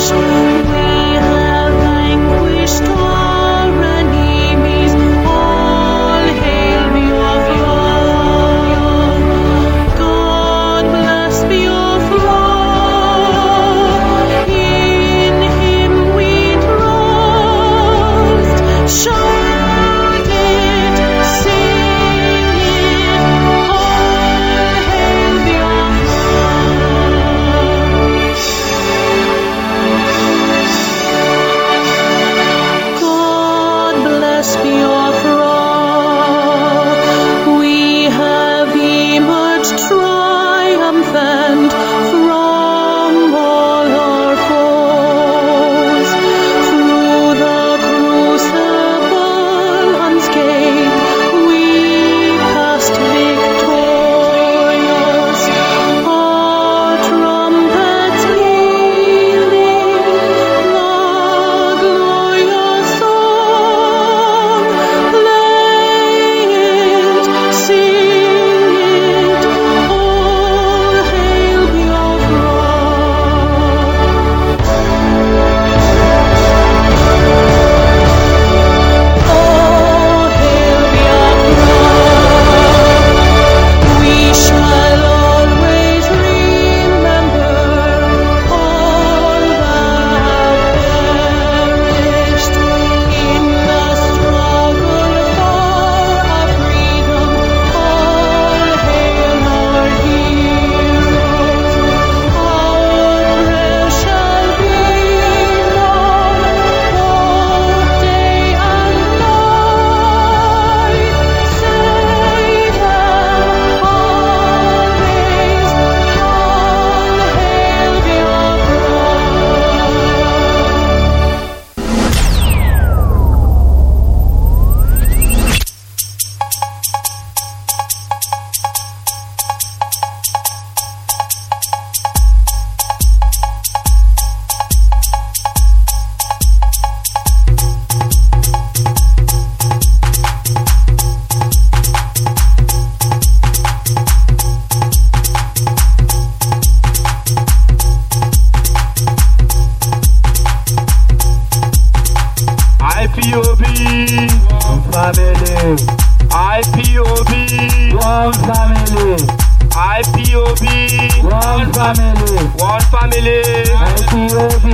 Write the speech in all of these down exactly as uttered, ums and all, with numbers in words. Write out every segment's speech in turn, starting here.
I P O B, one family. I P O B, one family. one family. I P O B,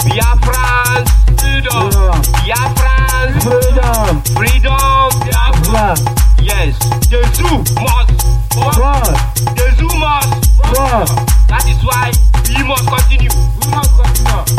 Biafran, freedom. Biafran, freedom. Freedom, Biafran. Yes, the zoo must. What? The zoo must. What? That is why we must continue. We must continue.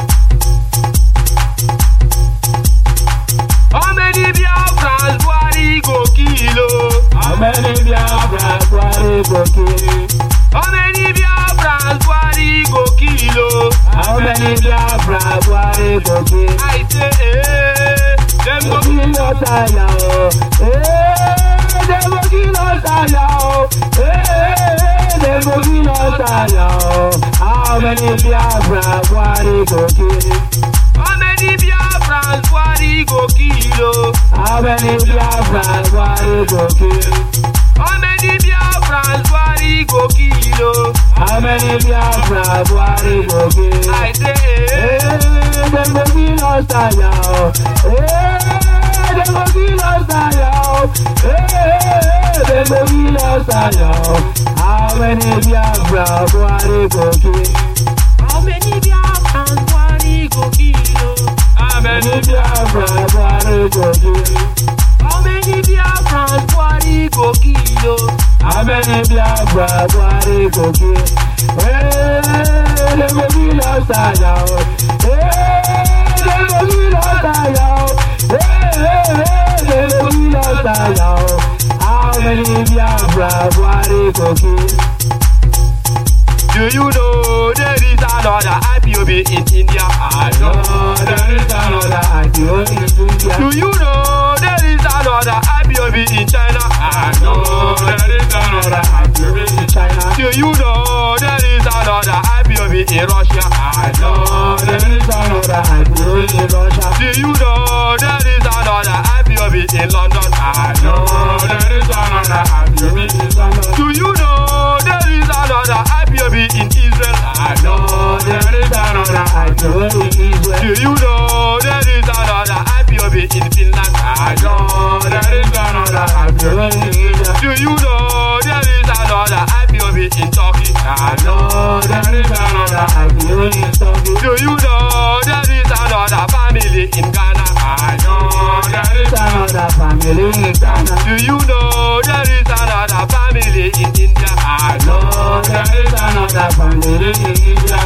How many Biafrans Buhari go kill? How many Biafrans Buhari go kill? How many Biafrans Buhari go kill? How many Biafrans Buhari go kill? I say, eh, them go kill us now. Eh, them go kill us now. Eh, them go kill us now. How many Biafrans Buhari go kill? How many Biafrans Buhari go kill? How many Biafrans Buhari go kill? How many Biafrans Buhari go kill? How many Biafrans Buhari go kill? I say, eh, eh, them go kill us now. Eh, them go kill us now. Eh, them go kill us now. How many Biafrans Buhari go kill? how many Biafrans Buhari go kill? How many Biafrans Buhari go kill? How many Biafrans Buhari go kill? How many Biafrans Buhari go kill? Eh, them go kill us now. Eh, them go kill us now. Eh, them go kill us now. How many Biafrans Buhari go kill? Do you know there is another I P O B in India? I know there is another I P O B in India. Do you know there is another I P O B in China? I know there is another I P O B in China. Do you know there is another I P O B in Russia? I know there is another I P O B in Russia. Do you know there is another I P O B in London? I know there is another I P O B in London. Do you know there is another I P O B in Israel? I know there is another I P O B in family in Togo. Do you know there is another family in Ghana? I know there is. Another family in Ghana. Do you know there is another family in India? I know there is. Another family in India.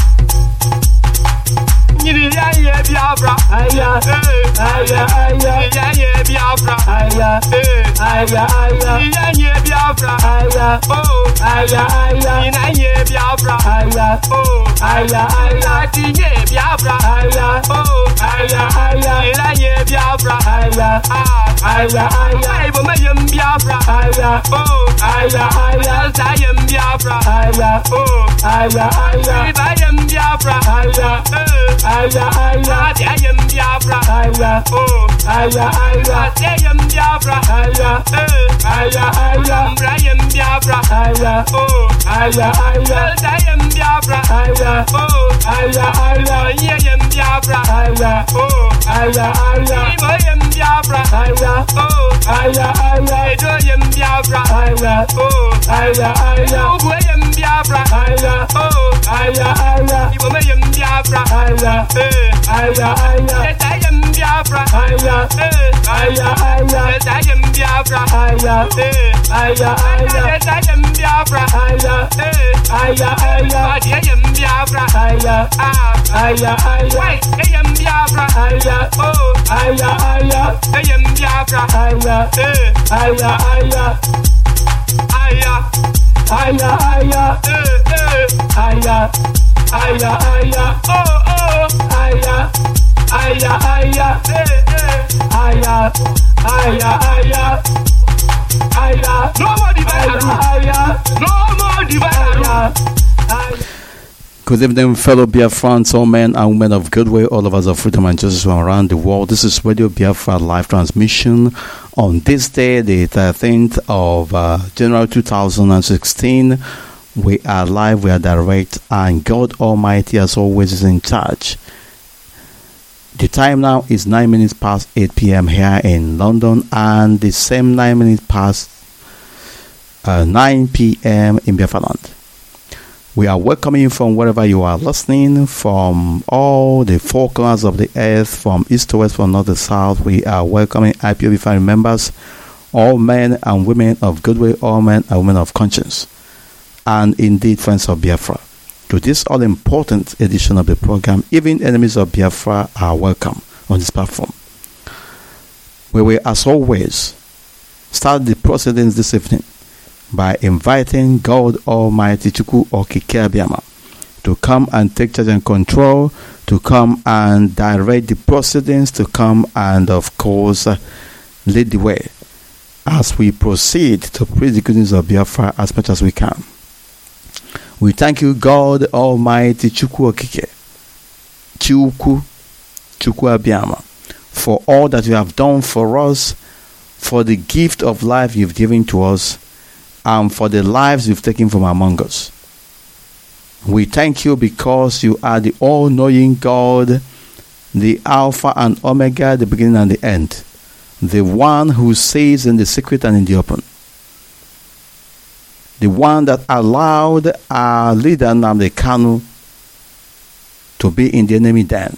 Yeah, yeah, Biafra. Aya, aya, aya. Yeah, yeah, Biafra. Aya, aya, aya. Yeah, yeah, Biafra. Aya, Oh, aya, aya. yeah, yeah, Biafra. Aya, Oh, aya, aya. yeah, Biafra. Aya, Oh, aya, aya. yeah, yeah, Biafra. Aya, Ah, aya, aya. I will make him Biafra. Aya, Oh, aya, aya. I am Biafra. Aya, Oh, aya, aya. if I am Biafra. Aya, Eh, aya, aya. I am Biafra. Aya, Oh, aya, aya. I am Biafra. Aya, Eh, aya, aya. I am Biafra. Aya, Oh, aya, aya. I am Biafra. Aya, Oh, aya, aya. I am Biafra. Aya, Oh, aya, aya. if I am Biafra. Aya, Oh, aya, aya. I am Biafra. Aya, Oh, aya, aya. oh, I am Biafra. Aya, Oh, aya, aya. if I am Biafra. Aya, Eh, aya, aya. yes, I am Biafra. Aya, Eh, aya, aya. yes, I am Biafra. Aya, Eh, aya, aya. yes, I am Biafra. Aya, Eh, aya, aya. but I am Biafra. Aya, Ah, aya, aya. why? I am Biafra. Aya, Oh, aya, aya. I am Biafra. Aya, Eh, aya, aya. aya. Aya, aya. Eh, eh. Aya, aya, aya. Oh, oh. Aya, aya, aya. Eh, eh. Aya, aya, aya. Aya, No more divide and rule. aya, No more divide and rule. aya, aya. Good evening, fellow Biafrans, all men and women of goodwill, all of us of freedom and justice from around the world. This is Radio Biafra live transmission on this day, the thirteenth of uh, January two thousand sixteen. We are live, we are direct, and God Almighty, as always, is in charge. The time now is nine minutes past eight p.m. here in London, and the same nine minutes past uh, nine p.m. in Biafra land. We are welcoming you from wherever you are listening, from all the four corners of the earth, from east to west, from north to south. We are welcoming I P O B family members, all men and women of goodwill, all men and women of conscience, and indeed friends of Biafra. To this all-important edition of the program, even enemies of Biafra are welcome on this platform. We will, as always, start the proceedings this evening by inviting God Almighty Chukwu Okike Abiyama to come and take charge and control, to come and direct the proceedings, to come and, of course, uh, lead the way as we proceed to preach the good news of Biafra as much as we can. We thank you, God Almighty Chukwu Okike, Chukwu, Chukwu Abiyama, for all that you have done for us, for the gift of life you've given to us, and for the lives you've taken from among us. We thank you because you are the all-knowing God, the Alpha and Omega, the beginning and the end, the one who sees in the secret and in the open, the one that allowed our leader Nnamdi Kanu to be in the enemy den,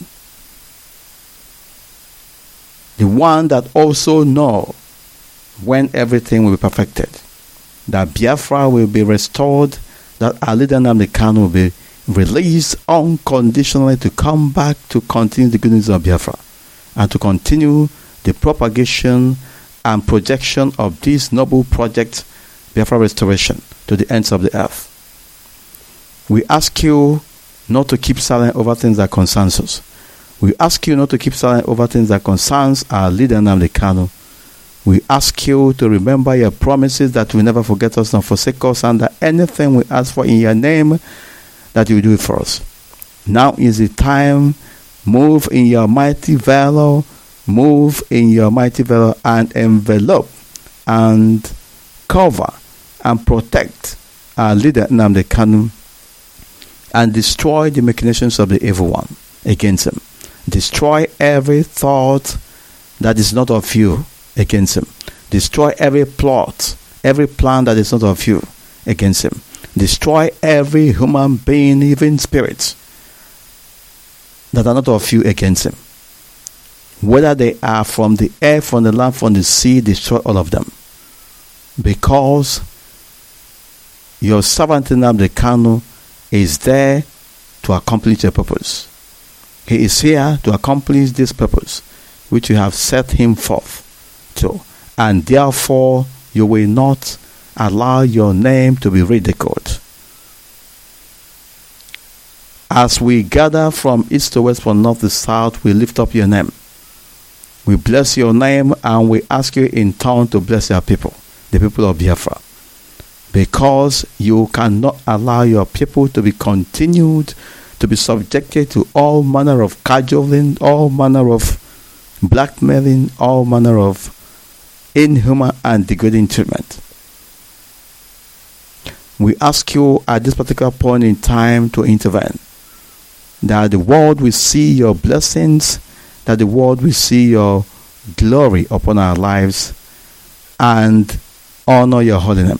the one that also knows when everything will be perfected, that Biafra will be restored, that our leader Nnamdi Kanu will be released unconditionally to come back to continue the good news of Biafra and to continue the propagation and projection of this noble project, Biafra Restoration, to the ends of the earth. We ask you not to keep silent over things that concern us. We ask you not to keep silent over things that concerns our leader Nnamdi Kanu. We ask you to remember your promises, that you never forget us nor forsake us, and that anything we ask for in your name, that you do it for us. Now is the time. Move in your mighty valor, move in your mighty valor, and envelop and cover and protect our leader Nnamdi Kanu, and destroy the machinations of the evil one against him. Destroy every thought that is not of you against him. Destroy every plot, every plan that is not of you against him. Destroy every human being, even spirits, that are not of you against him. Whether they are from the air, from the land, from the sea, destroy all of them. Because your servant Nnamdi Kanu is there to accomplish a purpose. He is here to accomplish this purpose, which you have set him forth to. And therefore, you will not allow your name to be ridiculed. As we gather from east to west, from north to south, we lift up your name. We bless your name, and we ask you in turn to bless your people, the people of Biafra. Because you cannot allow your people to be continued to be subjected to all manner of cajoling, all manner of blackmailing, all manner of inhuman and degrading treatment. We ask you at this particular point in time to intervene, that the world will see your blessings, that the world will see your glory upon our lives, and honor your holy name.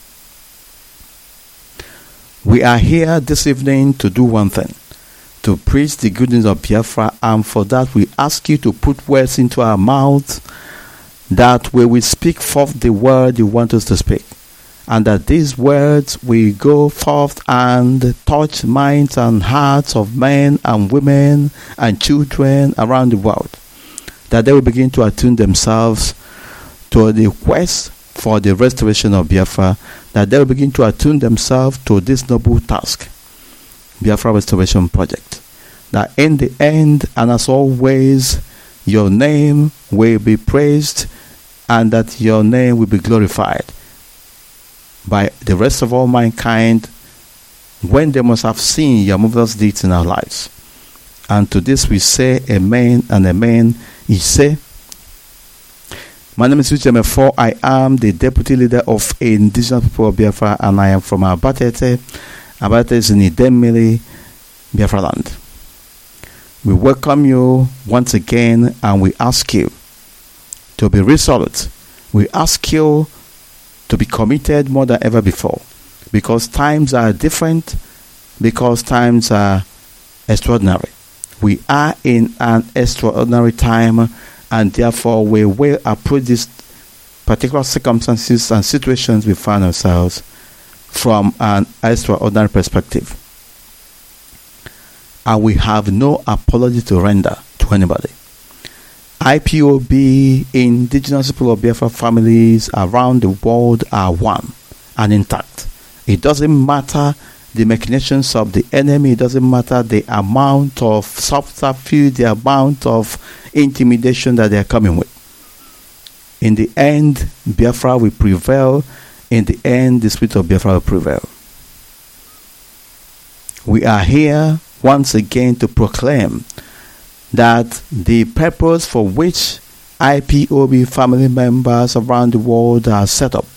We are here this evening to do one thing, to preach the good news of Biafra, and for that we ask you to put words into our mouths, that we will speak forth the word you want us to speak, and that these words will go forth and touch minds and hearts of men and women and children around the world, that they will begin to attune themselves to the quest for the restoration of Biafra, that they will begin to attune themselves to this noble task, Biafra Restoration Project, that in the end and as always your name will be praised, and that your name will be glorified by the rest of all mankind when they must have seen your marvelous deeds in our lives. And to this we say amen and amen. You say, my name is Uche Mefo. I am the deputy leader of Indigenous People of Biafra, and I am from Abatete. Abatete is in Idemili, Biafra land. We welcome you once again, and we ask you to be resolute. We ask you to be committed more than ever before, because times are different, because times are extraordinary. We are in an extraordinary time, and therefore we will approach these particular circumstances and situations we find ourselves from an extraordinary perspective. And we have no apology to render to anybody. I P O B, Indigenous People of Biafra families around the world are one and intact. It doesn't matter the machinations of the enemy, it doesn't matter the amount of subterfuge, the amount of intimidation that they are coming with. In the end, Biafra will prevail. In the end, the spirit of Biafra will prevail. We are here once again to proclaim that the purpose for which I P O B family members around the world are set up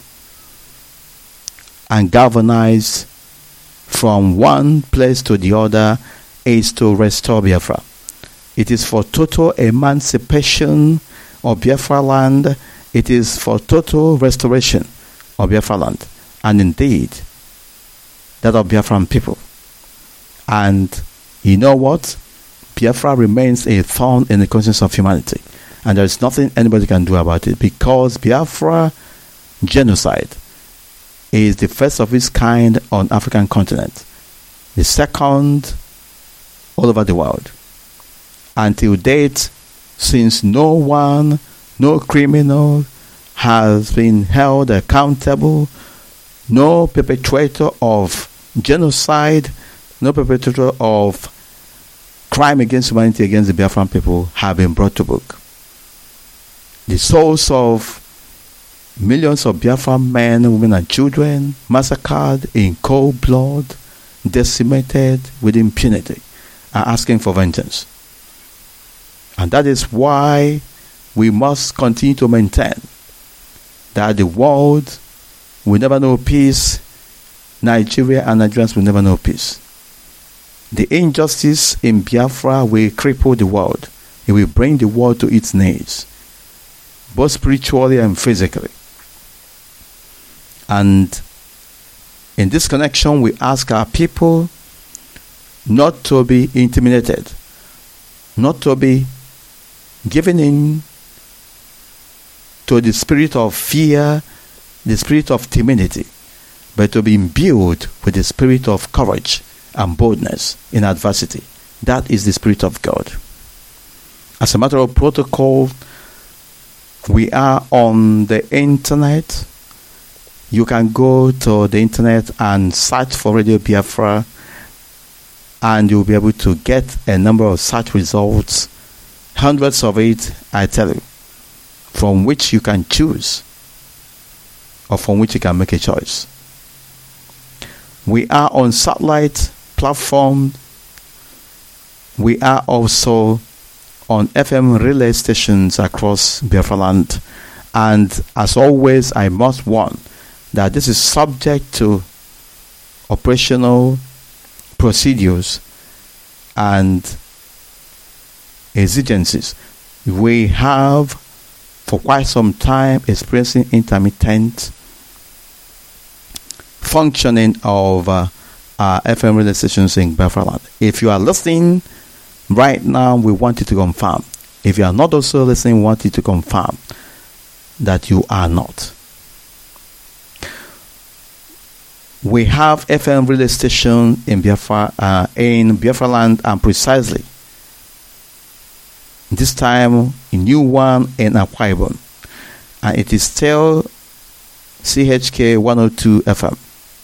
and galvanized from one place to the other is to restore Biafra. It is for total emancipation of Biafra land. It is for total restoration of Biafra land, and indeed that of Biafran people. And you know what? Biafra remains a thorn in the conscience of humanity, and there is nothing anybody can do about it, because Biafra genocide is the first of its kind on African continent, the second all over the world. Until date, since no one, no criminal has been held accountable, no perpetrator of genocide, no perpetrator of crime against humanity against the Biafran people have been brought to book. The souls of millions of Biafran men, women and children massacred in cold blood, decimated with impunity, are asking for vengeance. And that is why we must continue to maintain that the world will never know peace, Nigeria and Nigerians will never know peace. The injustice in Biafra will cripple the world. It will bring the world to its knees, both spiritually and physically. And in this connection, we ask our people not to be intimidated not to be given in to the spirit of fear, the spirit of timidity, but to be imbued with the spirit of courage and boldness in adversity. That is the Spirit of God. As a matter of protocol, we are on the internet. You can go to the internet and search for Radio Biafra, and you'll be able to get a number of search results, hundreds of it, I tell you, from which you can choose or from which you can make a choice. We are on satellite platform. We are also on F M relay stations across Biafra land. And as always, I must warn that this is subject to operational procedures and exigencies. We have for quite some time experiencing intermittent functioning of uh, uh, F M relay stations in Biafra land. If you are listening right now, we want you to confirm. If you are not also listening, we want you to confirm that you are not. We have F M relay station in Biafra, uh, in Biafra land, and precisely this time a new one in Akwa Ibom, and it is still C H K one oh two F M.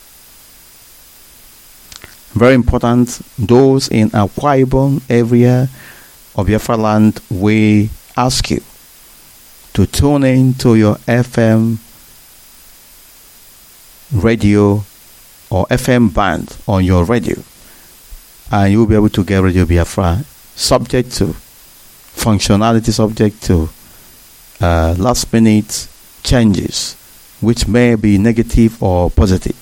Very important, those in Akwa Ibom area of Biafra land, we ask you to tune in to your F M radio or F M band on your radio, and you'll be able to get Radio Biafra, subject to functionality, subject to uh, last minute changes, which may be negative or positive.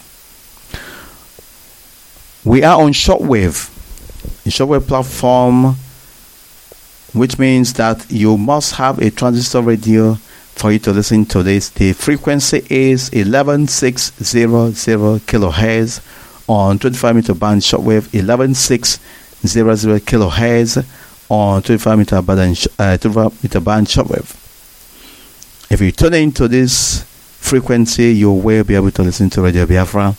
We are on shortwave, a shortwave platform, which means that you must have a transistor radio for you to listen to this. The frequency is eleven six hundred kilohertz on twenty-five meter band shortwave, eleven six hundred kilohertz on twenty-five meter band, uh, twenty-five meter band shortwave. If you tune into this frequency, you will be able to listen to Radio Biafra.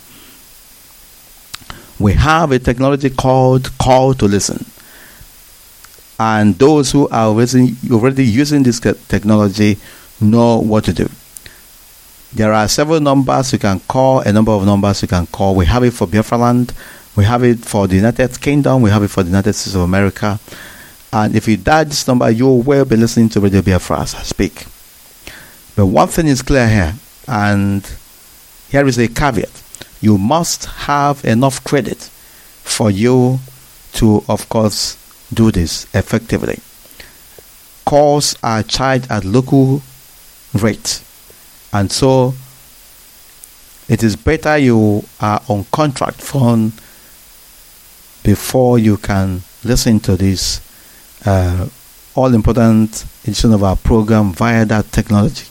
We have a technology called Call to Listen, and those who are already, already using this technology know what to do. There are several numbers you can call, a number of numbers you can call. We have it for Biafra land, we have it for the United Kingdom, we have it for the United States of America. And if you dial this number, you will be listening to Radio Biafra as I speak. But one thing is clear here, and here is a caveat. You must have enough credit for you to, of course, do this effectively. Calls are charged at local rate, and so it is better you are on contract phone before you can listen to this uh, all-important edition of our program via that technology.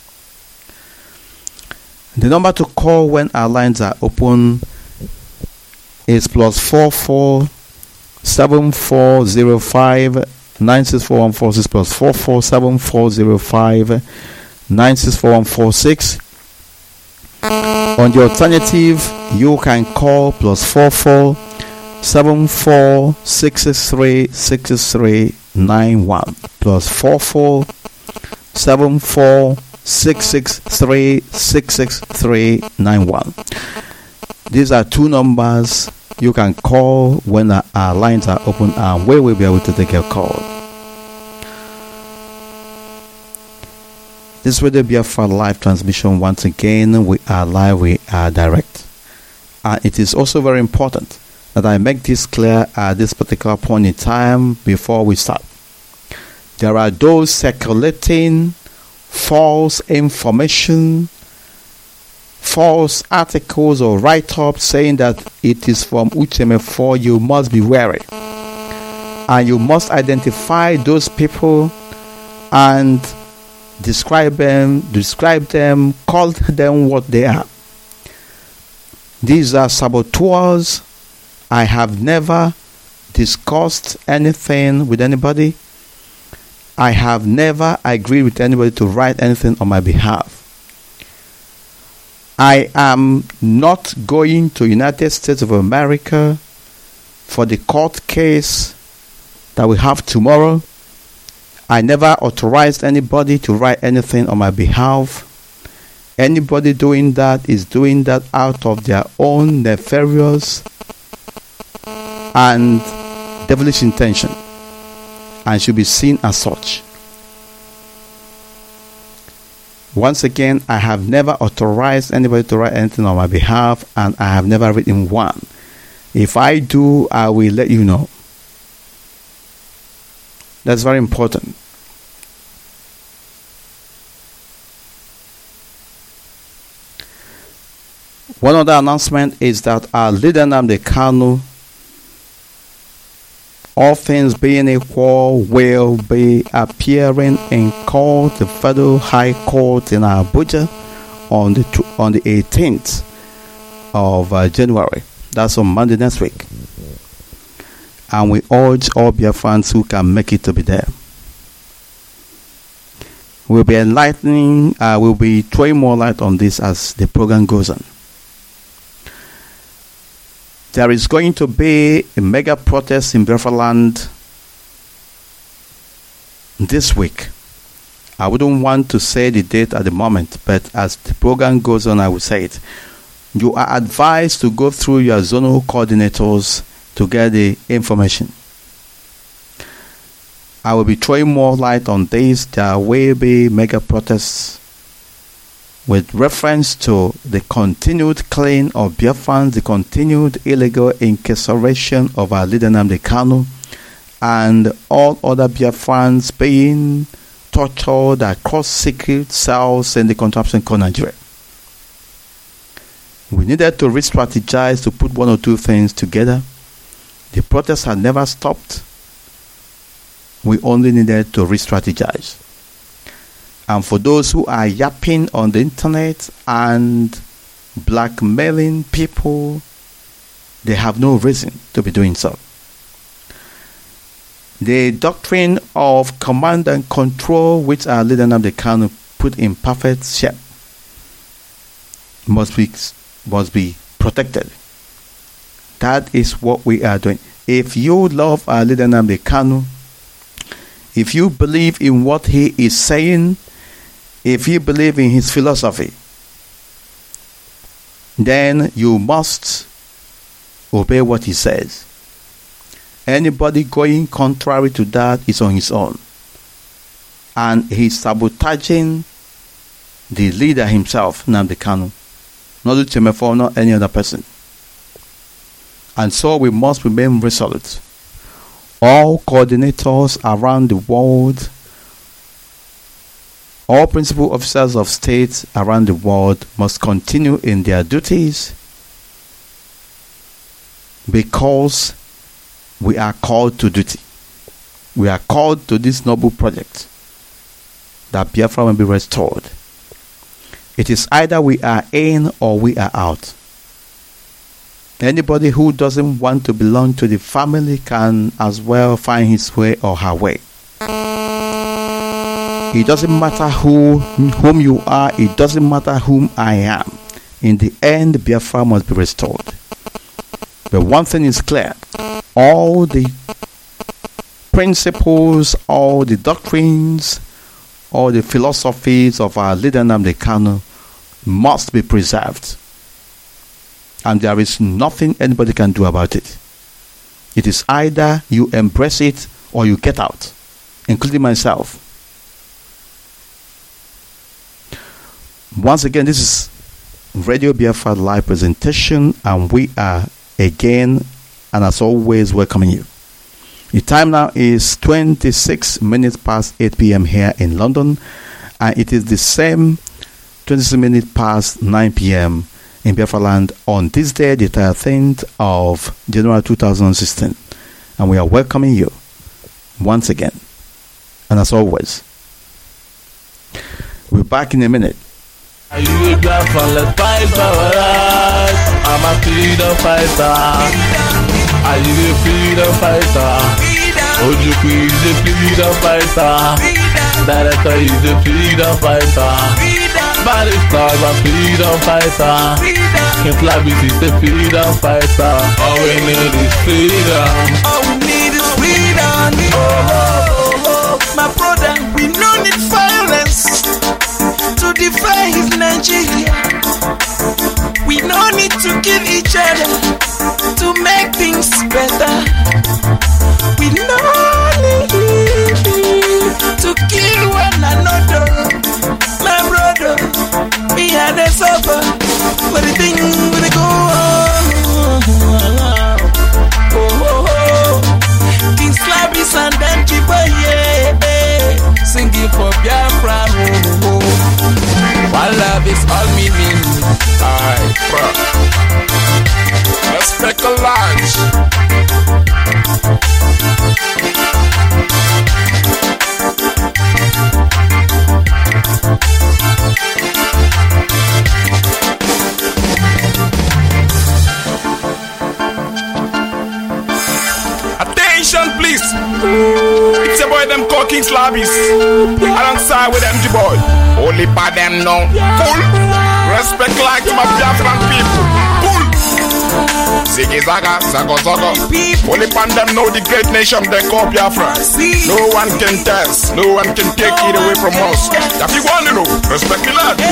The number to call when our lines are open is plus four four seven four zero five nine six four one four six plus four four seven four zero five nine six four one four six. On the alternative, you can call plus four four seven four six six three six six three nine one plus four four seven four six six three six six three nine one. These are two numbers you can call when our, our lines are open, and we will be able to take your call. This is Radio Biafra live transmission. Once again, we are live, we are direct. And it is also very important that I make this clear at this particular point in time before we start. There are those circulating false information, false articles or write-ups saying that it is from U T M F four. You must be wary, and you must identify those people and describe them, describe them, call them what they are. These are saboteurs. I have never discussed anything with anybody. I have never agreed with anybody to write anything on my behalf. I am not going to United States of America for the court case that we have tomorrow. I never authorized anybody to write anything on my behalf. Anybody doing that is doing that out of their own nefarious and devilish intention, and should be seen as such. Once again, I have never authorized anybody to write anything on my behalf, and I have never written one. If I do, I will let you know. That's very important. One other announcement is that our leader Nnamdi Kanu, all things being equal, will be appearing in court, the Federal High Court in Abuja, on the tw- on the eighteenth of uh, January. That's on Monday next week. And we urge all Biafrans who can make it to be there. We'll be enlightening, uh, we'll be throwing more light on this as the program goes on. There is going to be a mega protest in Biafra land this week. I wouldn't want to say the date at the moment, but as the program goes on, I will say it. You are advised to go through your zonal coordinators to get the information. I will be throwing more light on this. There will be mega protests with reference to the continued killing of Biafrans, the continued illegal incarceration of our leader Nnamdi Kanu, and all other Biafrans being tortured across secret cells in the contraption called Nigeria. We needed to re-strategize to put one or two things together. The protests had never stopped. We only needed to re-strategize. And for those who are yapping on the internet and blackmailing people, they have no reason to be doing so. The doctrine of command and control, which our leader Nnamdi Kanu put in perfect shape, must be must be protected. That is what we are doing. If you love our leader Nnamdi Kanu, if you believe in what he is saying, if you believe in his philosophy, then you must obey what he says. Anybody going contrary to that is on his own. And he's sabotaging the leader himself, Nnamdi Kanu. Not Uchemefo, not any other person. And so we must remain resolute. All coordinators around the world, all principal officers of state around the world must continue in their duties, because we are called to duty. We are called to this noble project that Biafra will be restored. It is either we are in or we are out. Anybody who doesn't want to belong to the family can as well find his way or her way. It doesn't matter who whom you are. It doesn't matter whom I am. In the end, Biafra must be restored. But one thing is clear. All the principles, all the doctrines, all the philosophies of our leader Nnamdi Kanu must be preserved. And there is nothing anybody can do about it. It is either you embrace it or you get out, including myself. Once again, this is Radio Biafra live presentation, and we are again and as always welcoming you. The time now is twenty-six minutes past eight p.m. here in London, and it is the same twenty-six minutes past nine p.m. in Biafra land on this day, the thirteenth of January two thousand sixteen. And we are welcoming you once again. And as always, we're back in a minute. You Biafra, let's fight for us. I'm a freedom fighter. Are you the freedom fighter? Ojukwu is the freedom fighter. Director is the freedom fighter. Barrister is a freedom fighter. King Slabis is the freedom fighter. All we need is freedom. All we need is freedom. Oh, oh, oh, my brother, we no need violence to defend his Nigeria. We no need to kill each other to make things better. We no need to kill one another. My brother, me and the suffer, but the thing will go on. Oh, oh, oh. King Slabis and them people, yeah, singing for Biafra. Oh, oh. One love is all me mean. Alright, bro. Respect a large. Attention, please. It's a boy them called King Slabis. Alongside with M G boy. Only by them know. Cool. Respect like to my Biafran people. Cool. Ziggy Zaga, Zago Zago. Only by them know the great nation they call Biafra. No one can test. No one can take it away from us. If you want to know, respect me lad.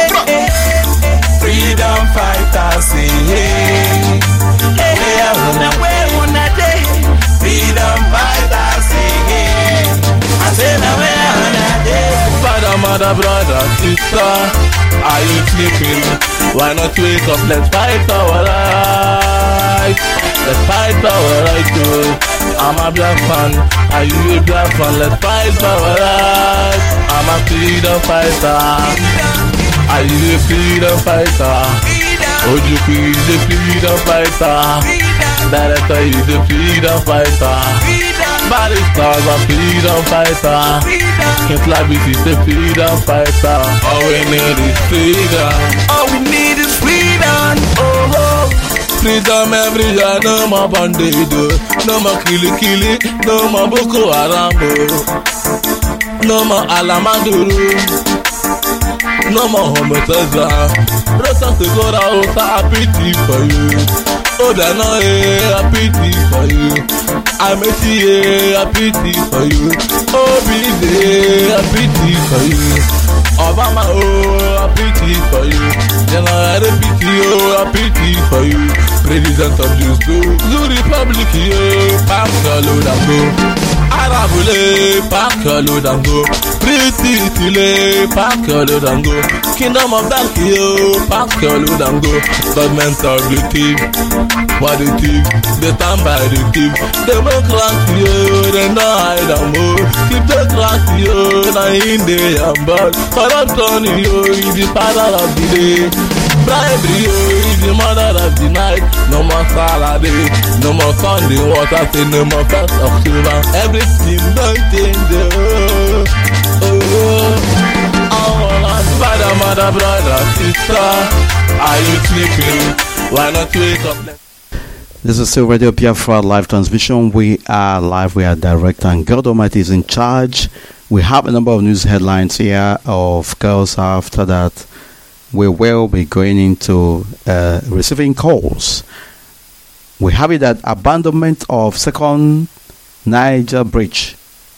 Freedom fighters, hey. Hey, I wanna wear one a day. Freedom fighters, hey. I say now wear one a day. Father, mother, brother, sister, are you sleeping? Why not wake up? Let's fight our right. Let's fight our right too. I'm a black fan, are you a black fan? Let's fight our right. I'm a freedom fighter. Are you a freedom fighter? Ojukwu is a freedom fighter. Director is a freedom fighter. Barrister is a freedom fighter. King Slabis is a freedom fighter. All we need is freedom. All we need is freedom. Oh, oh. Freedom everywhere, no more bondage, no more killy killy, no more Boko Haram, no more Alamaduru. No more homosexual. Rota to go out, I pity for you. Oh, that no, I pity for you. I may see a pity for you. Oh, be there, I pity for you. Obama, oh, I pity for you. Then I pity, oh, I pity for you. President of the school, the Republic, yeah, pack a load and go. Arabule, pack a load and go. Pretty Tile, pack a load and go. Kingdom of Dalkio, pack a load and go. Government of the thief, what the thief, they stand by the thief. They work like you, they don't hide and more. Keep the class, you, now in the ambassador. Corruption, you, is the father of the day. Bribery, you, is the mother of the night. No more salary, no more Sunday water, say no more first of silver. Everything don't change, oh, oh, oh. Oh, father, mother, brother, sister, are you sleeping? Why not wake up? This is still Radio Biafra live transmission. We are live, we are direct, and God Almighty is in charge. We have a number of news headlines here. Of course, after that, we will be going into uh, receiving calls. We have it that abandonment of second Niger bridge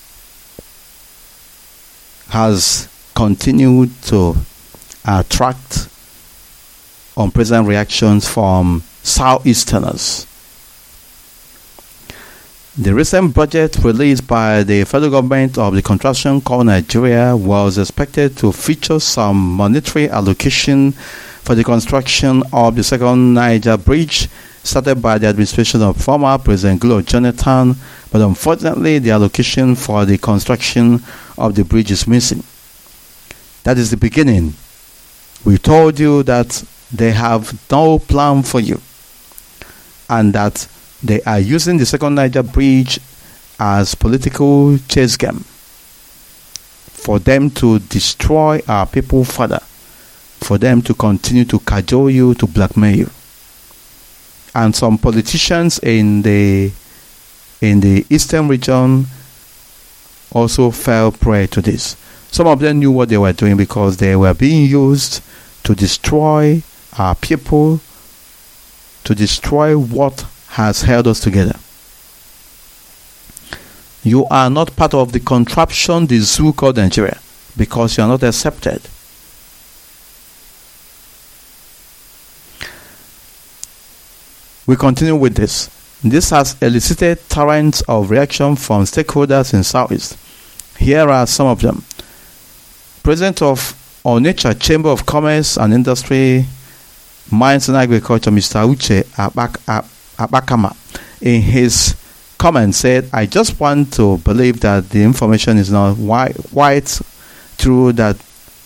has continued to attract unpleasant reactions from Southeasterners. The recent budget released by the federal government of the contraction called Nigeria was expected to feature some monetary allocation for the construction of the second Niger bridge started by the administration of former President Goodluck Jonathan, but unfortunately the allocation for the construction of the bridge is missing. That is the beginning. We told you that they have no plan for you and that they are using the second Niger bridge as political chess game for them to destroy our people further, for them to continue to cajole you, to blackmail you. and some politicians in the in the eastern region also fell prey to this. Some of them knew what they were doing because they were being used to destroy our people, to destroy what has held us together. You are not part of the contraption, the zoo called Nigeria, because you are not accepted. We continue with this. This has elicited torrents of reaction from stakeholders in Southeast. Here are some of them. President of Onitsha Chamber of Commerce and Industry, Mines and Agriculture, Mister Uche Abakama, in his comment said, I just want to believe that the information is not quite true, that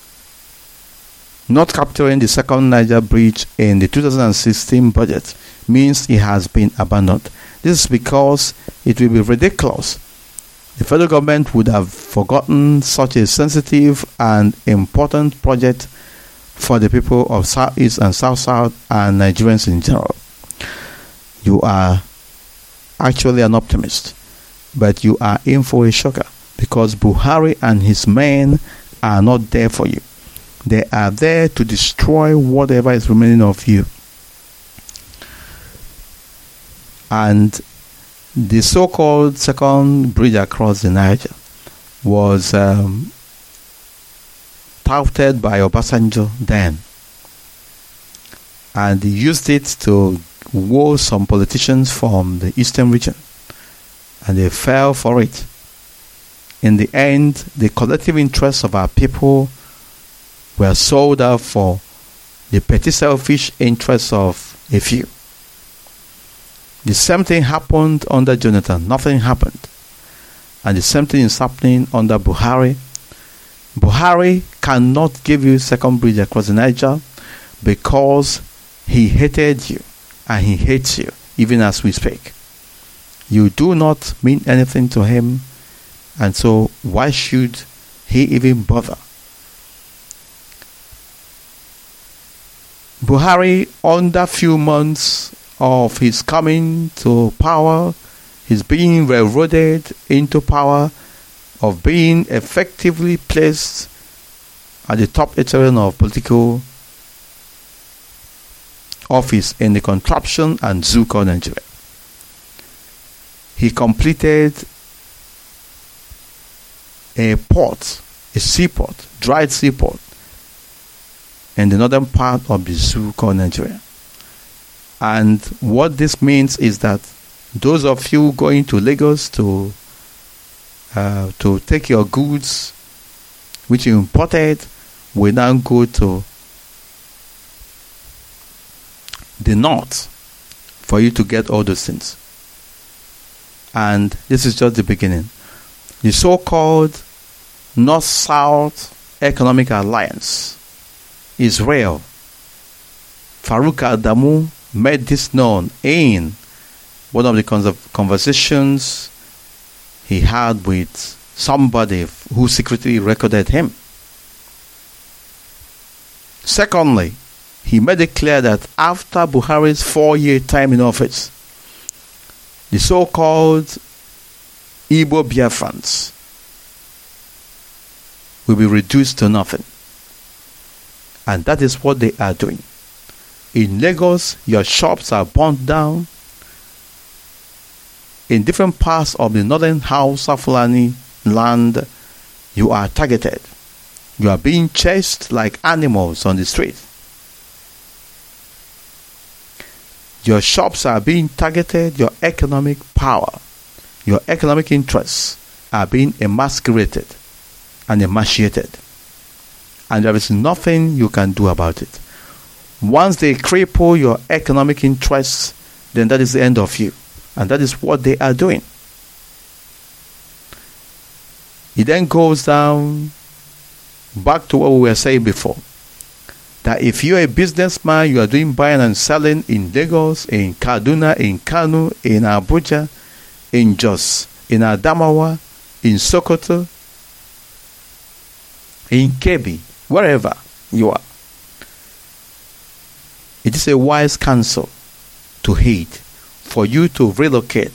not capturing the second Niger bridge in the two thousand sixteen budget means it has been abandoned. This is because it will be ridiculous. The federal government would have forgotten such a sensitive and important project for the people of Southeast and South-South and Nigerians in general. You are actually an optimist, but you are in for a shocker because Buhari and his men are not there for you. They are there to destroy whatever is remaining of you. And the so-called second bridge across the Niger was um, touted by Obasanjo then, and he used it to woo some politicians from the eastern region, and they fell for it. In the end, the collective interests of our people were sold out for the petty selfish interests of a few. The same thing happened under Jonathan. Nothing happened. And the same thing is happening under Buhari. Buhari cannot give you second bridge across the Niger because he hated you and he hates you even as we speak. You do not mean anything to him, and so why should he even bother? Buhari, under few months of his coming to power, he's being railroaded into power, of being effectively placed at the top echelon of political office in the contraption and zoo called Nigeria. He completed a port, a seaport, dried seaport, in the northern part of the zoo called Nigeria. And what this means is that those of you going to Lagos to uh, to take your goods which you imported will now go to the north for you to get all those things. And this is just the beginning. The so-called North-South Economic Alliance, Israel, Farouk Adamu made this known in one of the conversations he had with somebody who secretly recorded him. Secondly, he made it clear that after Buhari's four-year time in office, the so-called Igbo Biafrans will be reduced to nothing. And that is what they are doing. In Lagos, your shops are burnt down. In different parts of the northern Hausa Fulani land, you are targeted. You are being chased like animals on the street. Your shops are being targeted. Your economic power, your economic interests are being emasculated and emaciated. And there is nothing you can do about it. Once they cripple your economic interests, then that is the end of you. And that is what they are doing. It then goes down back to what we were saying before. That if you're a businessman, you are doing buying and selling in Lagos, in Kaduna, in Kano, in Abuja, in Jos, in Adamawa, in Sokoto, in Kebbi, wherever you are. It is a wise counsel to hate for you to relocate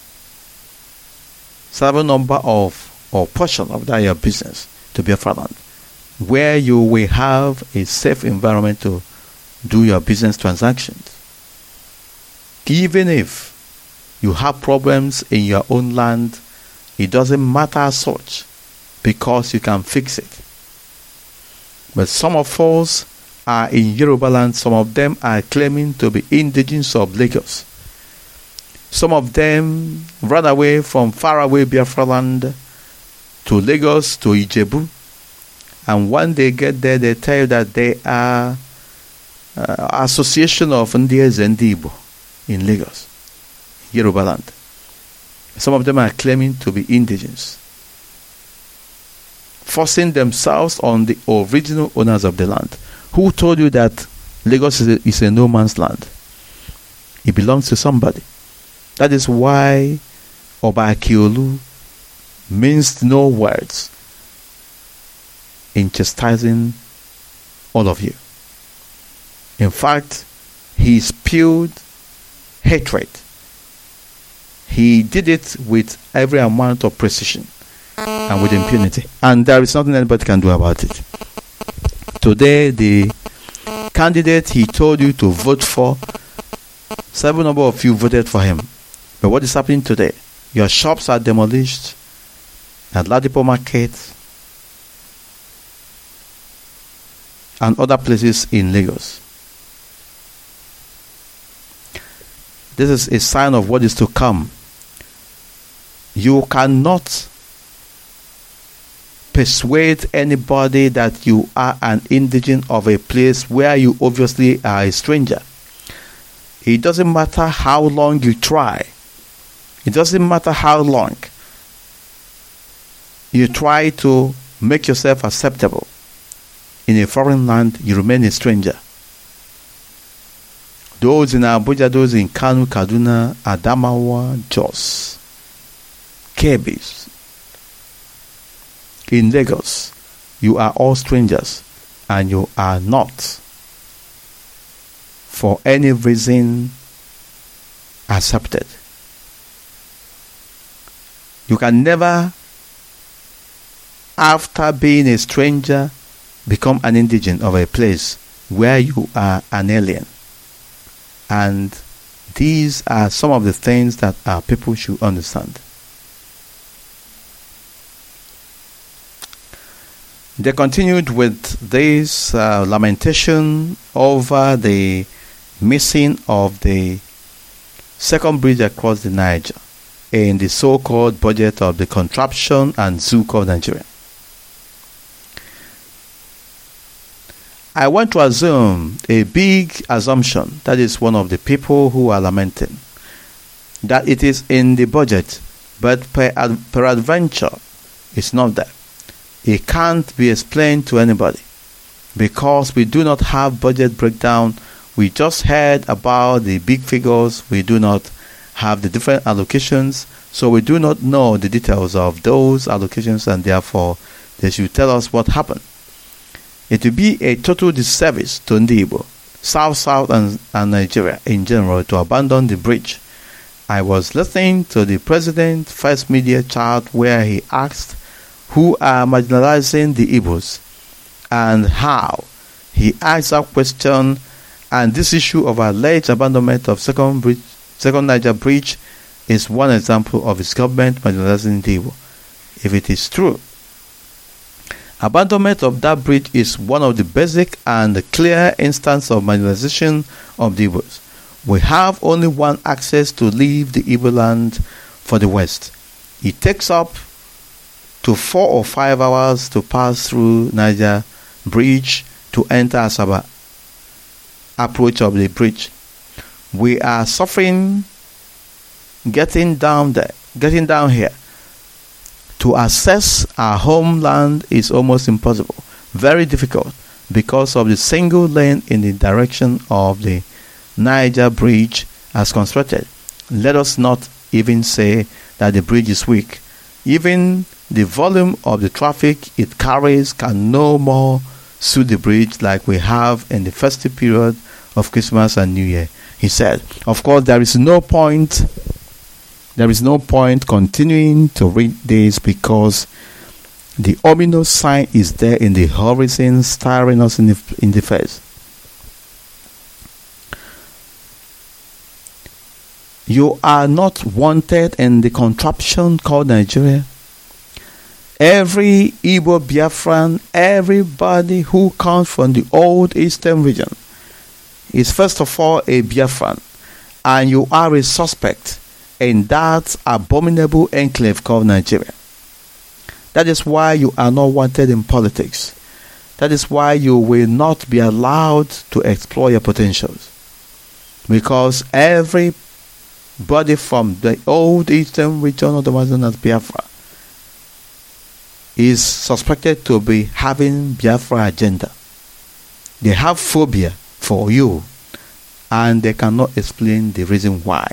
certain number of or portion of that your business to Biafra land, where you will have a safe environment to do your business transactions. Even if you have problems in your own land, it doesn't matter as such, because you can fix it. But some of us are in Yoruba land. Some of them are claiming to be indigenous of Lagos. Some of them run away from faraway Biafra land to Lagos, to Ijebu. And when they get there, they tell you that they are uh, association of Ndiez and Igbo in Lagos, Yoruba land. Some of them are claiming to be indigenous, forcing themselves on the original owners of the land. Who told you that Lagos is a, is a no man's land? It belongs to somebody. That is why Oba Akiolu minced no words in chastising all of you. In fact, he spewed hatred. He did it with every amount of precision and with impunity. And there is nothing anybody can do about it. Today, the candidate he told you to vote for, several number of you voted for him. But what is happening today? Your shops are demolished at Ladipo Market and other places in Lagos. This is a sign of what is to come. You cannot persuade anybody that you are an indigent of a place where you obviously are a stranger. It doesn't matter how long you try. It doesn't matter how long you try to make yourself acceptable. In a foreign land, you remain a stranger. Those in Abuja, those in Kanu, Kaduna, Adamawa, Jos, Kebbi, in Lagos, you are all strangers, and you are not, for any reason, accepted. You can never, after being a stranger, become an indigent of a place where you are an alien. And these are some of the things that our people should understand. They continued with this uh, lamentation over the missing of the second bridge across the Niger in the so-called budget of the contraption and zoo called Nigeria. I want to assume a big assumption, that is one of the people who are lamenting, that it is in the budget, but per ad- peradventure it's not there. It can't be explained to anybody because we do not have budget breakdown. We just heard about the big figures. We do not have the different allocations, so we do not know the details of those allocations, and therefore they should tell us what happened. It will be a total disservice to Ndibo, South South and, and Nigeria in general to abandon the bridge. I was listening to the president's first media chat where he asked who are marginalizing the Igbos and how. He asked that question, and this issue of alleged abandonment of second bridge, second Niger bridge is one example of his government marginalizing the Igbo. If it is true, abandonment of that bridge is one of the basic and clear instances of marginalization of the Igbos. We have only one access to leave the Igbo land for the West. It takes up to four or five hours to pass through Niger bridge to enter Asaba approach of the bridge. We are suffering getting down there, getting down here. To access our homeland is almost impossible, very difficult, because of the single lane in the direction of the Niger bridge as constructed. Let us not even say that the bridge is weak. Even the volume of the traffic it carries can no more suit the bridge like we have in the festive period of Christmas and New Year. he said. Of course, there is no point, there is no point continuing to read this because the ominous sign is there in the horizon, staring us in the, in the face. You are not wanted in the contraption called Nigeria. Every Igbo Biafran, everybody who comes from the old eastern region is first of all a Biafran, and you are a suspect in that abominable enclave called Nigeria. That is why you are not wanted in politics. That is why you will not be allowed to explore your potentials. Because everybody from the old eastern region, otherwise known as Biafra, is suspected to be having Biafra agenda. They have phobia for you, and they cannot explain the reason why.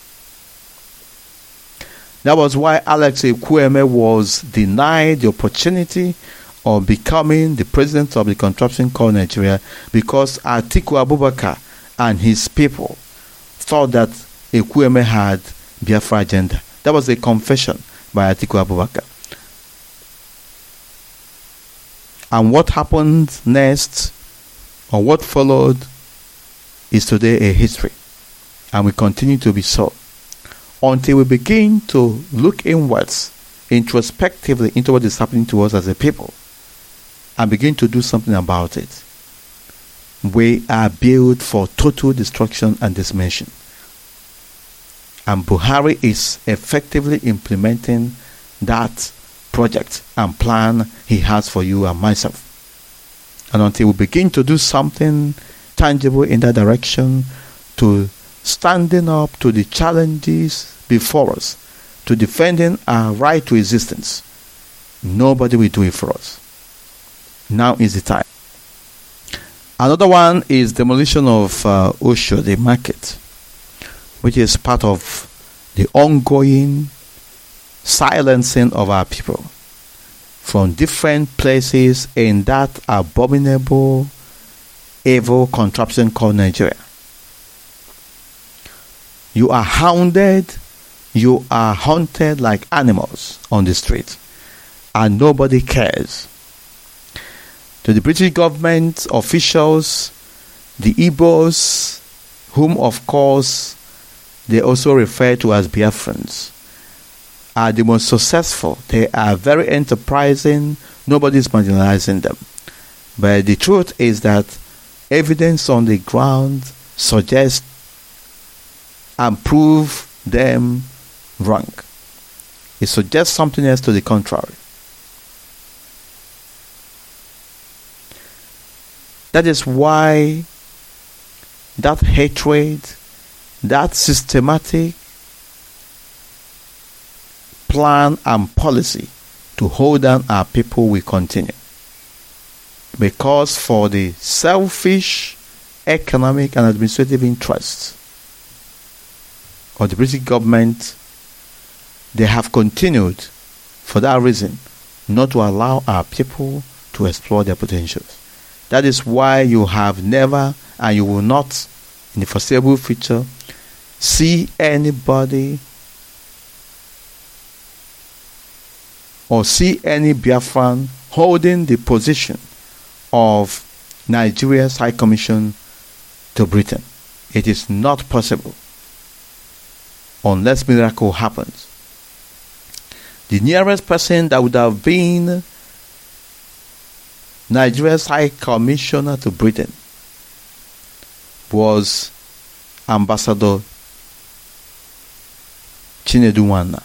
That was why Alex Ekwueme was denied the opportunity of becoming the president of the contraption called Nigeria, because Atiku Abubakar and his people thought that Ekwueme had Biafra agenda. That was a confession by Atiku Abubakar. And what happened next, or what followed, is today a history. And will continue to be so until we begin to look inwards, introspectively, into what is happening to us as a people, and begin to do something about it. We are built for total destruction and decimation. And Buhari is effectively implementing that project and plan he has for you and myself. And until we begin to do something tangible in that direction, to standing up to the challenges before us, to defending our right to existence, nobody will do it for us. Now is the time. Another one is demolition of uh, Osho, the market, which is part of the ongoing silencing of our people from different places in that abominable, evil contraption called Nigeria. You are hounded, you are hunted like animals on the street, and nobody cares. To the British government officials, the Igbos, whom of course they also refer to as Biafrans, are the most successful. They are very enterprising. Nobody is marginalizing them. But the truth is that evidence on the ground suggests and prove them wrong. It suggests something else to the contrary. That is why that hatred, that systematic plan and policy to hold down our people will continue. Because for the selfish economic and administrative interests of the British government, they have continued for that reason not to allow our people to explore their potentials. That is why you have never, and you will not in the foreseeable future, see anybody or see any Biafran holding the position of Nigeria's High Commission to Britain. It is not possible unless miracle happens. The nearest person that would have been Nigeria's High Commissioner to Britain was Ambassador Chinedu Nwanna.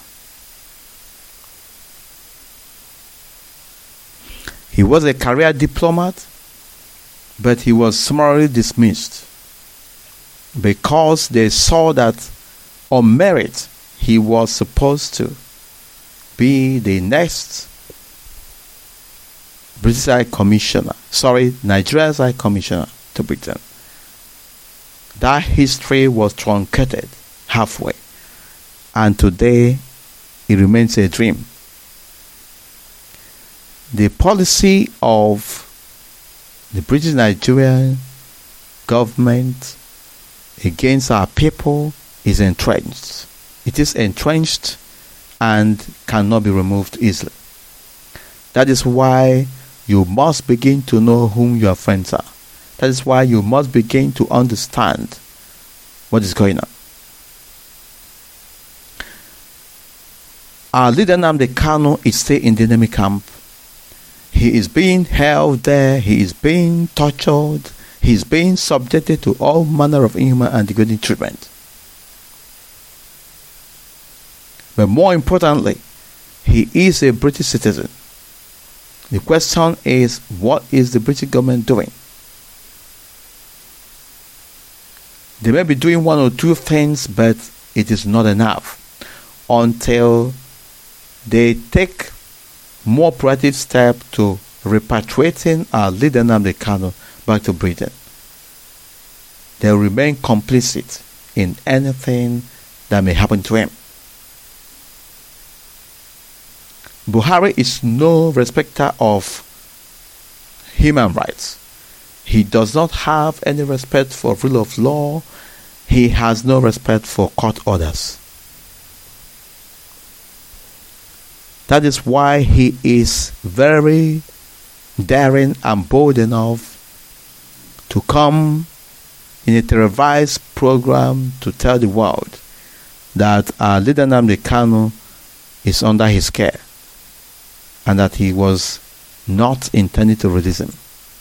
He was a career diplomat, but he was summarily dismissed because they saw that on merit he was supposed to be the next British High Commissioner, sorry, Nigeria's High Commissioner to Britain. That history was truncated halfway, and today it remains a dream. The policy of the British Nigerian government against our people is entrenched. It is entrenched and cannot be removed easily. That is why you must begin to know whom your friends are. That is why you must begin to understand what is going on. Our leader Nnamdi Kanu is still in the enemy camp. He is being held there. He is being tortured. He is being subjected to all manner of inhuman and degrading treatment. But more importantly, he is a British citizen. The question is, what is the British government doing? They may be doing one or two things, but it is not enough until they take more proactive step to repatriating our leader Nnamdi Kanu back to Britain. They remain complicit in anything that may happen to him. Buhari is no respecter of human rights. He does not have any respect for rule of law. He has no respect for court orders. That is why he is very daring and bold enough to come in a televised program to tell the world that our leader Nnamdi Kanu is under his care and that he was not intended to release him.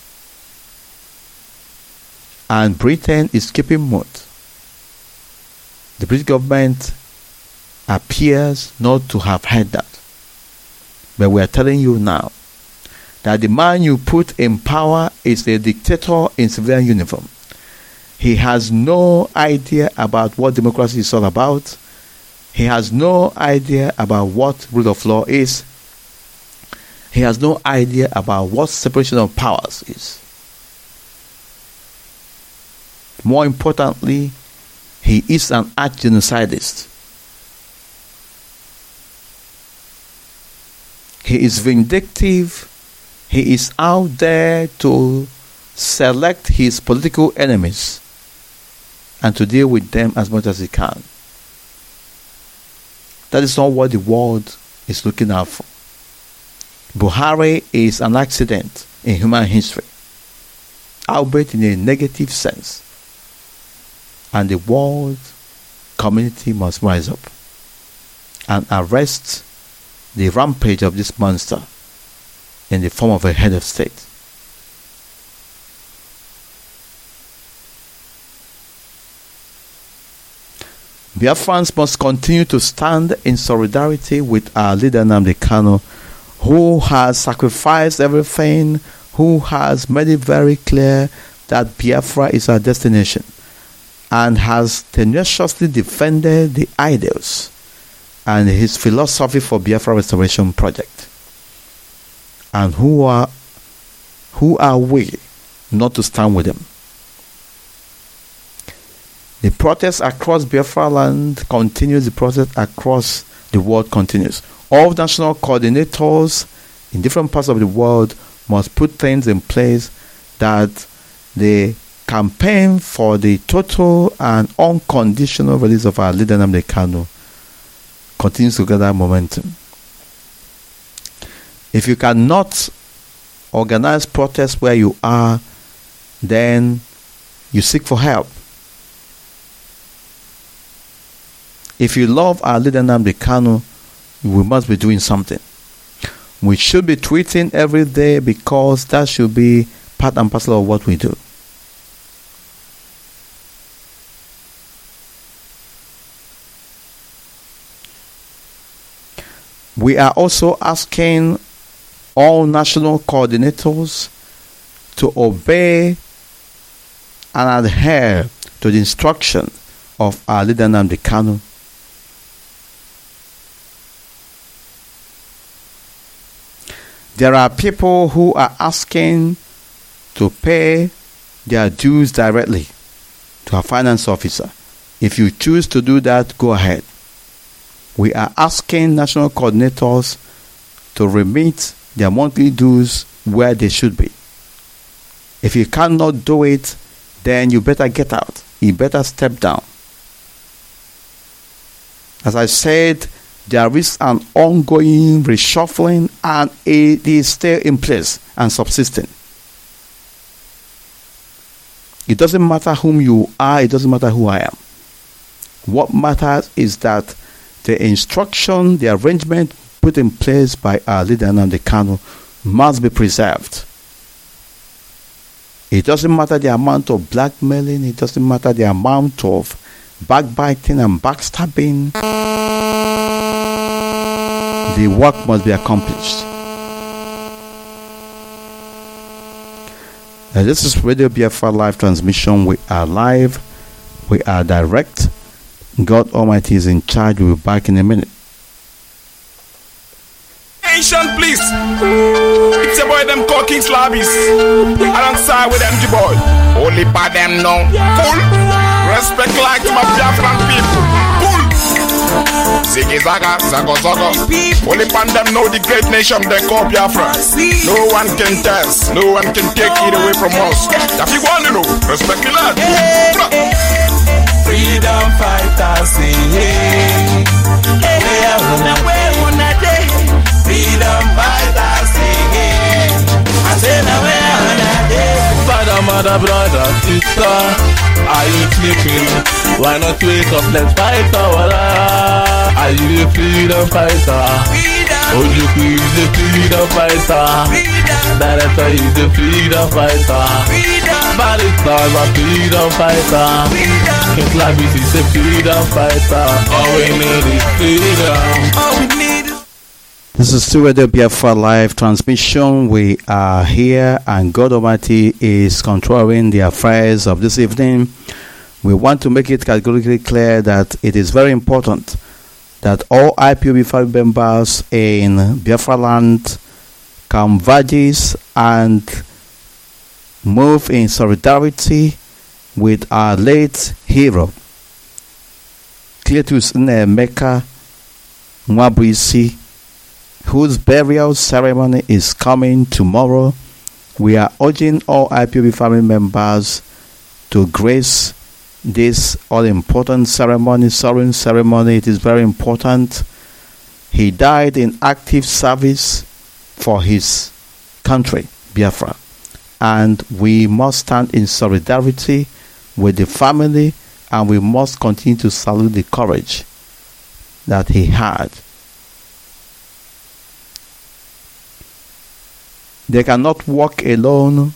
And Britain is keeping mute. The British government appears not to have heard that. But we are telling you now that the man you put in power is a dictator in civilian uniform. He has no idea about what democracy is all about. He has no idea about what rule of law is. He has no idea about what separation of powers is. More importantly, he is an arch-genocidist. He is vindictive. He is out there to select his political enemies and to deal with them as much as he can. That is not what the world is looking out for. Buhari is an accident in human history, albeit in a negative sense. And the world community must rise up and arrest the rampage of this monster in the form of a head of state. Biafrans must continue to stand in solidarity with our leader Nnamdi Kanu, who has sacrificed everything, who has made it very clear that Biafra is our destination, and has tenaciously defended the ideals and his philosophy for Biafra Restoration Project. And who are who are we not to stand with him? The protest across Biafra land continues. The protest across the world continues. All national coordinators in different parts of the world must put things in place that the campaign for the total and unconditional release of our leader Nnamdi Kanu continues to gather momentum. If you cannot organize protests where you are, then you seek for help. If you love our leader Nnamdi Kanu, we must be doing something. We should be tweeting every day because that should be part and parcel of what we do. We are also asking all national coordinators to obey and adhere to the instruction of our leader Nnamdi Kanu. There are people who are asking to pay their dues directly to a finance officer. If you choose to do that, go ahead. We are asking national coordinators to remit their monthly dues where they should be. If you cannot do it, then you better get out. he better step down. As I said, there is an ongoing reshuffling and it is still in place and subsisting. It doesn't matter whom you are, it doesn't matter who I am. What matters is that the instruction, the arrangement put in place by our leader Nnamdi Kanu must be preserved. It doesn't matter the amount of blackmailing, it doesn't matter the amount of backbiting and backstabbing. The work must be accomplished. Uh, this is Radio Biafra live transmission. We are live. We are direct. God Almighty is in charge. We'll be back in a minute. Attention, please. It's a boy them called King Slabbies. Alongside with M G boy. Only by them know. Cool. Respect like to my Biafran people. Cool. Ziggy Zaga, Zago Zago. Only pan them know the great nation they call Biafra. No one can test, no one can take it away from us. If you want to know, respect the lad. Freedom fighters, hey, hey, hey, away one a day. Freedom fighters, hey, I say away one a day. Father, mother, brother, sister, are you sleeping? Why not wake up? Let's fight our war. Are you a freedom fighter? Oh, you is the freedom fighter. Director is the freedom fighter. Barrister is a freedom fighter. King Slabbies is a freedom fighter. All we need is freedom. All we need is This is still Radio Biafra live transmission. We are here and God Almighty is controlling the affairs of this evening. We want to make it categorically clear that it is very important that all I P O B family members in Biafra land converge and move in solidarity with our late hero, Cletus Nnaemeka Nwabuisi, whose burial ceremony is coming tomorrow. We are urging all I P O B family members to grace this all-important ceremony, solemn ceremony. It is very important. He died in active service for his country, Biafra. And we must stand in solidarity with the family, and we must continue to salute the courage that he had. They cannot walk alone.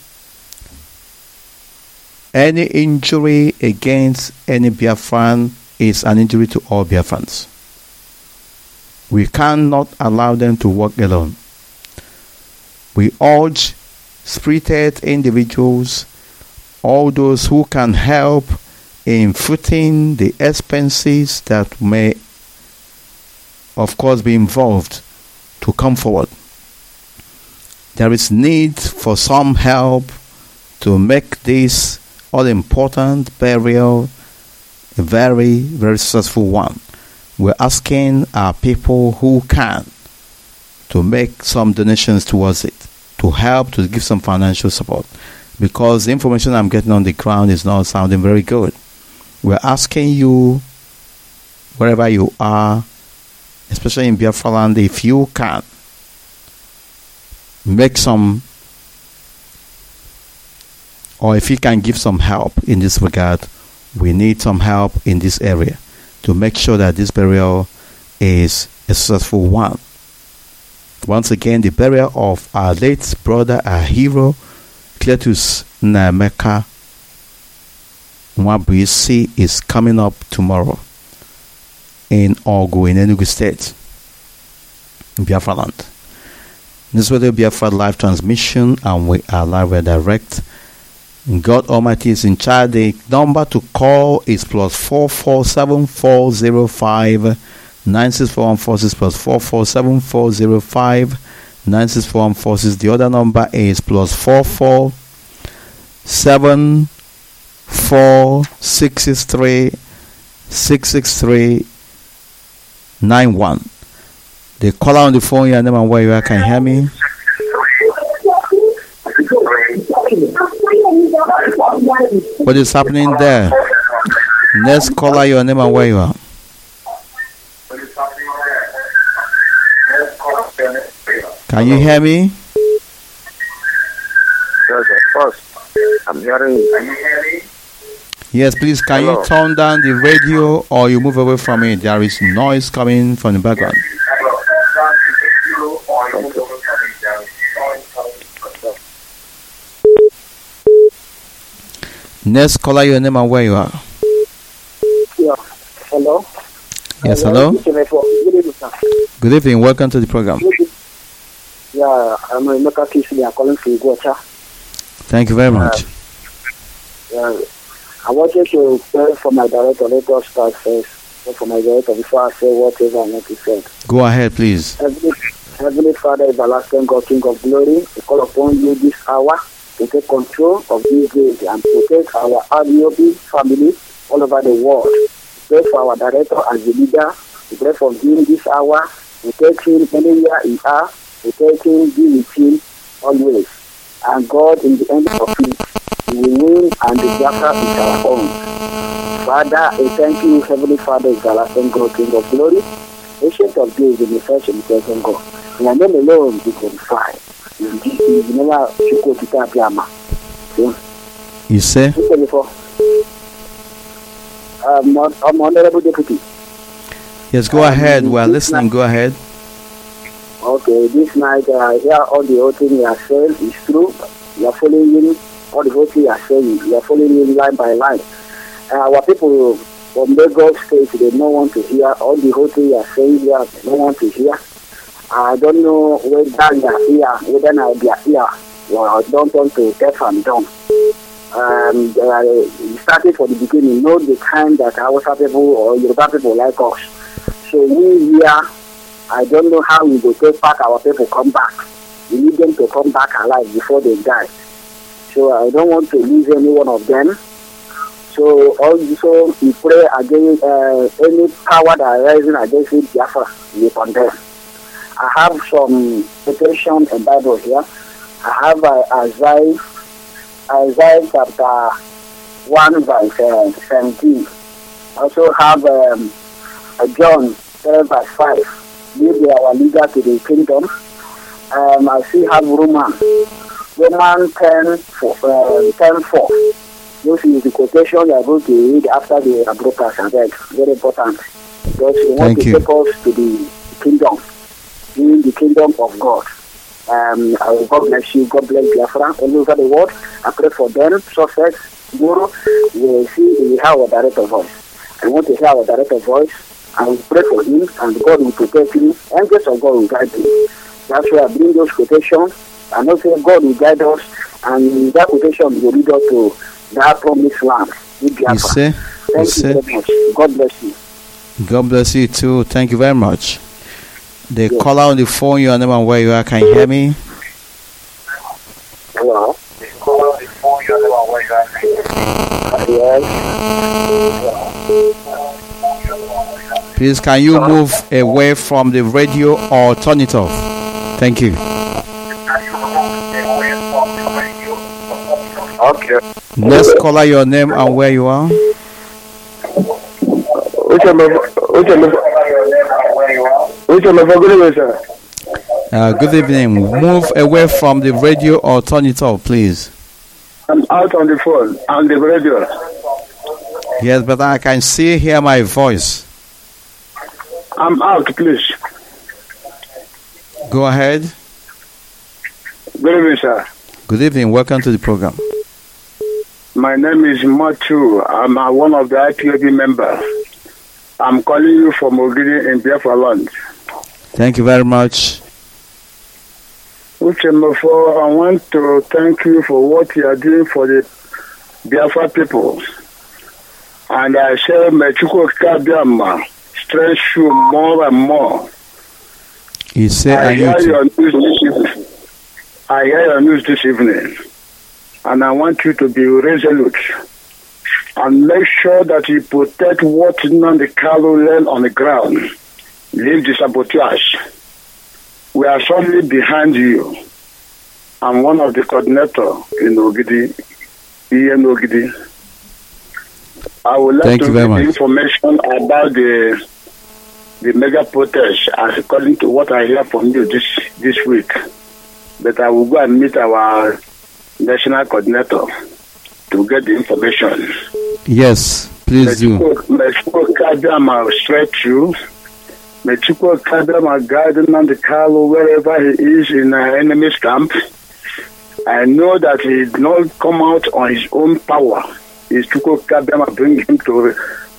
Any injury against any Biafran is an injury to all Biafrans. We cannot allow them to walk alone. We urge spirited individuals, all those who can help in footing the expenses that may, of course, be involved, to come forward. There is need for some help to make this all-important burial a very, very successful one. We're asking our people who can to make some donations towards it, to help, to give some financial support, because the information I'm getting on the ground is not sounding very good. We're asking you, wherever you are, especially in Biafra land, if you can make some, or if you can give some help in this regard. We need some help in this area to make sure that this burial is a successful one. Once again, the burial of our late brother, our hero, Cletus Nnaemeka Nwabuisi, is coming up tomorrow in Ogu, in Enugu State, in Biafra land. This will be Biafra live transmission, and we are live and direct. God Almighty is in charge. The number to call is plus four four seven four zero five nine six four one four six, plus four four seven four zero five nine six four one four six. The other number is plus four four seven four six six three six six three nine one. The caller on the phone, your name and where you are, can you hear me? What is happening there? Next caller, your name and where you are. Can you hear me? Yes, of course. I'm hearing you. Can you hear me? Yes, please. Can Hello. you turn down the radio or you move away from it? There is noise coming from the background. Next caller, your name and where you are. Yeah. Hello. Yes, hello. Good evening, sir. Good evening. Welcome to the program. Yeah, I'm Emeka Kisili. I'm calling from Iguacha. Thank you very much. Yeah, I wanted to pray for my director. Let us start first. Pray for my director before I say whatever I want to say. Go ahead, please. Heavenly, Heavenly Father, everlasting God, King of glory, we call upon you this hour to take control of this day and protect our R D O B family all over the world. Pray for our director as the leader. We pray for him this hour. We take him anywhere he are. We take him, be with him always. And God, in the end of it, we will win and the Biafra is our own. Father, I thank you, Heavenly Father, everlasting God, King of glory. Ancient of days, in the first and the present God. In your name alone, be glorified. In Jesus' name, you go to Tapiama. You say? Um, um, Honorable Deputy. Yes, go ahead. We are listening. Go ahead. Okay, this night, uh, here all the whole thing you are saying is true. You are following all the whole thing you are saying. You are following line by line. Uh, our people from Lagos State, they don't want to hear all the whole thing you are saying here. They don't want to hear. I don't know whether they are here, whether they are here, or don't want to deaf and dumb. Um, uh, starting from the beginning, know the time that Hausa people or Yoruba people like us. So we here, I don't know how we will take back our people come back. We need them to come back alive before they die. So I don't want to lose any one of them. So also we pray against uh, any power that is rising against it, Biafra, we condemn. I have some quotation and Bible here. I have uh, Isaiah, Isaiah chapter one verse uh, seventeen. I also have um, uh, John seven verse five. Give our leader to the kingdom. Um, I still have Roman. Roman ten four. Uh, ten four. This is the quotation you are going to read after the broadcast. And that's very important. Because we want Thank to you. take us to the kingdom. In the kingdom of God. Um, uh, God bless you. God bless Biafra all over the world. I pray for them. Success. Tomorrow we will see, we will hear our director voice. I want to hear our director voice. And we pray for him, and God will protect him. Angels of God will guide him. That's why I bring those quotations. And also God will guide us. And that quotation will lead us to that promised land. You say? Thank You you say? very much. God bless you. God bless you too. Thank you very much. The Yes. caller on the phone, your name and where you are. Can you hear me? Hello. Yes. Please, can you move away from the radio or turn it off? Thank you. Okay. Next caller, your name and where you are. Which one? Which one? Which one? Good evening, sir. Uh, good evening. Move away from the radio or turn it off, please. I'm out on the phone, on the radio. Yes, but I can still hear my voice. I'm out, please. Go ahead. Good evening, sir. Good evening. Welcome to the program. My name is Matthew. I'm uh, one of the I P O B members. I'm calling you from Ogidi in Biafra land. Thank you very much. Uchemefo, I want to thank you for what you are doing for the Biafra people. And I say, may Chukwu Kabiama strength you more and more. You say I I hear need your to. news this evening. I hear your news this evening. And I want you to be resolute. And make sure that you protect what Nnamdi Kanu land on the ground. Leave the sabotage. We are solidly behind you. I'm one of the coordinators in Ogidi, E N Ogidi. I would like Thank to you very give much. information about the the mega protest as according to what I hear from you this this week. But I will go and meet our national coordinator to get the information. Yes, please do. Mexico Kadama straight through. Mexico Kadama guiding on the Carlo wherever he is in our enemy's camp. I know that he did not come out on his own power. It's Chuko Kadama bring him to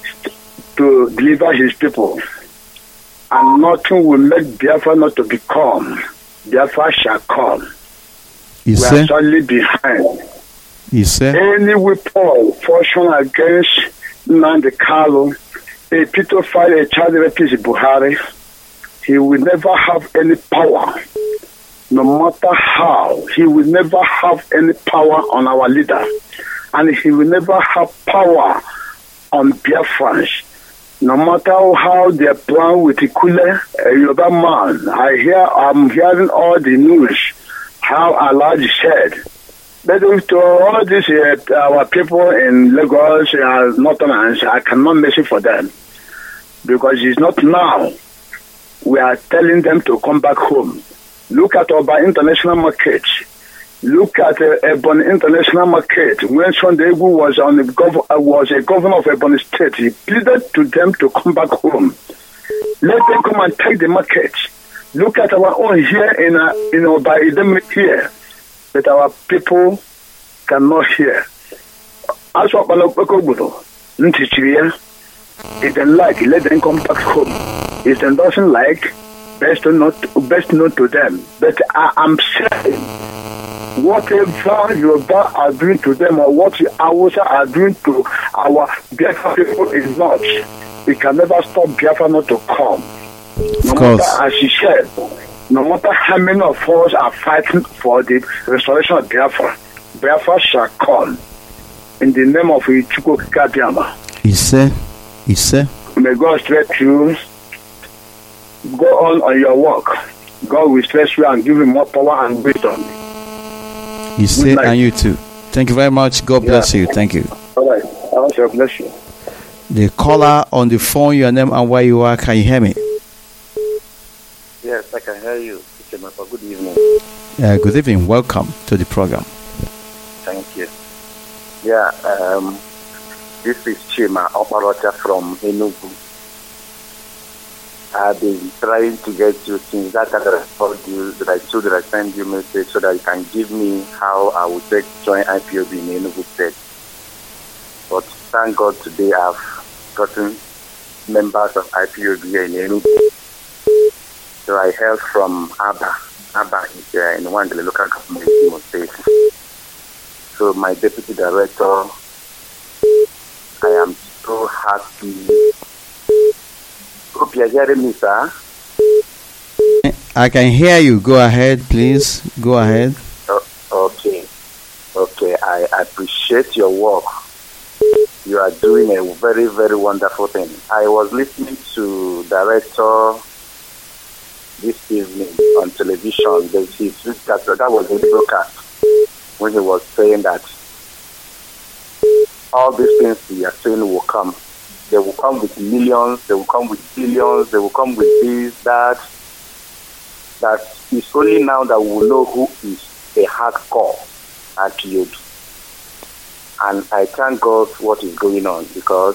to deliver his people. And nothing will make Biafra not to become. Biafra shall come. You We say? are solely behind. You say? Any weapon fortune against Nnamdi Kanu, a pedophile, a child rapist Buhari, he will never have any power. No matter how, he will never have any power on our leader. And he will never have power on Biafrans. No matter how they plan with Ikule, a Yoruba man, I hear, I'm hearing all the news, how Alhaji said. But to all these, uh, our people in Lagos, uh, Northerners, I cannot message for them. Because it's not now. We are telling them to come back home. Look at our international market. Look at uh, Ebony International Market. When Sunday Igbo was on the gov- uh, was a governor of Ebony State, he pleaded to them to come back home. Let them come and take the market. Look at our own here in uh, you know by them here, but our people cannot hear. As what Balokoko if they like, let them come back home. If they doesn't like, best not best not to them. But I am saying, whatever Yoruba are doing to them or what the Hausa are doing to our Biafra people is not. We can never stop Biafra not to come. No Of course. matter, as she said, no matter how many of us are fighting for the restoration of Biafra, Biafra shall come in the name of Ichuko Kadiama. You say? You say? May God stretch you. Go on on your work. God will stretch you and give you more power and wisdom. You say, night. and you too. Thank you very much. God bless you. Thank you. All right. I want to bless you. The caller on the phone, your name and where you are, can you hear me? Yes, I can hear you. Good evening. Uh, good evening. Welcome to the program. Thank you. Yeah, um, this is Chima Oparocha from Enugu. I've been trying to get you since that time that I told you, that I told that I sent you a message so that you can give me how I would take join I P O B in Enugu State. But thank God today I've gotten members of I P O B here in Enugu. So I heard from Abba. Abba is uh, in one of the local government in Imo State. So my deputy director, I am so happy. Hope you're hearing me, sir. I can hear you. Go ahead, please. Go ahead. Oh, okay. Okay, I appreciate your work. You are doing a very, very wonderful thing. I was listening to director this evening on television. There's his, that, that was a broadcast when he was saying that all these things we are saying will come. They will come with millions, they will come with billions, they will come with this, that. That it's only now that we will know who is a hardcore I P O B. And I thank God what is going on because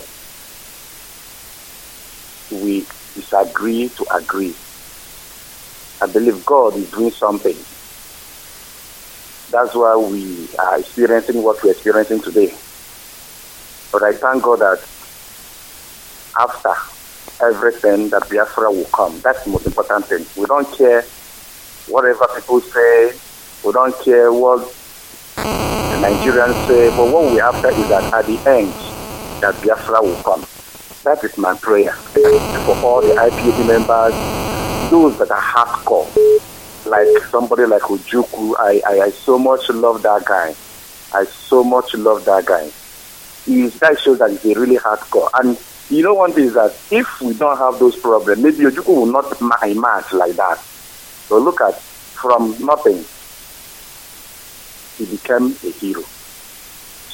we disagree to agree. I believe God is doing something. That's why we are experiencing what we're experiencing today. But I thank God that after everything, that Biafra will come. That's the most important thing. We don't care whatever people say. We don't care what the Nigerians say. But what we after is that at the end, that Biafra will come. That is my prayer for all the I P O B members, those that are hardcore. Like somebody like Ojukwu, I, I, I so much love that guy. I so much love that guy. He's, that shows that he's a really hardcore. And you know one thing is that if we don't have those problems, maybe Ojukwu will not emerge like that. So look at, from nothing, he became a hero.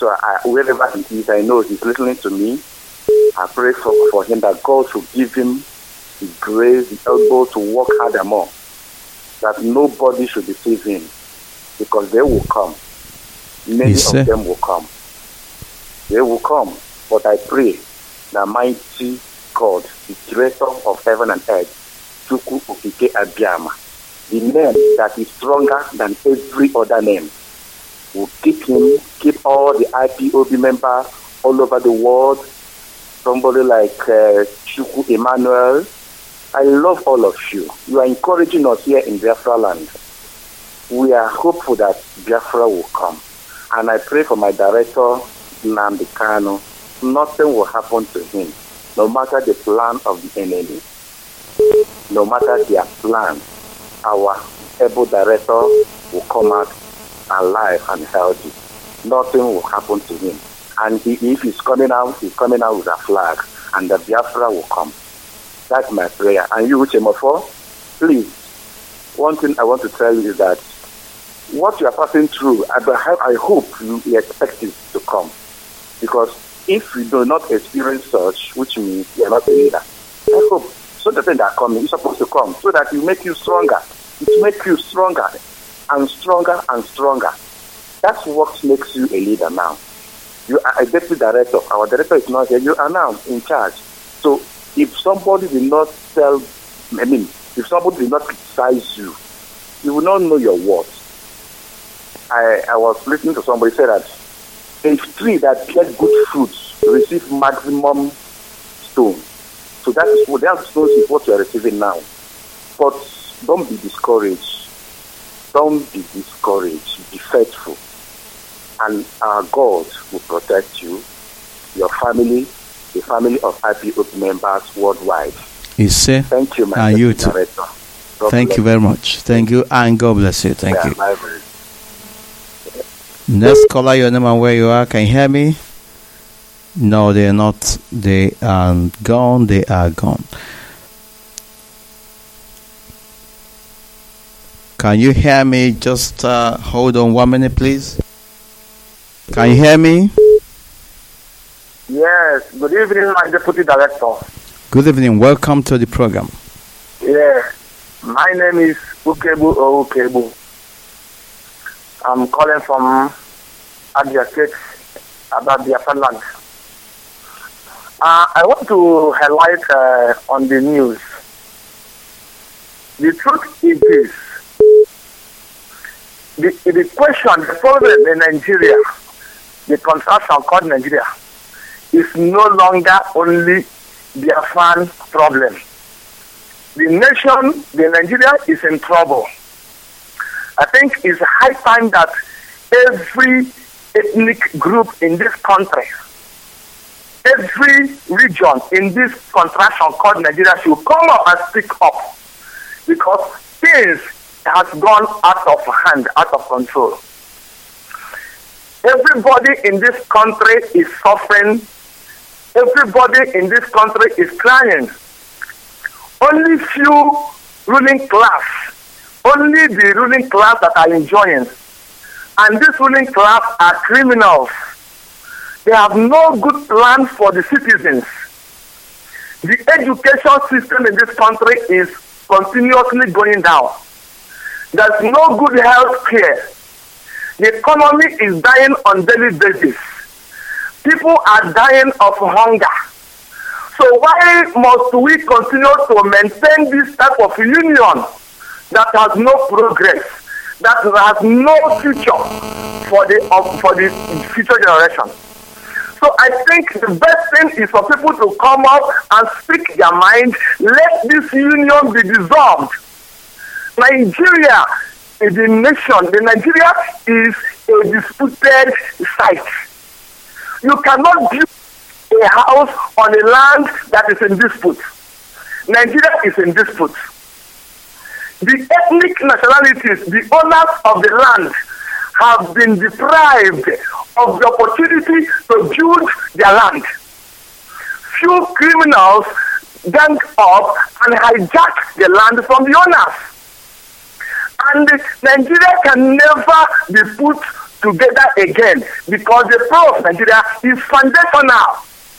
So I, wherever he is, I know he's listening to me. I pray for, for him that God should give him the grace, the elbow to work harder more. That nobody should deceive him. Because they will come. Many Yes, of them will come. They will come. But I pray the mighty God, the creator of heaven and earth, Chukwu Okike Abiyama, the name that is stronger than every other name, will keep him, keep all the I P O B members all over the world. Somebody like uh, Chukwu Emmanuel. I love all of you. You are encouraging us here in Biafra land. We are hopeful that Biafra will come. And I pray for my director, Nnamdi Kanu. Nothing will happen to him, no matter the plan of the enemy. No matter their plan, our able director will come out alive and healthy. Nothing will happen to him. And he, if he's coming out, he's coming out with a flag, and the Biafra will come. That's my prayer. And you, Chemofo, please, one thing I want to tell you is that what you are passing through, I, I hope you expect it to come. Because if you do not experience such, which means you are not a leader, I hope so the things that are coming is supposed to come so that it make you stronger. It makes you stronger and stronger and stronger. That's what makes you a leader now. You are a deputy director. Our director is not here. You are now in charge. So if somebody will not tell, I mean, if somebody will not criticize you, you will not know your worth. I, I was listening to somebody say that a tree that gets good fruits receives maximum stone. So that is what that stone is what you are receiving now. But don't be discouraged. Don't be discouraged. Be faithful. And our God will protect you, your family, the family of I P O B members worldwide. Yes, sir. Thank you, my and you too. director. God Thank you very much. Thank you, and God bless you. Thank Yeah, you. my very- Next caller, your name and where you are. Can you hear me? No, they are not. They are gone. They are gone. Can you hear me? Just uh, hold on one minute, please. Can you hear me? Yes, good evening, my deputy director. Good evening. Welcome to the program. Yeah, my name is Ukebu Oukebu. I'm calling from Abia State, about Biafra land. Uh, I want to highlight uh, on the news. The truth is this. The, the question, the problem in Nigeria, the contraction called Nigeria, is no longer only Biafran problem. The nation, the Nigeria is in trouble. I think it's high time that every ethnic group in this country, every region in this contraction called Nigeria should come up and speak up, because things has gone out of hand, out of control. Everybody in this country is suffering. Everybody in this country is crying. Only few ruling class, only the ruling class that are enjoying. And this ruling class are criminals. They have no good plan for the citizens. The education system in this country is continuously going down. There's no good health care. The economy is dying on daily basis. People are dying of hunger. So why must we continue to maintain this type of union that has no progress, that has no future for the uh, for the future generation? So I think the best thing is for people to come out and speak their mind. Let this union be dissolved. Nigeria is the nation. The Nigeria is a disputed site. You cannot build a house on a land that is in dispute. Nigeria is in dispute. The ethnic nationalities, the owners of the land, have been deprived of the opportunity to build their land. Few criminals gang up and hijack the land from the owners. And Nigeria can never be put together again because the power of Nigeria is foundational.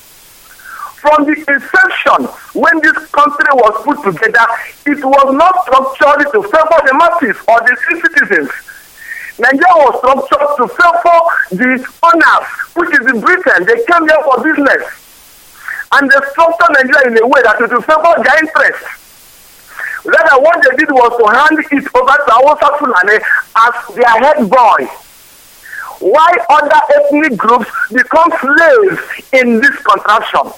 From the inception, when this country was put together, it was not structured to favor the masses or the citizens. Nigeria was structured to favor the owners, which is in Britain. They came here for business. And they structured Nigeria in a way that it will favor their interests. Rather, what they did was to hand it over to Hausa Fulani as their head boy. Why other ethnic groups become slaves in this contraction?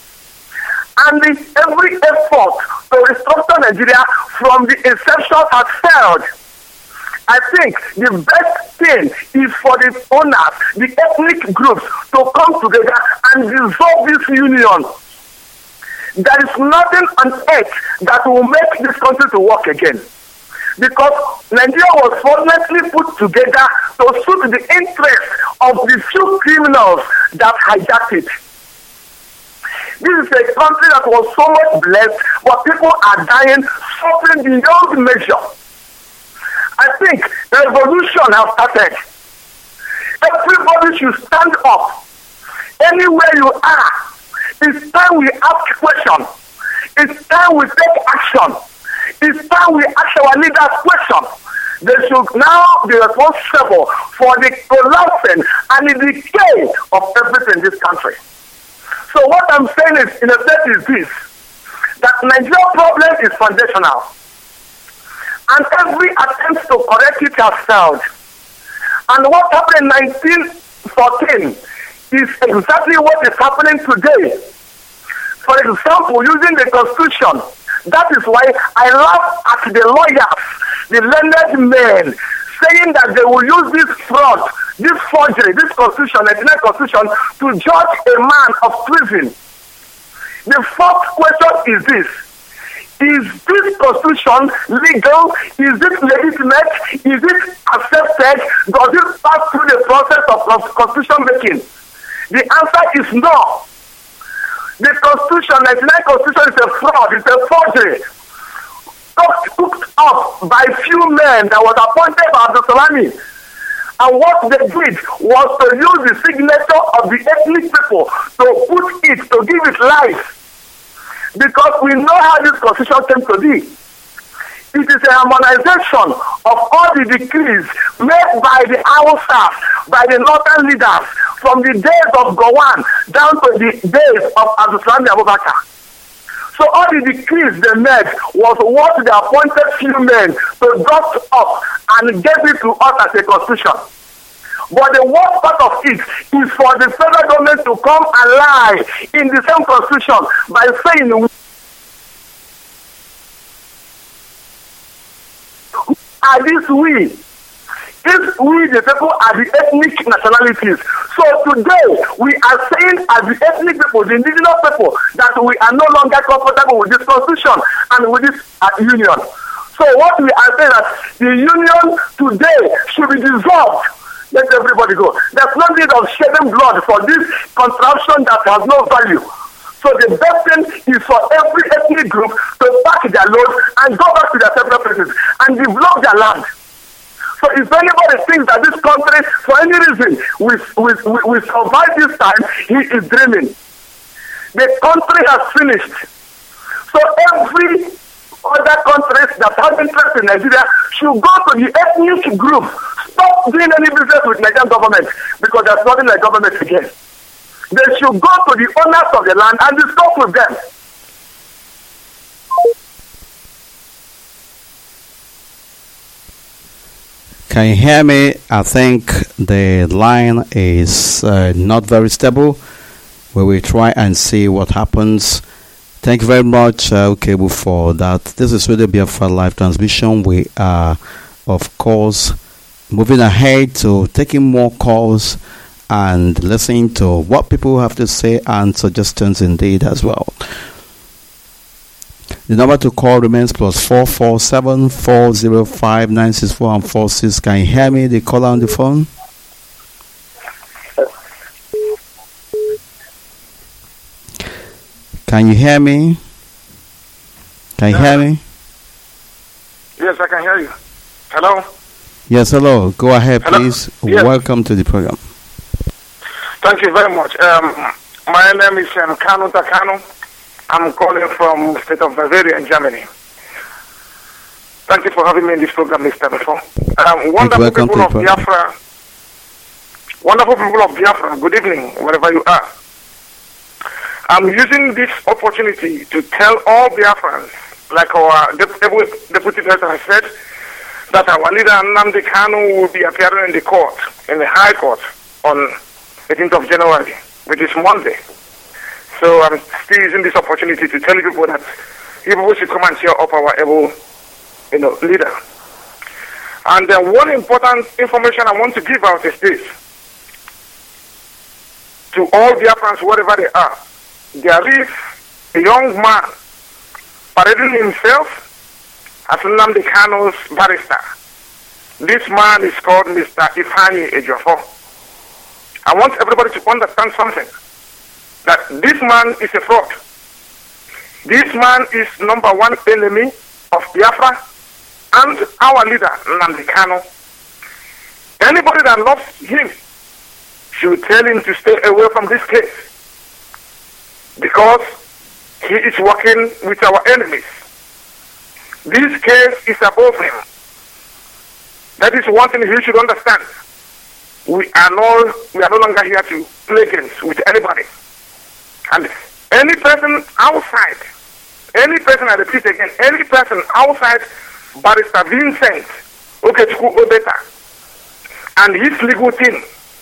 And the, every effort to restructure Nigeria from the inception has failed. I think the best thing is for the owners, the ethnic groups, to come together and dissolve this union. There is nothing on earth that will make this country to work again. Because Nigeria was fortunately put together to suit the interests of the few criminals that hijacked it. This is a country that was so much blessed, but people are dying, suffering beyond measure. I think the revolution has started. Everybody should stand up. Anywhere you are, it's time we ask questions. It's time we take action. It's time we ask our leaders questions. They should now be responsible for the collapsing and the decay of everything in this country. So what I'm saying is, in effect, is this, that Nigeria's problem is foundational. And every attempt to correct it has failed. And what happened in nineteen fourteen is exactly what is happening today. For example, using the Constitution, that is why I laugh at the lawyers, the learned men, saying that they will use this fraud, this forgery, this constitution, nineteen constitution, to judge a man of treason. The first question is this: is this constitution legal? Is it legitimate? Is it accepted? Does it pass through the process of constitution making? The answer is no. The constitution, nineteen constitution, is a fraud, it's a forgery. Cooked up by few men that was appointed by Abdul Salami. And what they did was to use the signature of the ethnic people to put it, to give it life. Because we know how this constitution came to be. It is a harmonization of all the decrees made by the Hausas, by the northern leaders, from the days of Gowon down to the days of Abdul Salami Abubakar. So all the decrees they made was what the appointed few men to dust up and gave it to us as a constitution. But the worst part of it is for the federal government to come and lie in the same constitution by saying, are these we? If we, the people, are the ethnic nationalities. So today, we are saying as the ethnic people, the indigenous people, that we are no longer comfortable with this constitution and with this uh, union. So what we are saying that the union today should be dissolved. Let everybody go. There's no need of shedding blood for this contraption that has no value. So the best thing is for every ethnic group to pack their load and go back to their separate places and develop their land. So if anybody thinks that this country, for any reason, we, we, we, we survive this time, he is dreaming. The country has finished. So every other countries that have interest in Nigeria should go to the ethnic group. Stop doing any business with Nigerian government because there's nothing like government again. They should go to the owners of the land and discuss with them. Can you hear me? I think the line is uh, not very stable. We will try and see what happens. Thank you very much, uh, Cable, for that. This is Radio Biafra live transmission. We are, of course, moving ahead to taking more calls and listening to what people have to say and suggestions indeed as well. The number to call remains plus four four seven four zero five nine six four and four six. Can you hear me? The caller on the phone. Can you hear me? Can you hear me? Yes, I can hear you. Hello? Yes, hello. Go ahead, Hello. please. Yes. Welcome to the program. Thank you very much. Um, my name is um, Kanu Takano. I'm calling from the state of Bavaria in Germany. Thank you for having me in this program, Mister Before. Um, wonderful welcome people to of the program. Biafra. Wonderful people of Biafra. Good evening, wherever you are. I'm using this opportunity to tell all Biafrans, like our Dep- Dep- Deputy Director has said, that our leader Nnamdi Kanu will be appearing in the court, in the High Court, on eighteenth of January, which is Monday. So I'm still using this opportunity to tell people that people should come and cheer up our able, you know, leader. And uh, one important information I want to give out is this: to all Biafrans, wherever they are, there is a young man parading himself as Nnamdi Kanu's barrister. This man is called Mister Ifeanyi Ejiofor. I want everybody to understand something, that this man is a fraud. This man is number one enemy of Biafra and our leader, Nnamdi Kanu. Anybody that loves him should tell him to stay away from this case, because he is working with our enemies. This case is above him. That is one thing he should understand. We are no, we are no longer here to play games with anybody. And any person outside, any person, I repeat again, any person outside Barrister Vincent Okechukwu Obeta and his legal team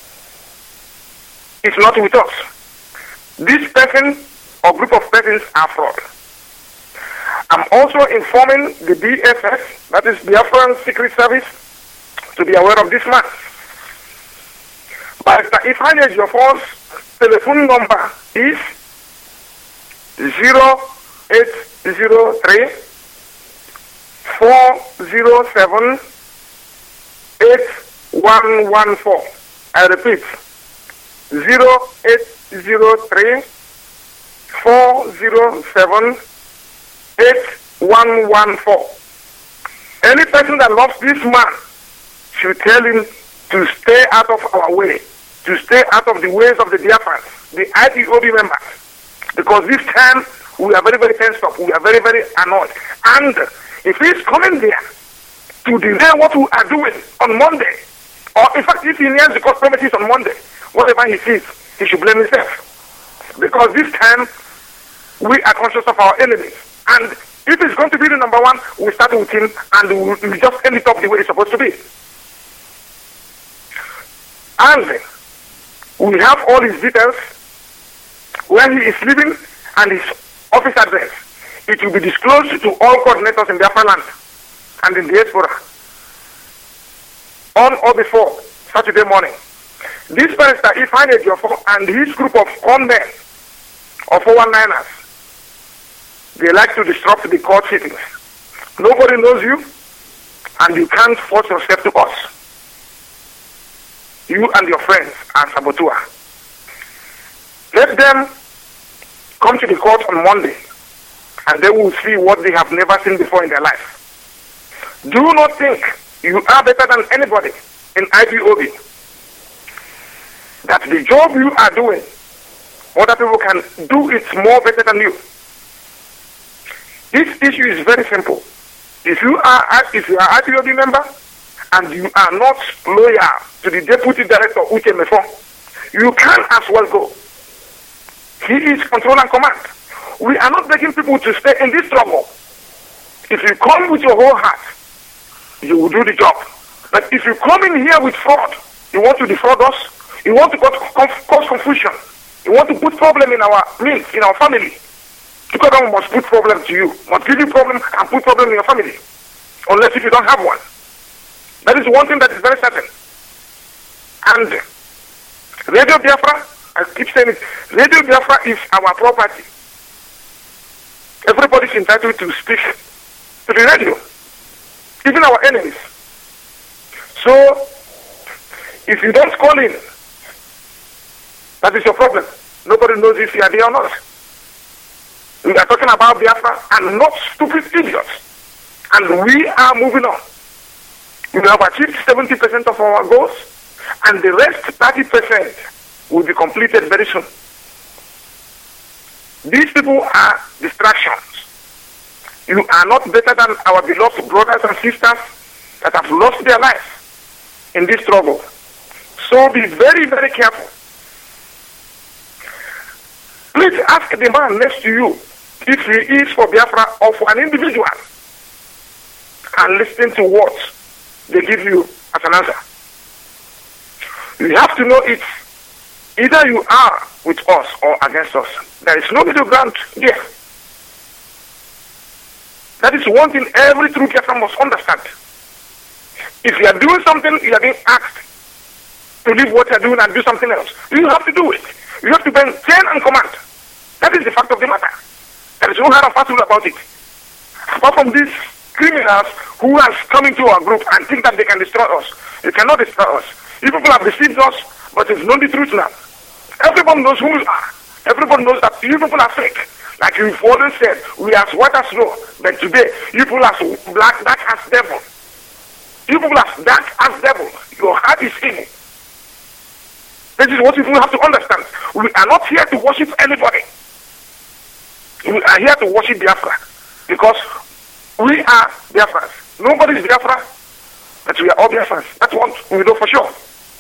is not with us. This person or group of persons are fraud. I'm also informing the B S S, that is Biafran Secret Service, to be aware of this man. Barrister Ifeanyi Ejiofor's telephone number is zero eight zero three, four zero seven, eight one one four. I repeat, zero eight zero three, four zero seven, eight one one four. Any person that loves this man should tell him to stay out of our way, to stay out of the ways of the Biafrans, the I P O B members, because this time we are very, very tensed up, we are very, very annoyed. And if he's coming there to delay what we are doing on Monday, or in fact if he nears the court premises on Monday, whatever he sees, he should blame himself. Because this time we are conscious of our enemies. And if it's going to be the number one, we start with him and we, we just end it up the way it's supposed to be. And we have all his details, where he is living and his office address. It will be disclosed to all coordinators in Biafra land and in the diaspora on or before Saturday morning. This barrister Ifeanyi Ejiofor and his group of con men or four one niners, they like to disrupt the court sittings. Nobody knows you, and you can't force yourself to us. You and your friends are saboteur. Let them come to the court on Monday, and they will see what they have never seen before in their life. Do not think you are better than anybody in I P O B. That the job you are doing, other people can do it more better than you. This issue is very simple. If you are if you are I P O B member and you are not loyal to the deputy director Uche Mefo, you can as well go. He is control and command. We are not begging people to stay in this trouble. If you come with your whole heart, you will do the job. But if you come in here with fraud, you want to defraud us, you want to cause, cause confusion, you want to put problem in our midst, in our family. Because one must put problem to you, must give you problem and put problem in your family, unless if you don't have one. That is one thing that is very certain. And Radio Biafra, I keep saying it, Radio Biafra is our property. Everybody is entitled to speak to the radio, even our enemies. So, if you don't call in, that is your problem. Nobody knows if you are there or not. We are talking about Biafra and not stupid idiots. And we are moving on. We have achieved seventy percent of our goals, and the rest thirty percent will be completed very soon. These people are distractions. You are not better than our beloved brothers and sisters that have lost their lives in this struggle. So be very, very careful. Please ask the man next to you if he is for Biafra or for an individual, and listen to what they give you as an answer. You have to know it. Either you are with us or against us. There is no middle ground there. That is one thing every true Biafran must understand. If you are doing something, you are being asked to leave what you are doing and do something else. You have to do it. You have to maintain and command. That is the fact of the matter. There is no hard and fast rule about it. Apart from these criminals who has come into our group and think that they can destroy us. You cannot destroy us. You people have deceived us, but it's not the truth now. Everyone knows who we are. Everyone knows that you people are fake. Like you've always said, we are as white as snow, but today you people are black, dark as devil. You people are dark as devil. Your heart is evil. This is what people have to understand. We are not here to worship anybody. We are here to worship Biafra because we are Biafrans. Nobody is Biafra, but we are all Biafrans. That's what we know for sure.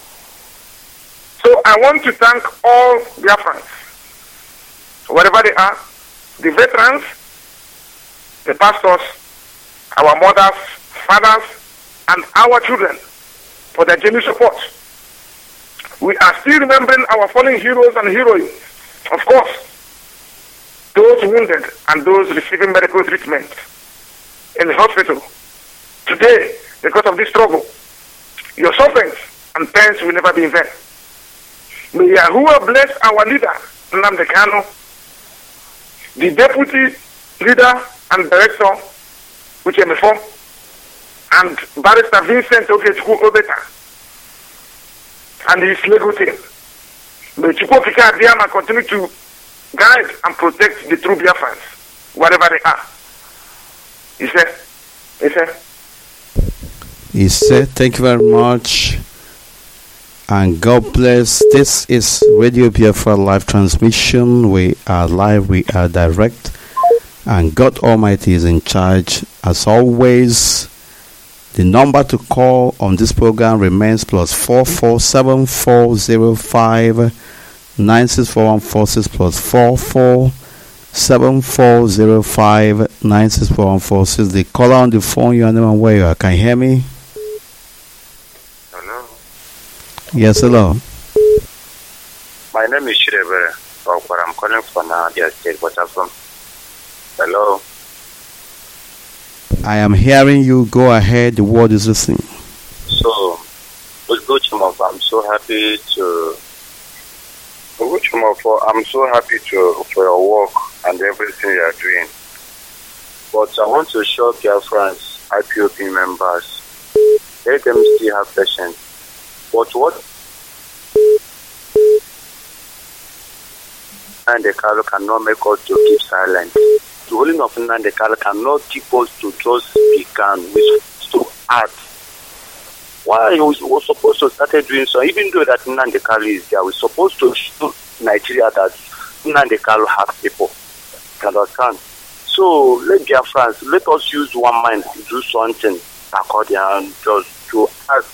So I want to thank all Biafrans, wherever they are, the veterans, the pastors, our mothers, fathers, and our children for their genuine support. We are still remembering our fallen heroes and heroines, of course, those wounded and those receiving medical treatment in the hospital. Today, because of this struggle, your sufferings and pains will never be in vain. May Yahuwah bless our leader, Nnamdi Kanu, the deputy leader and director, which is before, and Barrister Vincent Okechukwu Obeta, and his legal team. May Chukwokika Adiyama continue to guide and protect the true Biafrans, wherever they are. He said, he said, He said, thank you very much. And God bless. This is Radio Biafra live transmission. We are live, we are direct. And God Almighty is in charge. As always, the number to call on this program remains plus four four seven four zero five nine six four one four six plus four four seven four zero five nine six four one four six. The caller on the phone, your name and where you are. Can you hear me? Hello. Yes, hello. My name is Shirebe. I'm calling from Abia State, but I'm from. Hello. I am hearing you. Go ahead. The word is listening. So, I'm so happy to. I'm so happy to for your work and everything you are doing. But I want to assure Biafrans, I P O B members, let them still have patience. But what Nnamdi Kanu cannot make us to keep silent. The ruling of Nnamdi Kanu cannot keep us to just speak and we to act. Why we were supposed to start doing so? Even though that Nnamdi Kanu is there, we're supposed to show Nigeria that Nnamdi Kanu has people. Understand? So let Biafrans, let us use one mind to do something according and just to act.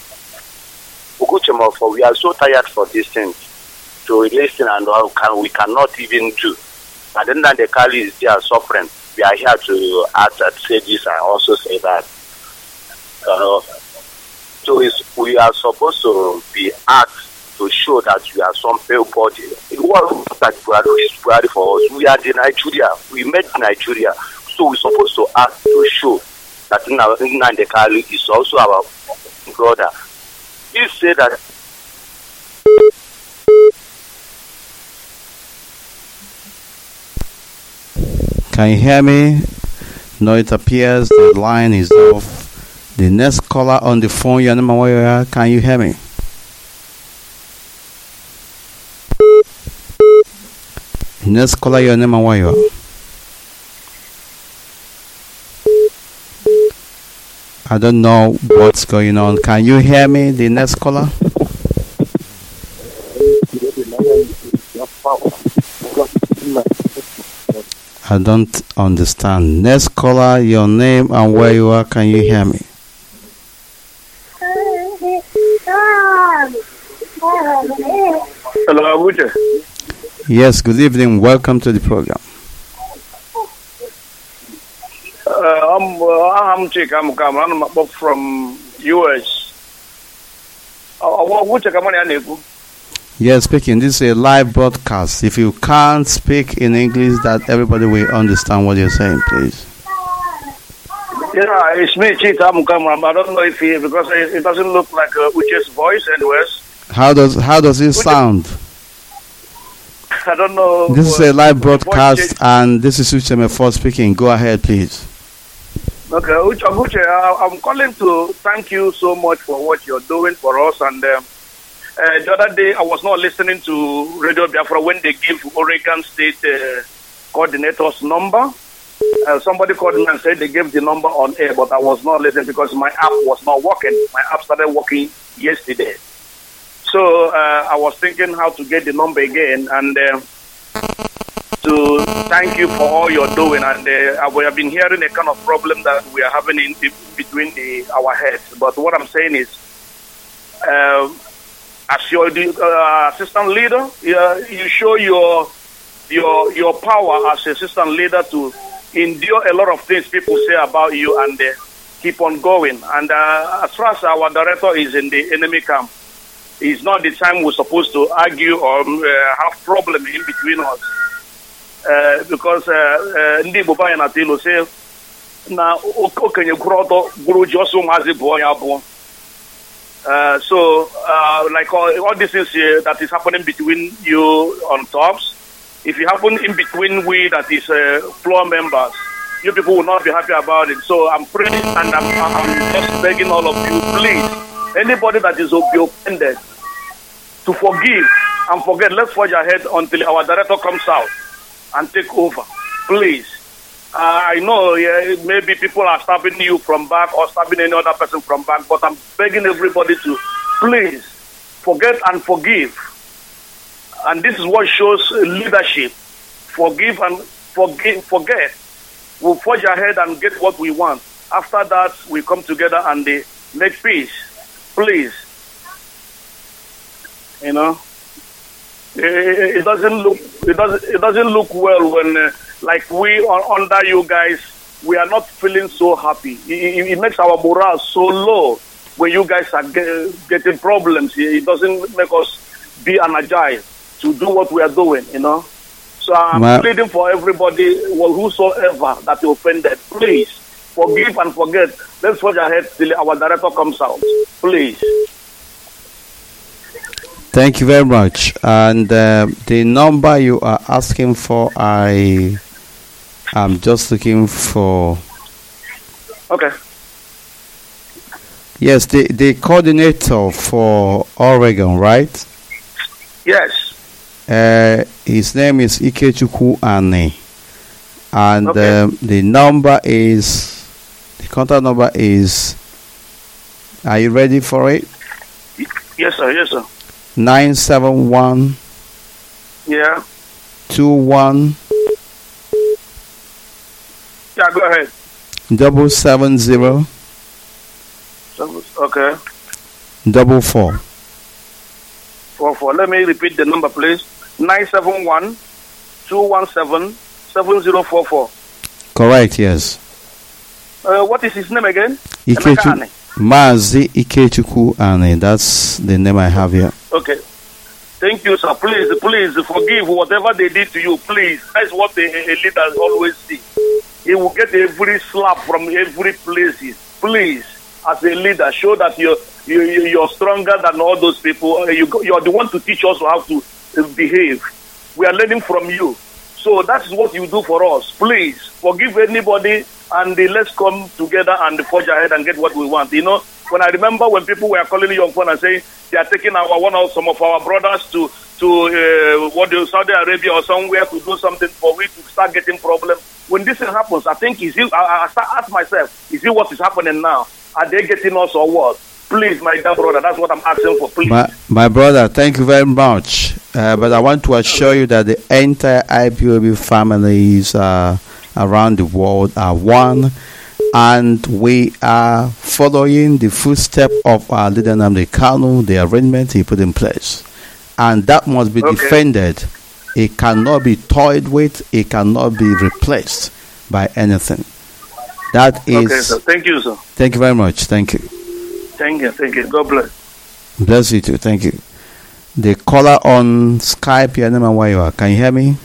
For we are so tired for these things to listen and can, we cannot even do. And then Nnamdi Kanu is there suffering. We are here to act and say this and also say that. Uh, so it's, we are supposed to be asked to show that we are some pale body. It was that Buhari is Buhari for us. We are the Nigeria. We made Nigeria. So we're supposed to act to show that Nnamdi Kanu is also our brother. You say that. Can you hear me? No, it appears the line is off. The next caller on the phone, your name and where you are. Can you hear me? Next caller, your name and where you are. I don't know what's going on. Can you hear me, the next caller? I don't understand. Next caller, your name and where you are. Can you hear me? Hello, Abuja. Yes, good evening. Welcome to the program. Uh, I'm uh, I'm Chick. I'm coming. I'm from U S. Uh, Abuja, come on, Aneku. Yes, speaking. This is a live broadcast. If you can't speak in English, that everybody will understand what you're saying, please. Yeah, it's me, Chick. I'm coming. I don't know if he, because it, it doesn't look like uh, Uche's voice, anyways. How does how does it sound? I don't know. This is a live broadcast, and this is Uche four speaking. Go ahead, please. Okay, Uche, Uche, I'm calling to thank you so much for what you're doing for us. And um, uh, the other day, I was not listening to Radio Biafra when they give Oregon State uh, coordinator's number. Uh, somebody called me and said they gave the number on air, but I was not listening because my app was not working. My app started working yesterday. So uh, I was thinking how to get the number again and uh, to thank you for all you're doing. And uh, we have been hearing a kind of problem that we are having in, in between the, our heads. But what I'm saying is, uh, as your uh, assistant leader, uh, you show your your your power as assistant leader to endure a lot of things people say about you and uh, keep on going. And uh, as far as our director is in the enemy camp, it's not the time we're supposed to argue or uh, have problem in between us. Uh, because Ndi Boba and Atilo say, na okenye groto guru joso mazi boy abo. So, uh, like all, all this is uh, that is happening between you on tops. If it happen in between we that is uh, floor members, you people will not be happy about it. So I'm praying and I'm, I'm just begging all of you, please. Anybody that is offended, to forgive and forget. Let's forge ahead until our director comes out and take over. Please. Uh, I know yeah, maybe people are stabbing you from back or stabbing any other person from back, but I'm begging everybody to please forget and forgive. And this is what shows leadership. Forgive and forgive, forget. We'll forge ahead and get what we want. After that, we come together and they make peace. Please. You know, it, it doesn't look it doesn't it doesn't look well when uh, like we are under you guys. We are not feeling so happy. It, it makes our morale so low when you guys are get, getting problems. It doesn't make us be energized to do what we are doing. You know, so I'm Ma- pleading for everybody, well, whosoever that you offended, please forgive and forget. Let's forge ahead till our director comes out. Please. Thank you very much. And uh, the number you are asking for, I am just looking for. Okay. Yes, the, the coordinator for Oregon, right? Yes. Uh, his name is Ikechukwu Ane. And Okay. um, the number is, the contact number is, are you ready for it? Yes, sir. Yes, sir. nine seven one, Yeah. two one, Yeah, go ahead. double seven zero, Okay. double four. Four, four. Let me repeat the number, please. nine seven one, two one seven, seven zero four four. Correct, yes. Uh, what is his name again? Emeka Ikechu- Ane. Mazi Ikechukwu Ane. That's the name I have here. Okay. Thank you, sir. Please, please forgive whatever they did to you. Please. That's what a, a leader always see. He will get every slap from every place. Please, as a leader, show that you're, you, you- you're stronger than all those people. Uh, You, you're the one to teach us how to uh, behave. We are learning from you. So that's what you do for us. Please, forgive anybody and uh, let's come together and forge ahead and get what we want. You know, when I remember when people were calling you on phone and saying they are taking our one of some of our brothers to to uh, what do Saudi Arabia or somewhere to do something for we to start getting problems. When this thing happens, I think is it, I, I start ask myself, is it what is happening now? Are they getting us or what? Please, my dear brother, that's what I'm asking for, please. My, my brother, thank you very much. Uh, but I want to assure you that the entire I P O B families uh, around the world are one, and we are following the footsteps of our leader Nnamdi Kanu, the arrangement he put in place. And that must be okay. defended. It cannot be toyed with. It cannot be replaced by anything. That is... Okay, sir. Thank you, sir. Thank you very much. Thank you. Thank you. Thank you. God bless. Bless you too. Thank you. The caller on Skype, your name and where you are. Can you hear me?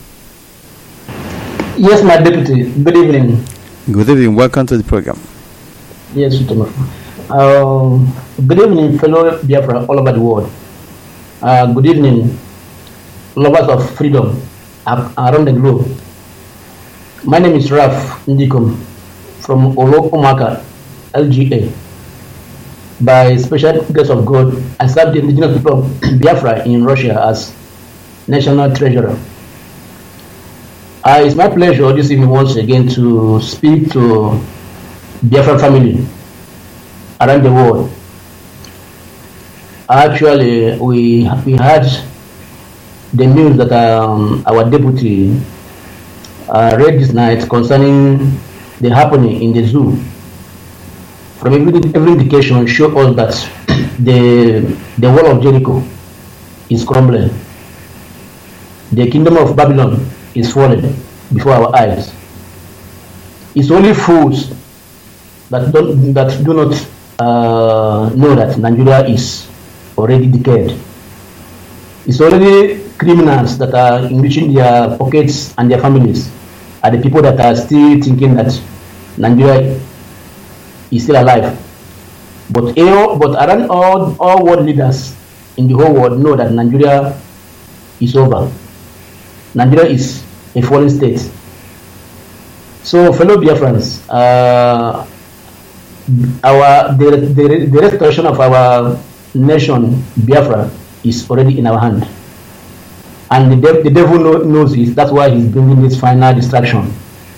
Yes, my deputy. Good evening. Good evening. Welcome to the program. Yes, um, good evening, fellow Biafra all over the world. Uh, good evening, lovers of freedom around the globe. My name is Raf Ndikom from Olo Omaka, L G A. By special grace of God, I served the indigenous people of Biafra in Russia as national treasurer. Uh, it's my pleasure this evening once again to speak to Biafra family around the world. Actually, we we had the news that um, our deputy uh, read this night concerning the happening in the zoo. From every, every indication, show us that the the wall of Jericho is crumbling. The kingdom of Babylon is falling before our eyes. It's only fools that don't that do not uh, know that Nigeria is already decayed. It's already criminals that are enriching their pockets and their families are the people that are still thinking that Nigeria is still alive. But all, but around all, all world leaders in the whole world know that Nigeria is over. Nigeria is a fallen state. So, fellow Biafrans, uh, our the, the, the restoration of our nation, Biafra, is already in our hand. And the, de- the devil know, knows it. That's why he's bringing this final distraction.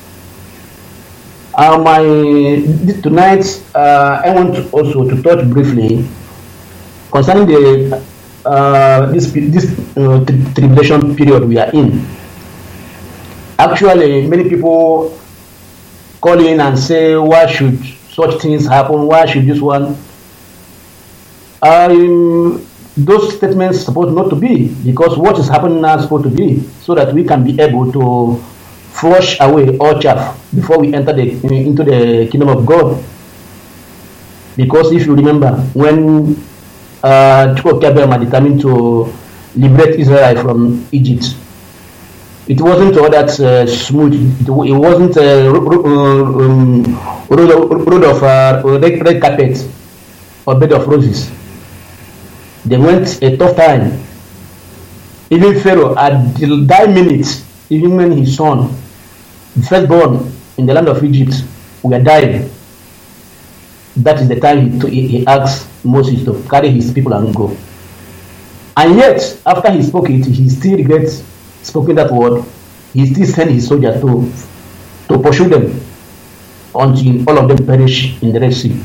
Uh, my this, tonight, uh, I want to also to touch briefly concerning the uh, this this uh, tri- tribulation period we are in. Actually, many people call in and say, "Why should such things happen? Why should this one?" Um, those statements supposed not to be, because what is happening now is supposed to be, so that we can be able to flush away all chaff before we enter the, into the kingdom of God. Because if you remember, when uh, Chukwu Kabema determined to liberate Israel from Egypt, it wasn't all that uh, smooth. It, it wasn't a uh, um, road, road of uh, red, red carpet or bed of roses. They went a tough time. Even Pharaoh, at the dying minute, even when his son, the firstborn in the land of Egypt, were dying, that is the time he, he asked Moses to carry his people and go. And yet, after he spoke it, he still regrets speaking that word. He still sent his soldiers to, to pursue them until all of them perish in the Red Sea.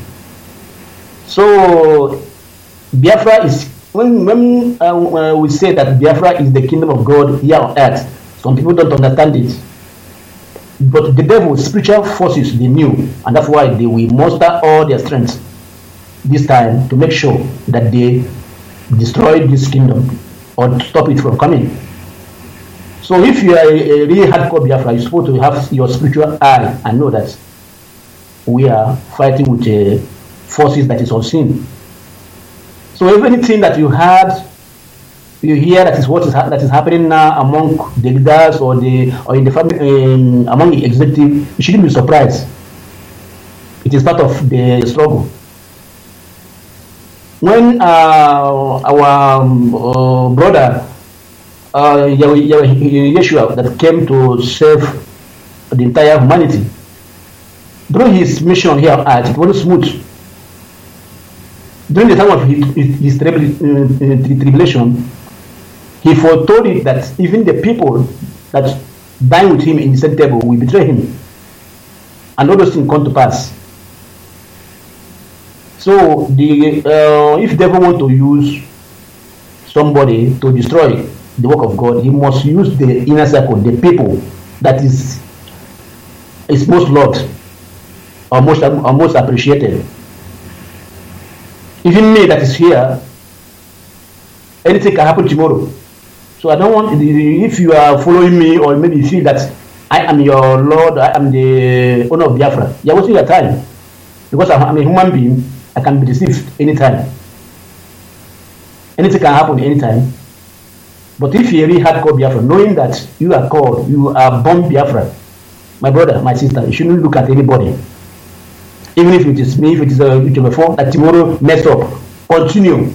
So, Biafra is, when, when uh, we say that Biafra is the kingdom of God here on earth, some people don't understand it. But the devil, spiritual forces, they knew, and that's why they will muster all their strength this time to make sure that they destroy this kingdom or stop it from coming. So if you are a, a really hardcore Biafra, you're supposed to have your spiritual eye and know that we are fighting with uh, forces that is unseen. So everything that you had, you hear that is what is ha- that is happening now among the leaders or the or in the family, um, among the executive, you shouldn't be surprised. It is part of the struggle. When uh, our um, uh, brother uh, Yeshua that came to save the entire humanity, during his mission here on earth, it wasn't smooth. During the time of his, his, his tribulation, he foretold it that even the people that dine with him in the same table will betray him. And all those things come to pass. So the uh, if devil want to use somebody to destroy the work of God, he must use the inner circle, the people that is is most loved or most or most appreciated. Even me that is here, anything can happen tomorrow. So I don't want, if you are following me or maybe you feel that I am your Lord, I am the owner of Biafra, you are wasting your time. Because I'm a human being, I can be deceived anytime. Anything can happen anytime. But if you're really hardcore Biafra, knowing that you are called, you are born Biafra, my brother, my sister, you shouldn't look at anybody. Even if it is me, if it is a YouTube phone, that tomorrow mess up. Continue.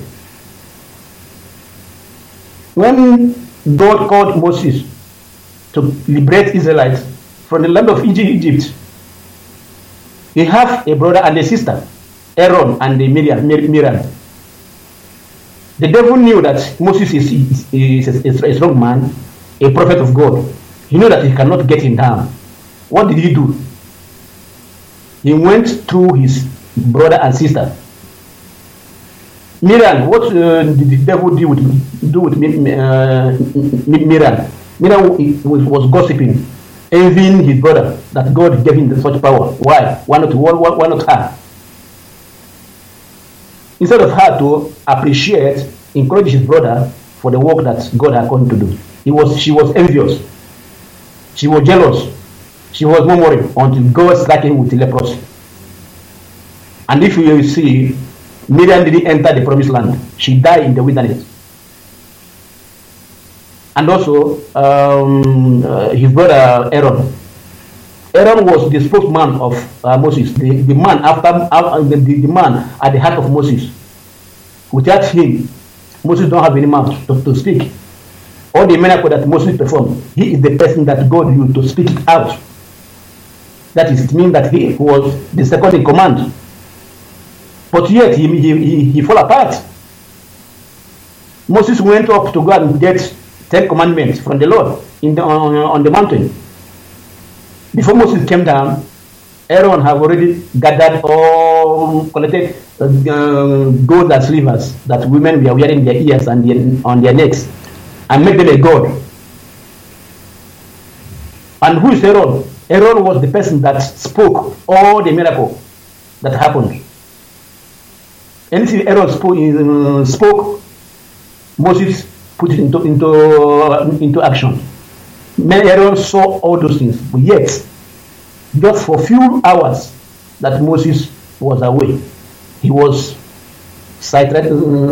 When God called Moses to liberate Israelites from the land of Egypt, he have a brother and a sister, Aaron and the Miriam. Miriam. The devil knew that Moses is, is, is a strong man, a prophet of God. He knew that he cannot get him down. What did he do? He went through his brother and sister. Miriam, what uh, did the devil do with, do with uh, Miriam? Miriam was, was gossiping, envying his brother that God gave him such power. Why? Why not, why, why not her? Instead of her to appreciate, encourage his brother for the work that God had called him to do, he was, she was envious. She was jealous. She was murmuring until God struck him with leprosy. And if you see, Miriam didn't enter the promised land. She died in the wilderness. And also, um, uh, his brother Aaron. Aaron was the spokesman of uh, Moses, the, the man after uh, the, the man at the heart of Moses. Without him, Moses don't have any mouth to, to speak. All the miracles that Moses performed, he is the person that God used to speak it out. That is, it means that he was the second in command. But yet he, he, he, he fell apart. Moses went up to go and get Ten Commandments from the Lord in the, on, on the mountain. Before Moses came down, Aaron had already gathered all collected uh, gold and silvers that women were wearing in their ears and their, on their necks, and made them a god. And who is Aaron? Aaron was the person that spoke all the miracle that happened. Anything Aaron spoke, uh, spoke Moses put it into, into, uh, into action. Aaron saw all those things, but yet, just for a few hours that Moses was away, he was sighted.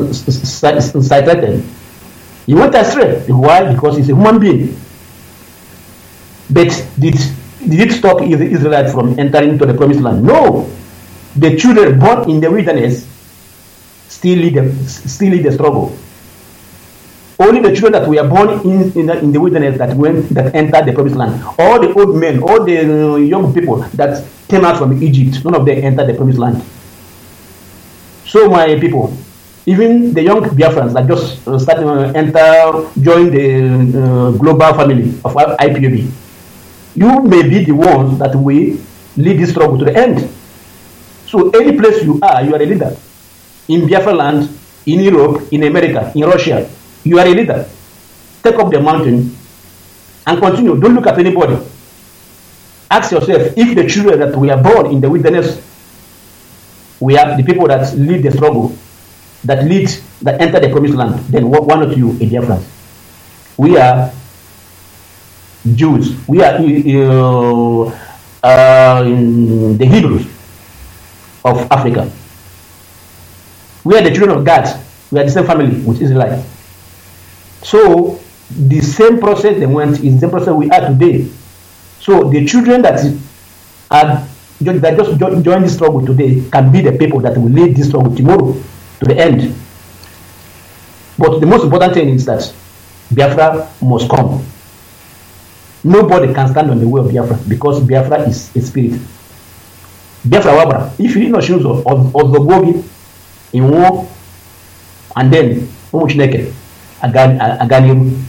He went astray. Why? Because he's a human being. But did, did it stop the Israelites from entering into the promised land? No. The children born in the wilderness still lead the, still lead the struggle. Only the children that were born in, in, the, in the wilderness that went that entered the promised land. All the old men, all the uh, young people that came out from Egypt, none of them entered the promised land. So my people, even the young Biafrans that just uh, started uh, enter, join the uh, global family of I P O B, you may be the ones that will lead this struggle to the end. So any place you are, you are a leader. In Biafra land, in Europe, in America, in Russia, you are a leader. Take up the mountain and continue. Don't look at anybody. Ask yourself, if the children that we are born in the wilderness, we are the people that lead the struggle, that lead, that enter the promised land, then why not you, a Biafran? We are Jews. We are uh, uh, the Hebrews of Africa. We are the children of God. We are the same family with Israelites. So the same process they went is the same process we are today. So the children that are that just join this struggle today can be the people that will lead this struggle tomorrow to the end. But the most important thing is that Biafra must come. Nobody can stand on the way of Biafra because Biafra is a spirit. Biafra wabra. If you know shoes of of the gogi in war, and then Umuchineke again.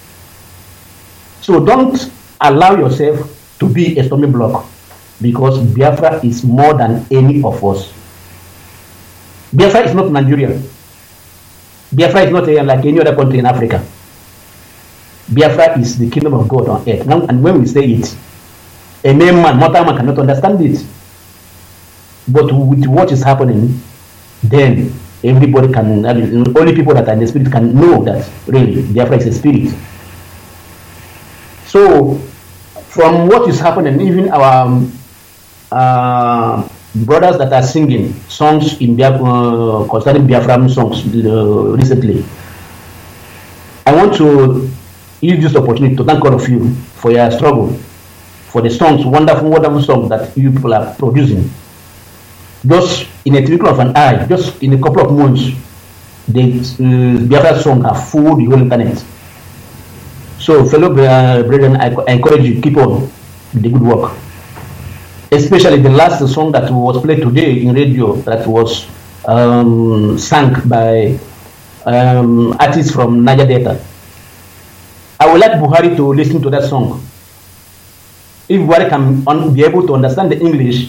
So don't allow yourself to be a stumbling block, because Biafra is more than any of us. Biafra is not Nigeria. Biafra is not uh, like any other country in Africa. Biafra is the kingdom of God on earth. Now, and when we say it, a mere man, mortal man cannot understand it. But with what is happening, then everybody can, I mean, only people that are in the spirit can know that really Biafra is a spirit. So, from what is happening, even our um, uh, brothers that are singing songs in Biafra, uh, concerning Biafran songs uh, recently, I want to use this opportunity to thank all of you for your struggle, for the songs, wonderful, wonderful songs that you people are producing. Just in a twinkle of an eye, just in a couple of months, the uh, Biafra song have fooled the whole internet. So, fellow uh, brethren, I, I encourage you, keep on with the good work. Especially the last song that was played today in radio, that was um, sung by um, artists from Niger Delta. I would like Buhari to listen to that song. If Buhari can un- be able to understand the English,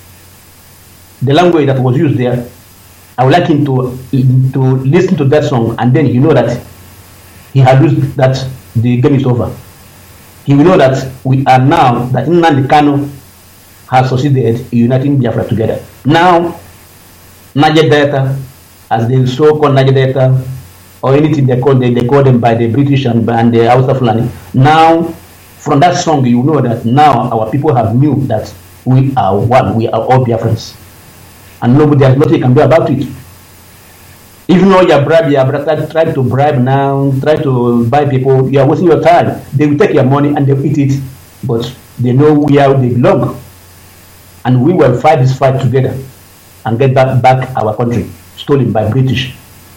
the language that was used there, I would like him to to listen to that song, and then he know that he has used that the game is over. He will know that we are now, that Nnamdi Kanu has succeeded in uniting Biafra together. Now, Niger Delta, as they so-called Niger Delta, or anything they call they, they call them by the British and, and the Hausa Fulani. Now, from that song, you know that now our people have knew that we are one, we are all Biafrans. And nobody has nothing can do about it. Even though you are bribe, you are trying to bribe now, try to buy people, you are wasting your time. They will take your money and they will eat it, but they know where they belong. And we will fight this fight together and get back, back our country, stolen by British.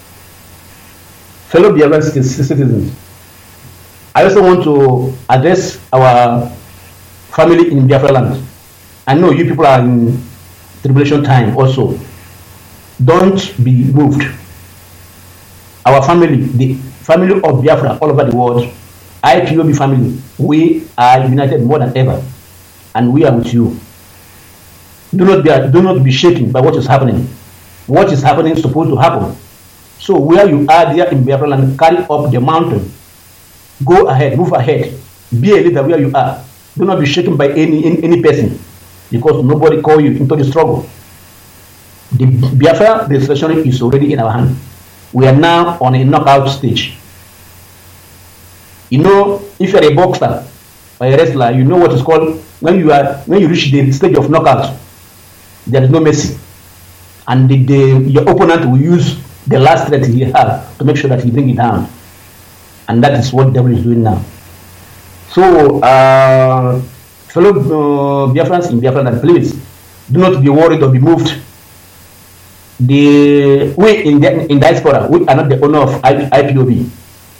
Fellow Biafran citizens, I also want to address our family in Biafra land. I know you people are in tribulation time also. Don't be moved. Our family, the family of Biafra all over the world, I P O B family, we are united more than ever, and we are with you. Do not be do not be shaken by what is happening. What is happening is supposed to happen. So where you are there in Biafra land, carry up the mountain. Go ahead, move ahead. Be a leader where you are. Do not be shaken by any any, any person, because nobody call you into the struggle. The Biafra legislation is already in our hand. We are now on a knockout stage. You know, if you are a boxer or a wrestler, you know what is called when you are when you reach the stage of knockout. There is no mercy, and the, the, your opponent will use the last threat he has to make sure that he bring it down, and that is what the devil is doing now. So, uh, fellow uh, Biafrans in Biafra land, please do not be worried or be moved. The we in the, in diaspora, we are not the owner of I P O B.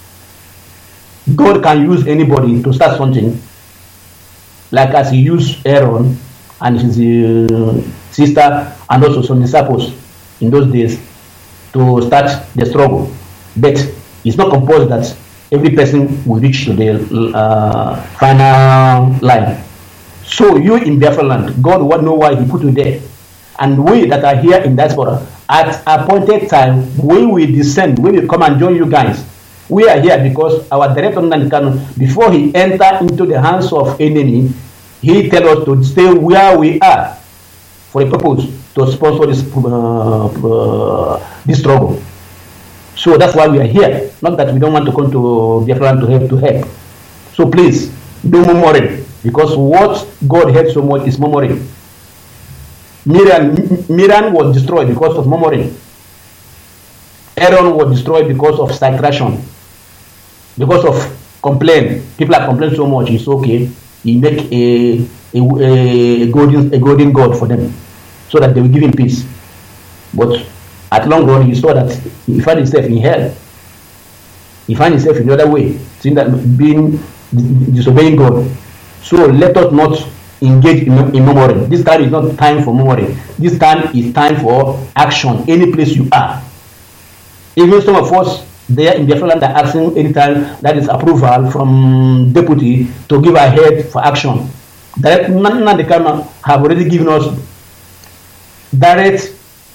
God can use anybody to start something, like as He used Aaron and his uh, sister and also some disciples in those days to start the struggle. But it's not composed that every person will reach to the uh, final line. So you in Biafra land, God will know why He put you there. And we that are here in diaspora, at appointed time, we will descend, we will come and join you guys. We are here because our director, Nnamdi Kanu, before he entered into the hands of enemy, he tell us to stay where we are for a purpose to sponsor this, uh, uh, this struggle. So that's why we are here. Not that we don't want to come to Biafra to help to help. So please, do murmuring, because what God hates so much is murmuring. Miriam, Miriam was destroyed because of murmuring. Aaron was destroyed because of stagnation, because of complaint. People are complaining so much. It's okay. He make a a, a golden a golden god for them, so that they will give him peace. But at long run, he saw that he found himself in hell. He found himself in the other way, seeing that being disobeying God. So let us not engage in, in murmuring. This time is not time for murmuring. This time is time for action. Any place you are. Even some of us there in Biafra land are asking anytime that is approval from deputy to give ahead for action. Direct Nnamdi Kanu have already given us direct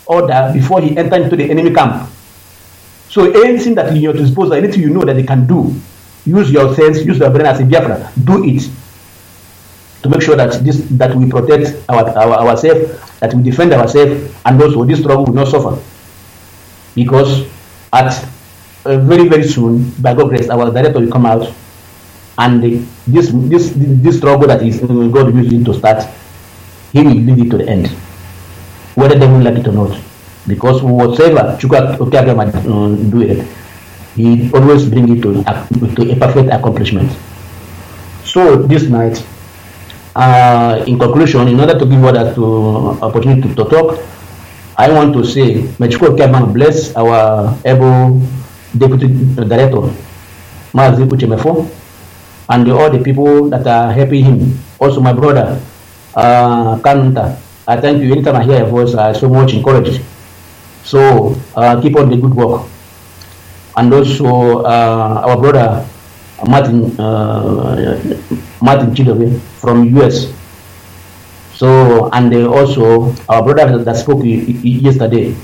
order before he entered into the enemy camp. So anything that in your disposal, anything you know that they can do, use your sense, use your brain as a Biafra, do it to make sure that this that we protect our, our ourselves, that we defend ourselves, and also this struggle will not suffer. Because at uh, very very soon, by God's grace, our director will come out, and the, this this this struggle that is uh, God using to start, he will lead it to the end, whether they will like it or not. Because whatever Chukwu Okeagha might uh, do it, he always bring it to, uh, to a perfect accomplishment. So this night, uh, in conclusion, in order to give others to opportunity to, to talk, I want to say, may Chukwu Okeagha bless our able deputy director, Mazi Uchemefo, and all the people that are helping him. Also my brother, uh, Kanunta. I thank you. Anytime I hear your voice, I so much encouraged. So uh, keep on the good work. And also uh, our brother Martin uh, Martin Chidobe from U S. So and uh, also our brother that spoke yesterday.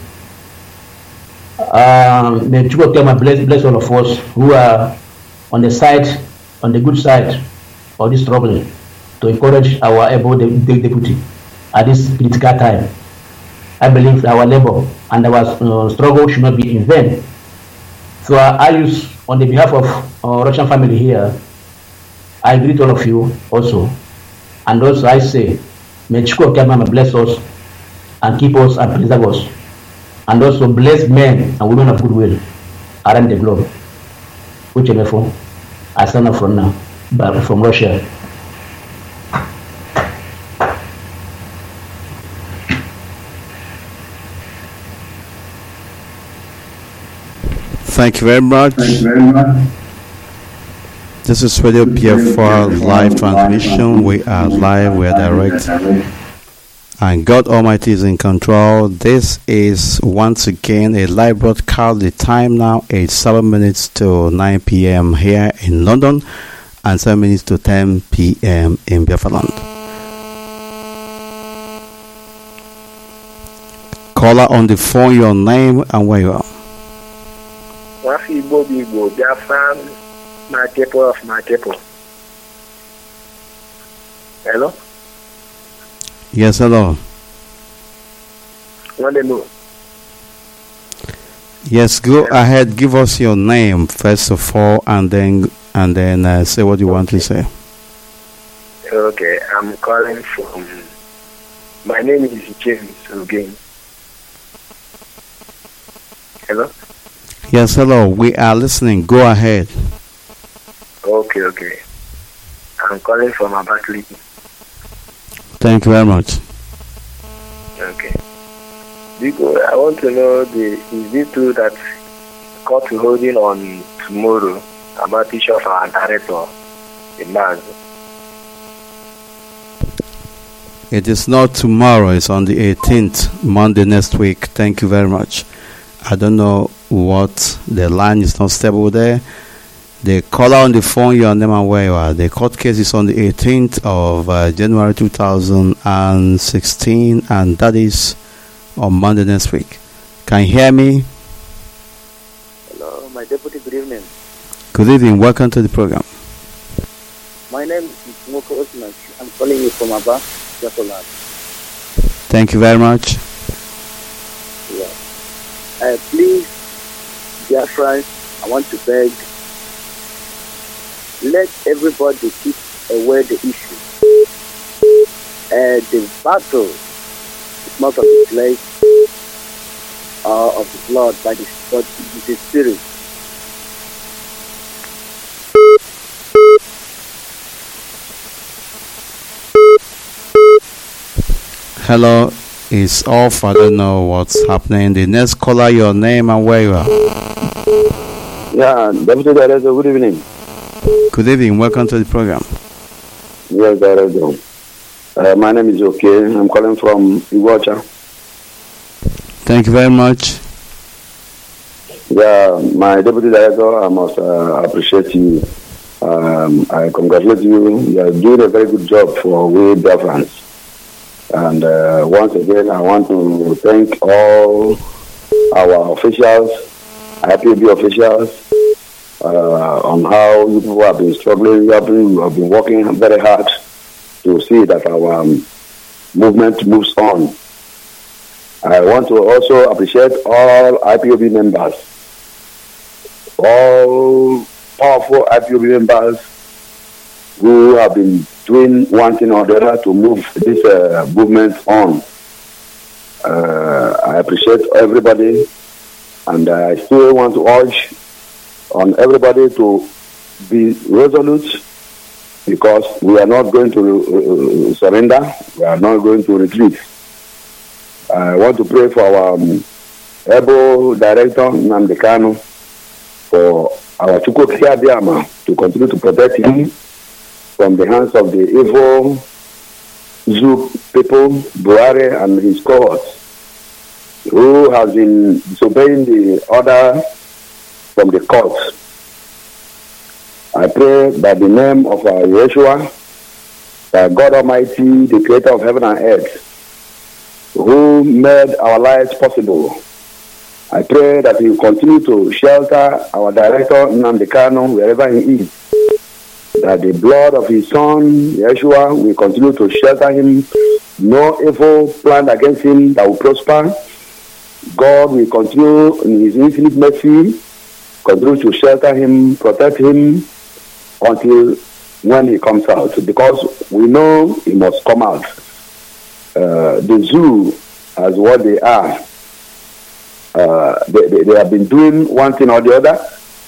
Uh, may Chukwu Okeagha bless bless all of us who are on the side, on the good side of this struggle, to encourage our able deputy at this critical time. I believe our labor and our uh, struggle should not be in vain. So uh, I use, on the behalf of our Russian family here, I greet all of you also. And also I say, may Chukwu Okeagha bless us and keep us and preserve us. And also bless men and women of goodwill around the globe. Uchemefo, I stand up from now, but from Russia. Thank you very much. Thank you very much. This is Radio Biafra live transmission. We are live, we are direct, and God Almighty is in control. This is once again a live broadcast. The time now is seven minutes to nine p.m. here in London, and seven minutes to ten p.m. in Biafra land. Caller on the phone, your name and where you are. Wafi Bobi Bo, Biafra, my people of my people. Hello? Yes, hello. What do you know? Yes, go ahead. Give us your name first of all, and then and then uh, say what you okay. want to say. Okay, I'm calling from. My name is James again. Hello. Yes, hello. We are listening. Go ahead. Okay, okay. I'm calling from Abakaliki. Thank you very much. Okay. Because I want to know, the is it true that court will holding on tomorrow about issue of our director in Maz? It is not tomorrow. It's on the eighteenth, Monday next week. Thank you very much. I don't know what the line is not stable there. The caller on the phone, your name and where you are. The court case is on the eighteenth of uh, January two thousand sixteen, and that is on Monday next week. Can you hear me? Hello, my deputy. Good evening. Good evening. Welcome to the program. My name is Moko Osman. I'm calling you from Aba, Jacoland. Thank you very much. Yeah. Uh, please, dear friends, I want to beg, let everybody keep aware the issue. Uh, the battle is not of the flesh or of the blood, but it's, but it's the spirit. Hello, it's off. I don't know what's happening. The next caller, your name and where you are. Yeah, Deputy Director, good evening. Good evening. Welcome to the program. Yes, Director. Uh, my name is Okay. I'm calling from Iguacha. Thank you very much. Yeah, my Deputy Director, I must uh, appreciate you. Um, I congratulate you. You are doing a very good job for we Biafrans. And uh, once again, I want to thank all our officials, I P O B officials, uh, on how you people have been struggling. You have been, you have been working very hard to see that our um, movement moves on. I want to also appreciate all I P O B members, all powerful I P O B members who have been doing one thing or the other to move this uh, movement on. Uh, I appreciate everybody, and I still want to urge on everybody to be resolute, because we are not going to uh, surrender, we are not going to retreat. I want to pray for our um, able director, Nnamdi Kanu, for our Chukwuka Abiyama to continue to protect him from the hands of the evil Zoo people, Buhari and his cohorts, who have been disobeying the order from the court. I pray by the name of our Yeshua, by God Almighty, the creator of heaven and earth, who made our lives possible. I pray that He will continue to shelter our director, Nnamdi Kanu, wherever he is. That the blood of his son, Yeshua, will continue to shelter him. No evil planned against him that will prosper. God will continue in His infinite mercy, continue to shelter him, protect him until when he comes out. Because we know he must come out. Uh, the zoo, as what they are, uh, they, they, they have been doing one thing or the other,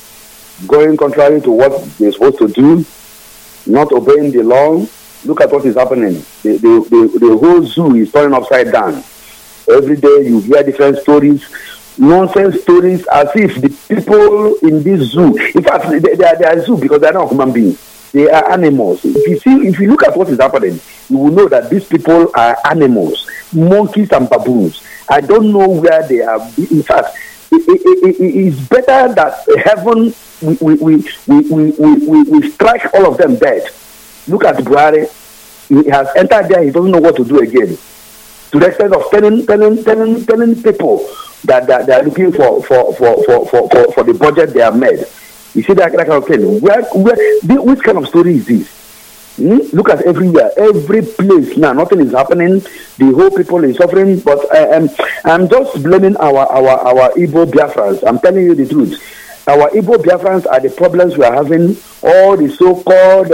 going contrary to what they're supposed to do, not obeying the law. Look at what is happening. The, the, the, the whole zoo is turning upside down. Every day you hear different stories, nonsense stories, as if the people in this zoo, in fact, they, they, are, they are zoo because they are not human beings. They are animals. If you see, if you look at what is happening, you will know that these people are animals, monkeys and baboons. I don't know where they are. In fact, it, it, it, it is better that heaven we we, we, we, we, we, we strike all of them dead. Look at Buhari. He has entered there. He doesn't know what to do again. To the extent of telling telling telling telling people that, that they are looking for for, for, for, for, for for the budget they have made. You see that, that kind of thing. Where, where, which kind of story is this? Hmm? Look at everywhere, every place now. Nothing is happening. The whole people is suffering. But I am, I'm just blaming our our our Igbo Biafrans. I'm telling you the truth. Our Igbo Biafrans are the problems we are having. All the so-called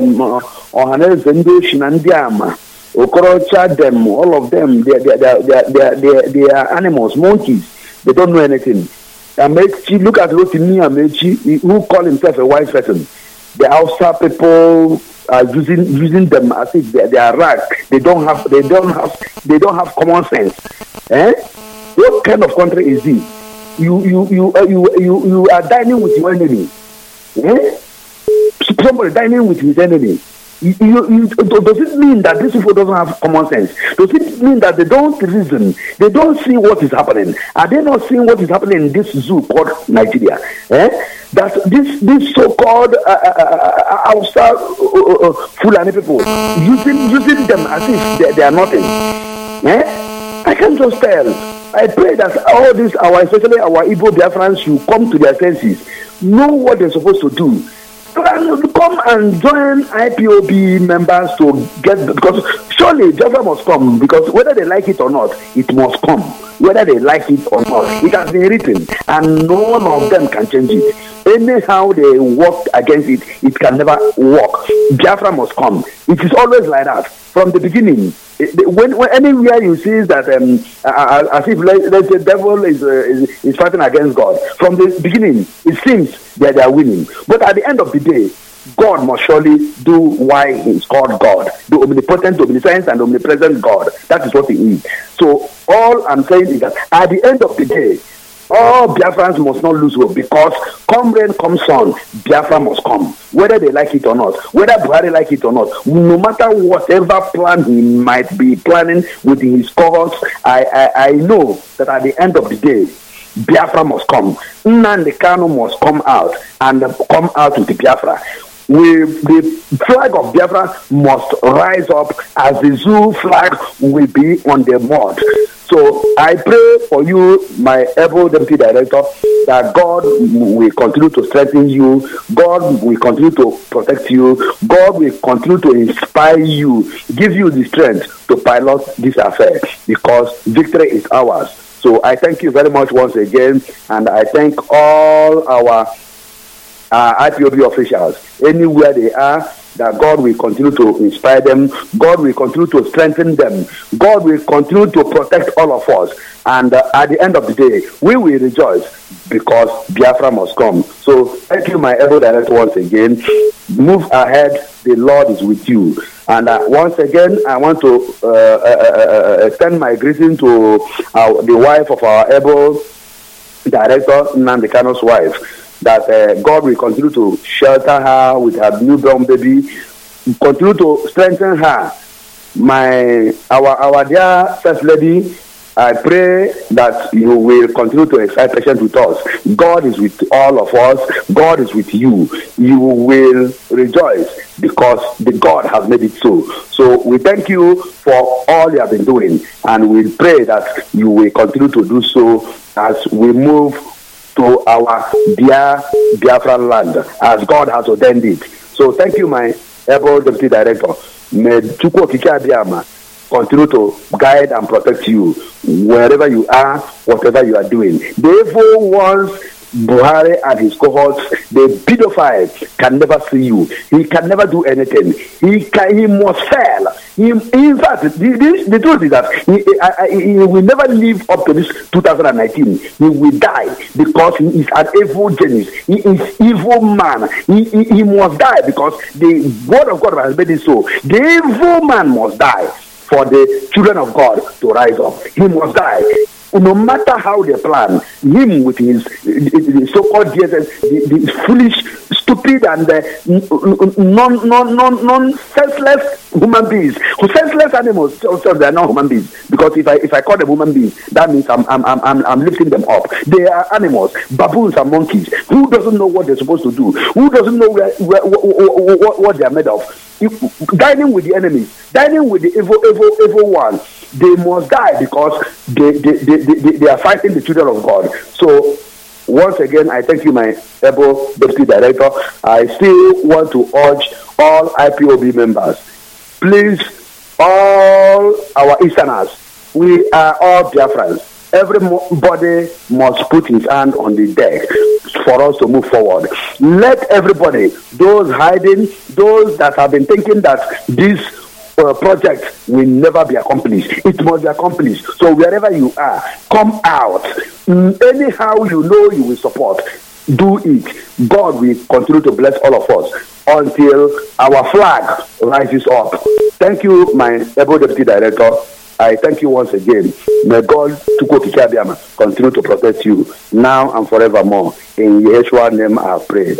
Ohanel Zendo Shinandiama, Okorocha, them, all of them, they they they they they they they are animals, monkeys. They don't know anything. Amechi, look at Rotimi Amechi, who call himself a wise person. The Hausa people are using using them as if they, they are rag. They don't have they don't have they don't have common sense. Eh? What kind of country is this? You you you uh, you, you you are dining with your enemy. Eh? Somebody dining with his enemy. You, you, you, does it mean that these people don't have common sense? Does it mean that they don't reason? They don't see what is happening? Are they not seeing what is happening in this zoo called Nigeria? Eh? That this this so-called outside uh, uh, uh, Fulani people using using them as if they, they are nothing. Eh? I can just tell. I pray that all these, our especially our Igbo Biafrans, should come to their senses, know what they're supposed to do. Come and join I P O B members to get, because surely Biafra must come, because whether they like it or not, it must come. Whether they like it or not, it has been written, and none of them can change it. Anyhow they work against it, it can never work. Biafra must come. It is always like that from the beginning. It, when, when anywhere you see that um, uh, as if let, let's say devil is, uh, is is fighting against God, from the beginning it seems that they are winning. But at the end of the day, God must surely do why He is called God, the omnipotent, omniscient, and omnipresent God. That is what He is. So all I'm saying is that at the end of the day, all Biafrans must not lose hope, because come rain, come sun, Biafra must come, whether they like it or not, whether Buhari like it or not. No matter whatever plan he might be planning with his cohorts, I, I, I know that at the end of the day, Biafra must come. Nnamdi Kanu must come out and come out with the Biafra. we, the flag of Biafra must rise up as the zoo flag will be on the mud. So I pray for you, my able deputy director, that God will continue to strengthen you, God will continue to protect you, God will continue to inspire you, give you the strength to pilot this affair, because victory is ours. So I thank you very much once again, and I thank all our uh, I P O B officials, anywhere they are, that God will continue to inspire them, God will continue to strengthen them, God will continue to protect all of us, and uh, at the end of the day, we will rejoice because Biafra must come. So thank you, my able director, once again. Move ahead, the Lord is with you. And uh, once again, I want to uh, uh, uh, extend my greeting to uh, the wife of our able director, Nnamdi Kanu's wife, that uh, God will continue to shelter her with her newborn baby, continue to strengthen her. My our our dear First Lady, I pray that you will continue to excite patience with us. God is with all of us. God is with you. You will rejoice because the God has made it so. So we thank you for all you have been doing, and we pray that you will continue to do so as we move to our dear Biafra land, as God has ordained it. So thank you, my able deputy director. May Chukwu Okike Abiyama continue to guide and protect you wherever you are, whatever you are doing. The evil ones, Buhari and his cohorts, the pedophile can never see you. He can never do anything. He can, he must fail. He, in fact, the, the, the truth is that he, I, I, he will never live up to this two thousand nineteen. He will die because he is an evil genius. He is evil man. He, he, he must die because the word of God has made it so. The evil man must die for the children of God to rise up. He must die. No matter how they plan, him with his the so-called D S S, the, the foolish, stupid, and uh, non, non, non, non senseless human beings, who senseless animals, so they are not human beings. Because if I if I call them human beings, that means I'm I'm I'm I'm lifting them up. They are animals, baboons and monkeys. Who doesn't know what they're supposed to do? Who doesn't know where, where, what, what, what they are made of? If, dining with the enemy, dining with the evil, evil, evil one. They must die because they, they, they, they, they are fighting the children of God. So, once again, I thank you, my able deputy director. I still want to urge all I P O B members, please, all our Easterners, we are all Biafrans. Everybody must put his hand on the deck for us to move forward. Let everybody, those hiding, those that have been thinking that this Uh, project will never be accomplished. It must be accomplished. So wherever you are, come out. Mm, anyhow you know you will support, do it. God will continue to bless all of us until our flag rises up. Thank you, my able deputy director. I thank you once again. May God Chukwu Okike Abiyama continue to protect you now and forevermore. In Yeshua's name I have prayed.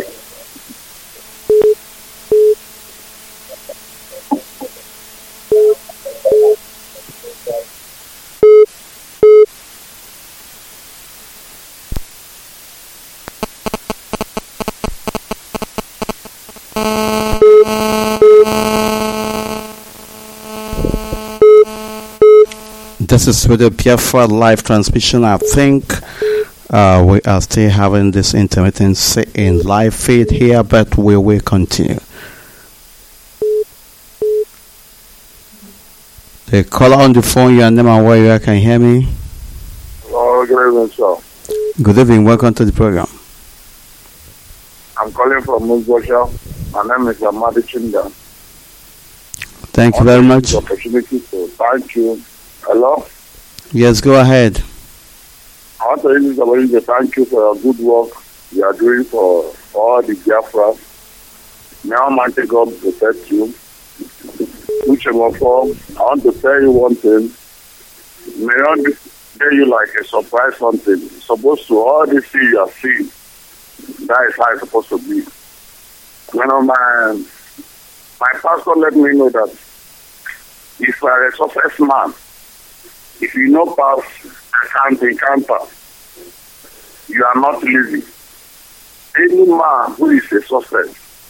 This is with the Biafra live transmission. I think uh, we are still having this intermittency in live feed here, but we will continue. The caller on the phone, your name and where you are, can you hear me? Hello, good evening, sir. Good evening, welcome to the program. I'm calling from Muzbosha. My name is Amadi Chinda. Thank you very much. Opportunity to thank you. Hello? Yes, go ahead. I want to use this opportunity to thank you for your good work you are doing for all the Biafra. May Almighty God protect you. Which of all, I want to tell you one thing. May not tell you like a surprise something. It's supposed to, all this thing you are seeing, that is how it's supposed to be. When my, my pastor let me know that if you are a success man, if you know pass account encounter, you are not lazy. Any man who is a success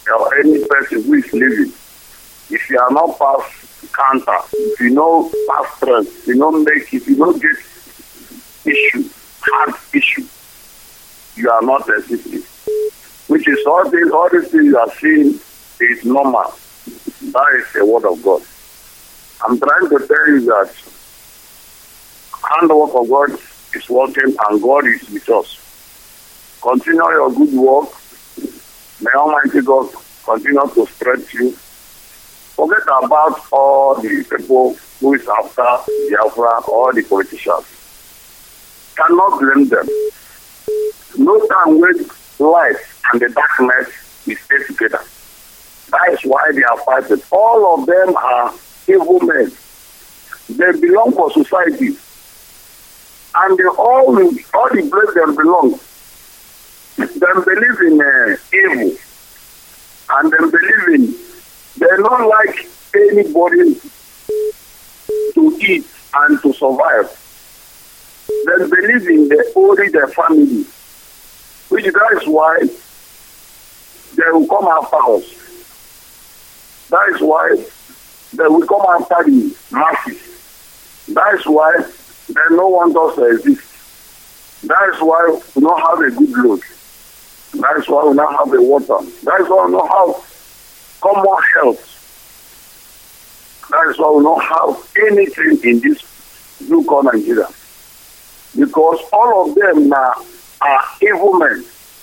or any person who is living, if you are not past counter, if you know past strength, if you don't make it, if you don't get issue, hard issue, you are not existing. Which is all these, all these things you are seeing is normal. That is the word of God. I'm trying to tell you that handwork of God is working and God is with us. Continue your good work. May Almighty God continue to stretch you. Forget about all the people who is after Biafra, all the politicians. Cannot blame them. No time when light and the darkness will stay together. That is why they are fighting. All of them are evil men. They belong for society. And they all, all the place they belong, they believe in uh, evil. And they believe in, they don't like anybody to eat and to survive. They believe in the, only their family. Which that is why they will come after us. That is why they will come after the masses. That is why they don't want us to exist. That is why we don't have a good road. That is why we don't have a water. That is why we don't have common health. That is why we don't have anything in this blue called Nigeria. Because all of them are, are evil men.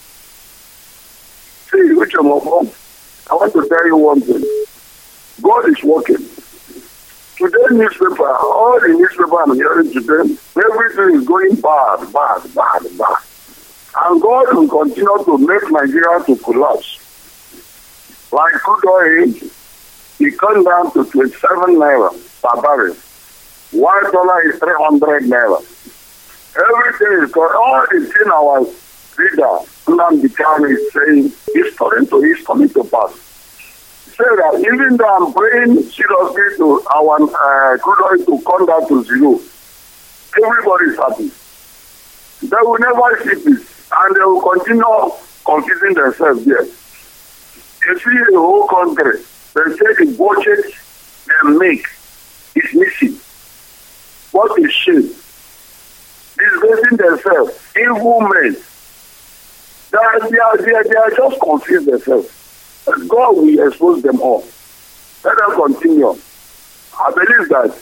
See, which I'm of I want to tell you one thing. God is working. Today's newspaper, all the newspaper I'm hearing today, everything is going bad, bad, bad, bad. And God will continue to make Nigeria to collapse. Like crude oil, it come down to twenty-seven naira per barrel. One dollar is three hundred naira. Everything is going, all the thing our leader, Nnamdi Kanu, is saying, is coming to, is coming to pass. Say that even though I'm praying seriously to our uh, crude oil to come down to zero, everybody is happy. They will never see this, and they will continue confusing themselves there. You see the whole country, they say the budget they make is missing. What is shame? Disgracing themselves, evil men. They are, they are, they are, they are just confused themselves. But God will expose them all. Let them continue. I believe that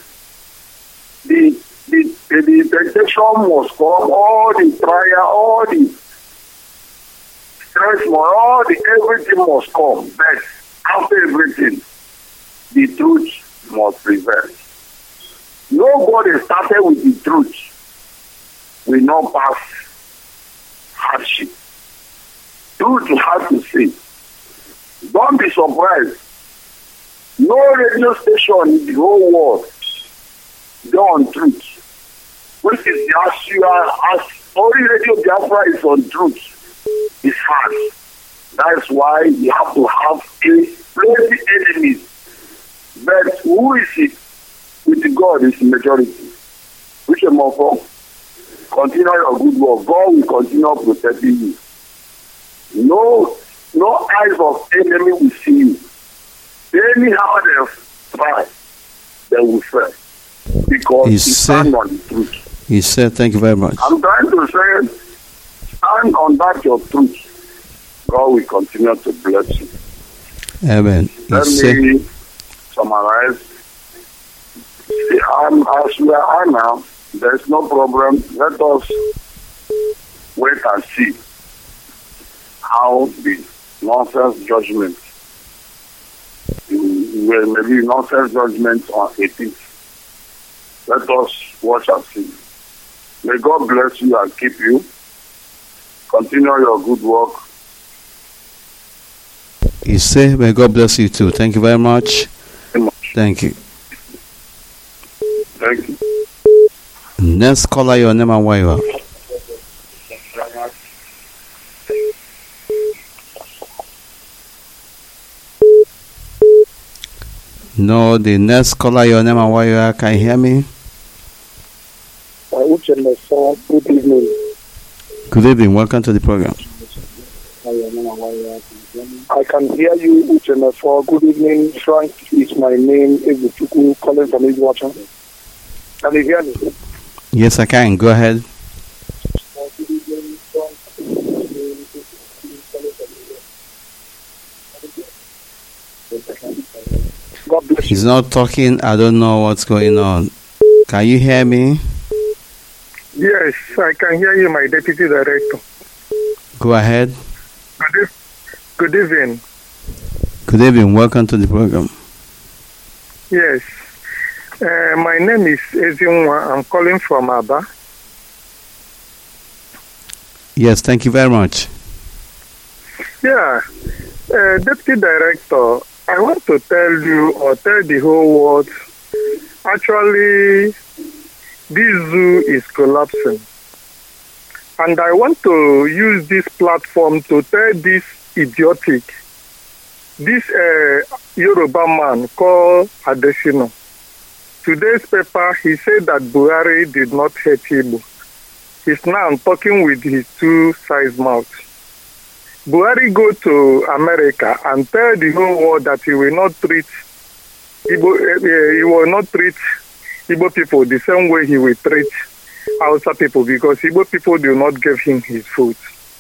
the the, the, the temptation must come, all the trial, all the stress, all the everything must come. But after everything, the truth must prevail. Nobody started with the truth will not pass hardship. Truth you have to say. Don't be surprised. No radio station in the whole world is on truth. Which is as you are, as only Radio Biafra is on truth. It's hard. That's why you have to have a plenty enemies. But who is it? With God is the majority. Which is more for? Continue your good work. God will continue protecting you. No, no eyes of enemy will see you. Anyhow they try, they will fail. Because he stand on the truth. He said, thank you very much. I'm trying to say, stand on that your truth. God will continue to bless you. Amen. Let he me said, summarize. See, um, as we are now, there's no problem. Let us wait and see how the nonsense judgment, well, maybe nonsense judgment on eighteenth. Let us watch and see. May God bless you and keep you. Continue your good work. he said, may God bless you too. Thank you very much. Thank you. Thank you. Next caller, your name and where you are. No, the next caller, your name and where you are. Can you hear me? Good evening. Good evening. Welcome to the program. I can hear you, Uchemefo. Good evening. Frank is my name. Ebuchuku, calling from Edgewater. Can you hear me? Yes, I can. Go ahead. God bless you. He's not talking. I don't know what's going on. Can you hear me? Yes, I can hear you, my deputy director. Go ahead. Good, e- good evening. Good evening. Welcome to the program. Yes. Uh, my name is Ezinwa. I'm calling from Aba. Yes, thank you very much. Yeah. Uh, deputy director, I want to tell you or tell the whole world, actually, this zoo is collapsing. And I want to use this platform to tell this idiotic, this uh, Yoruba man called Adesina. Today's paper, he said that Buhari did not hate Igbo. He's now talking with his two-sized mouth. Buhari go to America and tell the whole world that he will not treat Igbo, uh, he will not treat Igbo people the same way he will treat Hausa people, because Igbo people do not give him his food.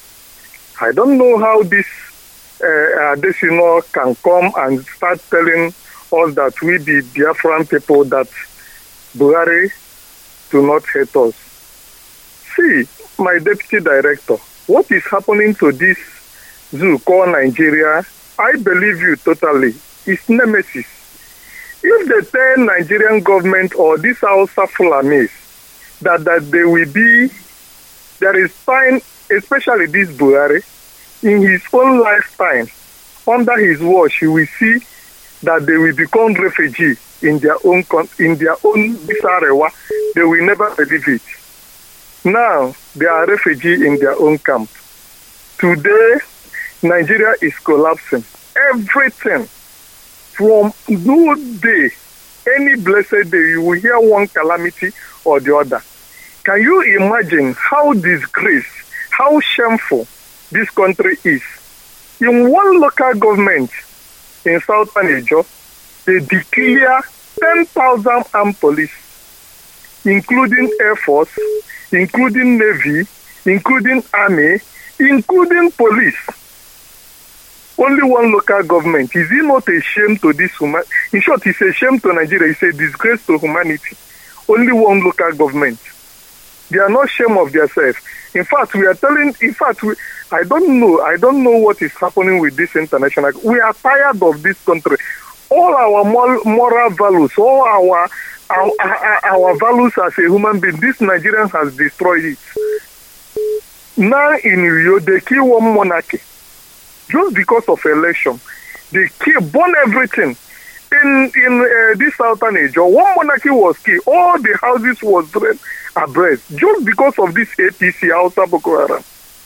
I don't know how this uh, Adesina can come and start telling us that we the Biafran people that Buhari do not hate us. See, my deputy director, what is happening to this zoo called Nigeria, I believe you totally, it's nemesis. If they tell Nigerian government or this Hausa Fulanis that, that they will be, there is time, especially this Buhari, in his own lifetime, under his watch, he will see that they will become refugees in their own in their own Bisarewa. They will never believe it. Now they are refugees in their own camp. Today, Nigeria is collapsing. Everything from no day, any blessed day, you will hear one calamity or the other. Can you imagine how disgraced, how shameful this country is? In one local government in Southern Nigeria, they declare ten thousand armed police, including Air Force, including Navy, including Army, including police. Only one local government. Is it not a shame to this human? In short, it's a shame to Nigeria. It's a disgrace to humanity. Only one local government. They are not ashamed of themselves. In fact, we are telling, in fact, we, I don't know, I don't know what is happening with this international. We are tired of this country. All our moral, moral values, all our, our, our, our values as a human being, this Nigerian has destroyed it. Now in Rio, they kill one monarchy. Just because of election. They kill, burn everything. In in uh, this Southern Age, one monarchy was killed. All the houses was burned abreast. Just because of this A P C, Hausa Boko Haram.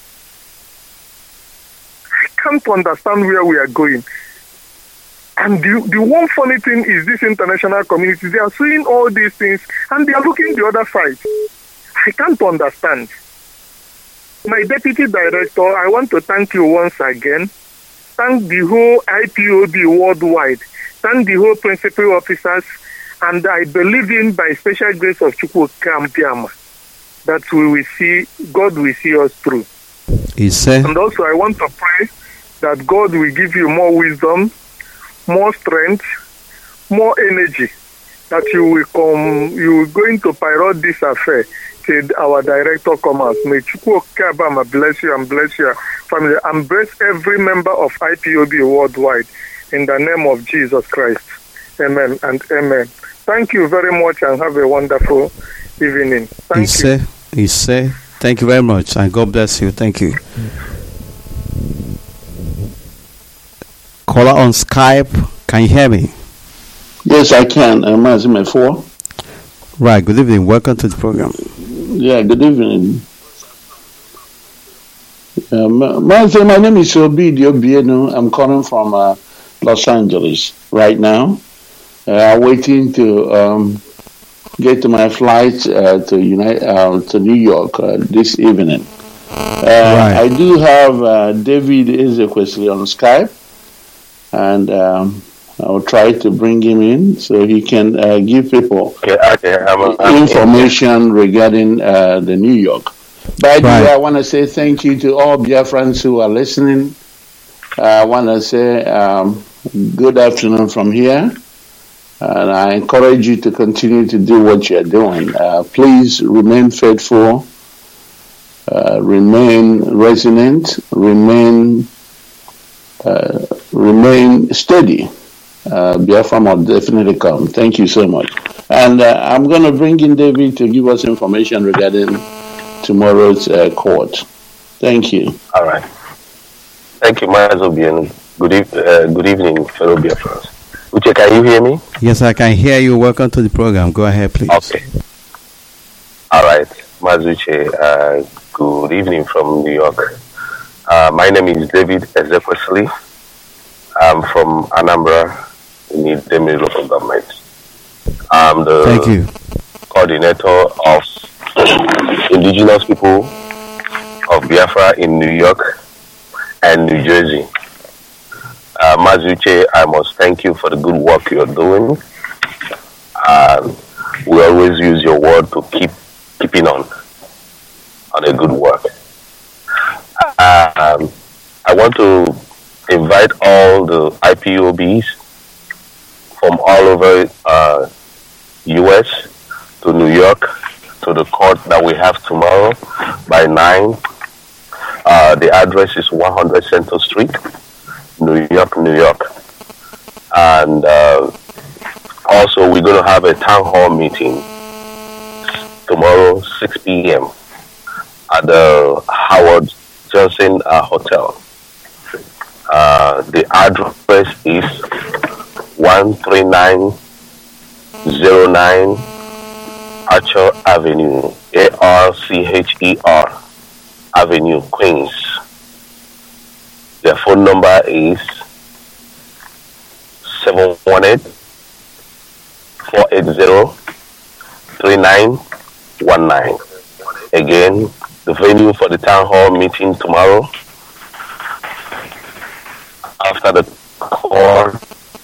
I can't understand where we are going. And the, the one funny thing is this international community, they are seeing all these things and they are looking the other side. I can't understand. My deputy director, I want to thank you once again. Thank the whole I P O B worldwide. Thank the whole principal officers. And I believe in, by special grace of Chukwu Kampiama, that we will see, God will see us through. He said. And also I want to pray that God will give you more wisdom, more strength, more energy, that you will come, you will going to pilot this affair till our director come out. May Chukwu Kabama bless you and bless your family and bless every member of I P O B worldwide in the name of Jesus Christ. Amen and amen. Thank you very much and have a wonderful evening. Thank he you. Say, he say, thank you very much and God bless you. Thank you. Caller on Skype, can you hear me? Yes, I can. I'm Azime four. Right, good evening. Welcome to the program. Yeah, good evening. Uh, my, my name is Obidio Bieno. I'm calling from uh, Los Angeles right now. Uh, waiting to um, get to my flight uh, to United, uh, to New York uh, this evening. Uh, I do have uh, David Ezekwesili on Skype, and um, I'll try to bring him in so he can uh, give people okay, okay. I'm, I'm information regarding uh, the New York. By the way, I want to say thank you to all Biafrans who are listening. Uh, I want to say um, good afternoon from here. And I encourage you to continue to do what you're doing. Uh, please remain faithful, uh, remain resilient, remain uh, remain steady. Uh, Biafra will definitely come. Thank you so much. And uh, I'm going to bring in David to give us information regarding tomorrow's uh, court. Thank you. All right. Thank you, Mazobian. Good, e- uh, good evening, fellow Biafrans. Uche, can you hear me? Yes, I can hear you. Welcome to the program. Go ahead, please. Okay. All right. Mazuche, uh, good evening from New York. Uh, my name is David Ezekwesili. I'm from Anambra in the Demi local government. I'm the Thank you. coordinator of indigenous people of Biafra in New York and New Jersey. Uh, Mazuche, I must thank you for the good work you're doing. Uh, we always use your word to keep keeping on on a good work. Uh, um, I want to invite all the I P O Bs from all over uh, U S to New York to the court that we have tomorrow by nine. Uh, the address is one hundred Central Street, New York, New York. And uh, also we're going to have a town hall meeting tomorrow, six p.m. at the Howard Johnson uh, Hotel. Uh, the address is one three nine zero nine Archer Avenue, A R C H E R Avenue, Queens. Their phone number is seven one eight, four eight zero, three nine one nine. Again, the venue for the town hall meeting tomorrow after the court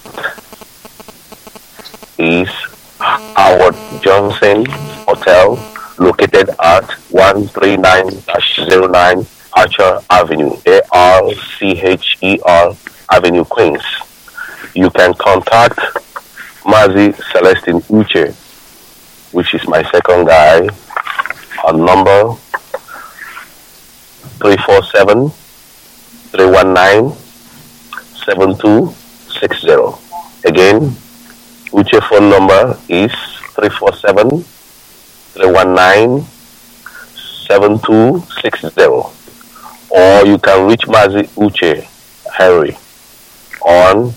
is Howard Johnson Hotel, located at one three nine zero nine Archer Avenue, A R C H E R Avenue, Queens. You can contact Mazi Celestine Uche, which is my second guy, on number three four seven, three one nine, seven two six zero. Again, Uche phone number is three four seven, three one nine, seven two six zero. Or you can reach Mazi Uche Henry on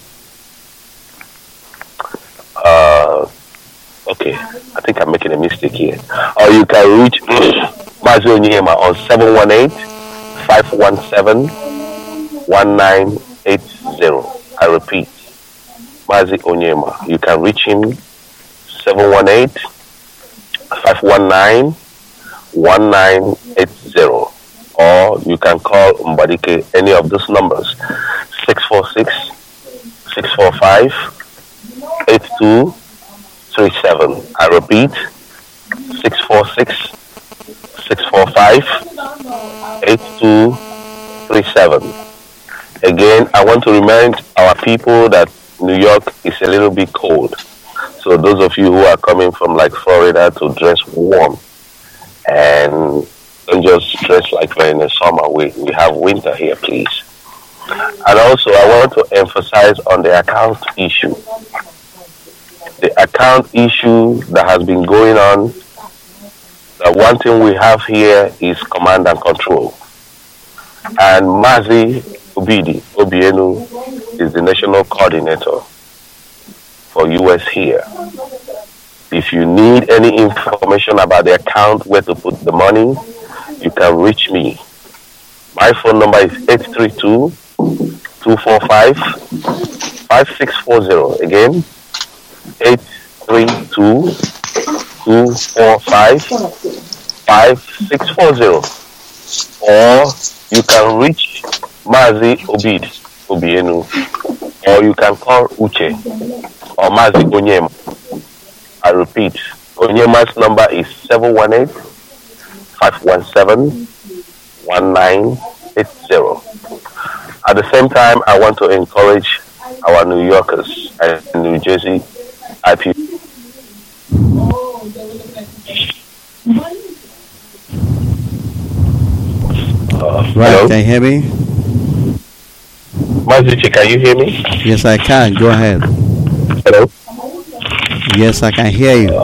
uh okay, I think I'm making a mistake here. Or you can reach Mazi Onyema on seven one eight, five one seven, one nine eight zero. I repeat, Mazi Onyema. You can reach him seven one eight, five one nine, one nine eight zero. Or you can call Mbadike any of those numbers, six four six, six four five, eight two three seven. I repeat, six four six, six four five, eight two three seven. Again, I want to remind our people that New York is a little bit cold. So those of you who are coming from like Florida, to dress warm and don't just dress like we're in the summer. We, we have winter here, please. And also, I want to emphasize on the account issue. The account issue that has been going on, the one thing we have here is command and control. And Mazi Obidi, Obienu, is the national coordinator for U S here. If you need any information about the account, where to put the money, you can reach me. My phone number is eight three two, two four five, five six four zero. Again, eight three two, two four five, five six four zero. or you can reach Mazi Obid Obienu, or you can call Uche or Mazi Onyema. I repeat, Onyema's number is seven one eight, five one seven, one nine eight zero. At the same time, I want to encourage our New Yorkers and New Jersey I P. Uh, right, hello? can you hear me? Mazuchi, can you hear me? Yes, I can. Go ahead. Hello? Yes, I can hear you.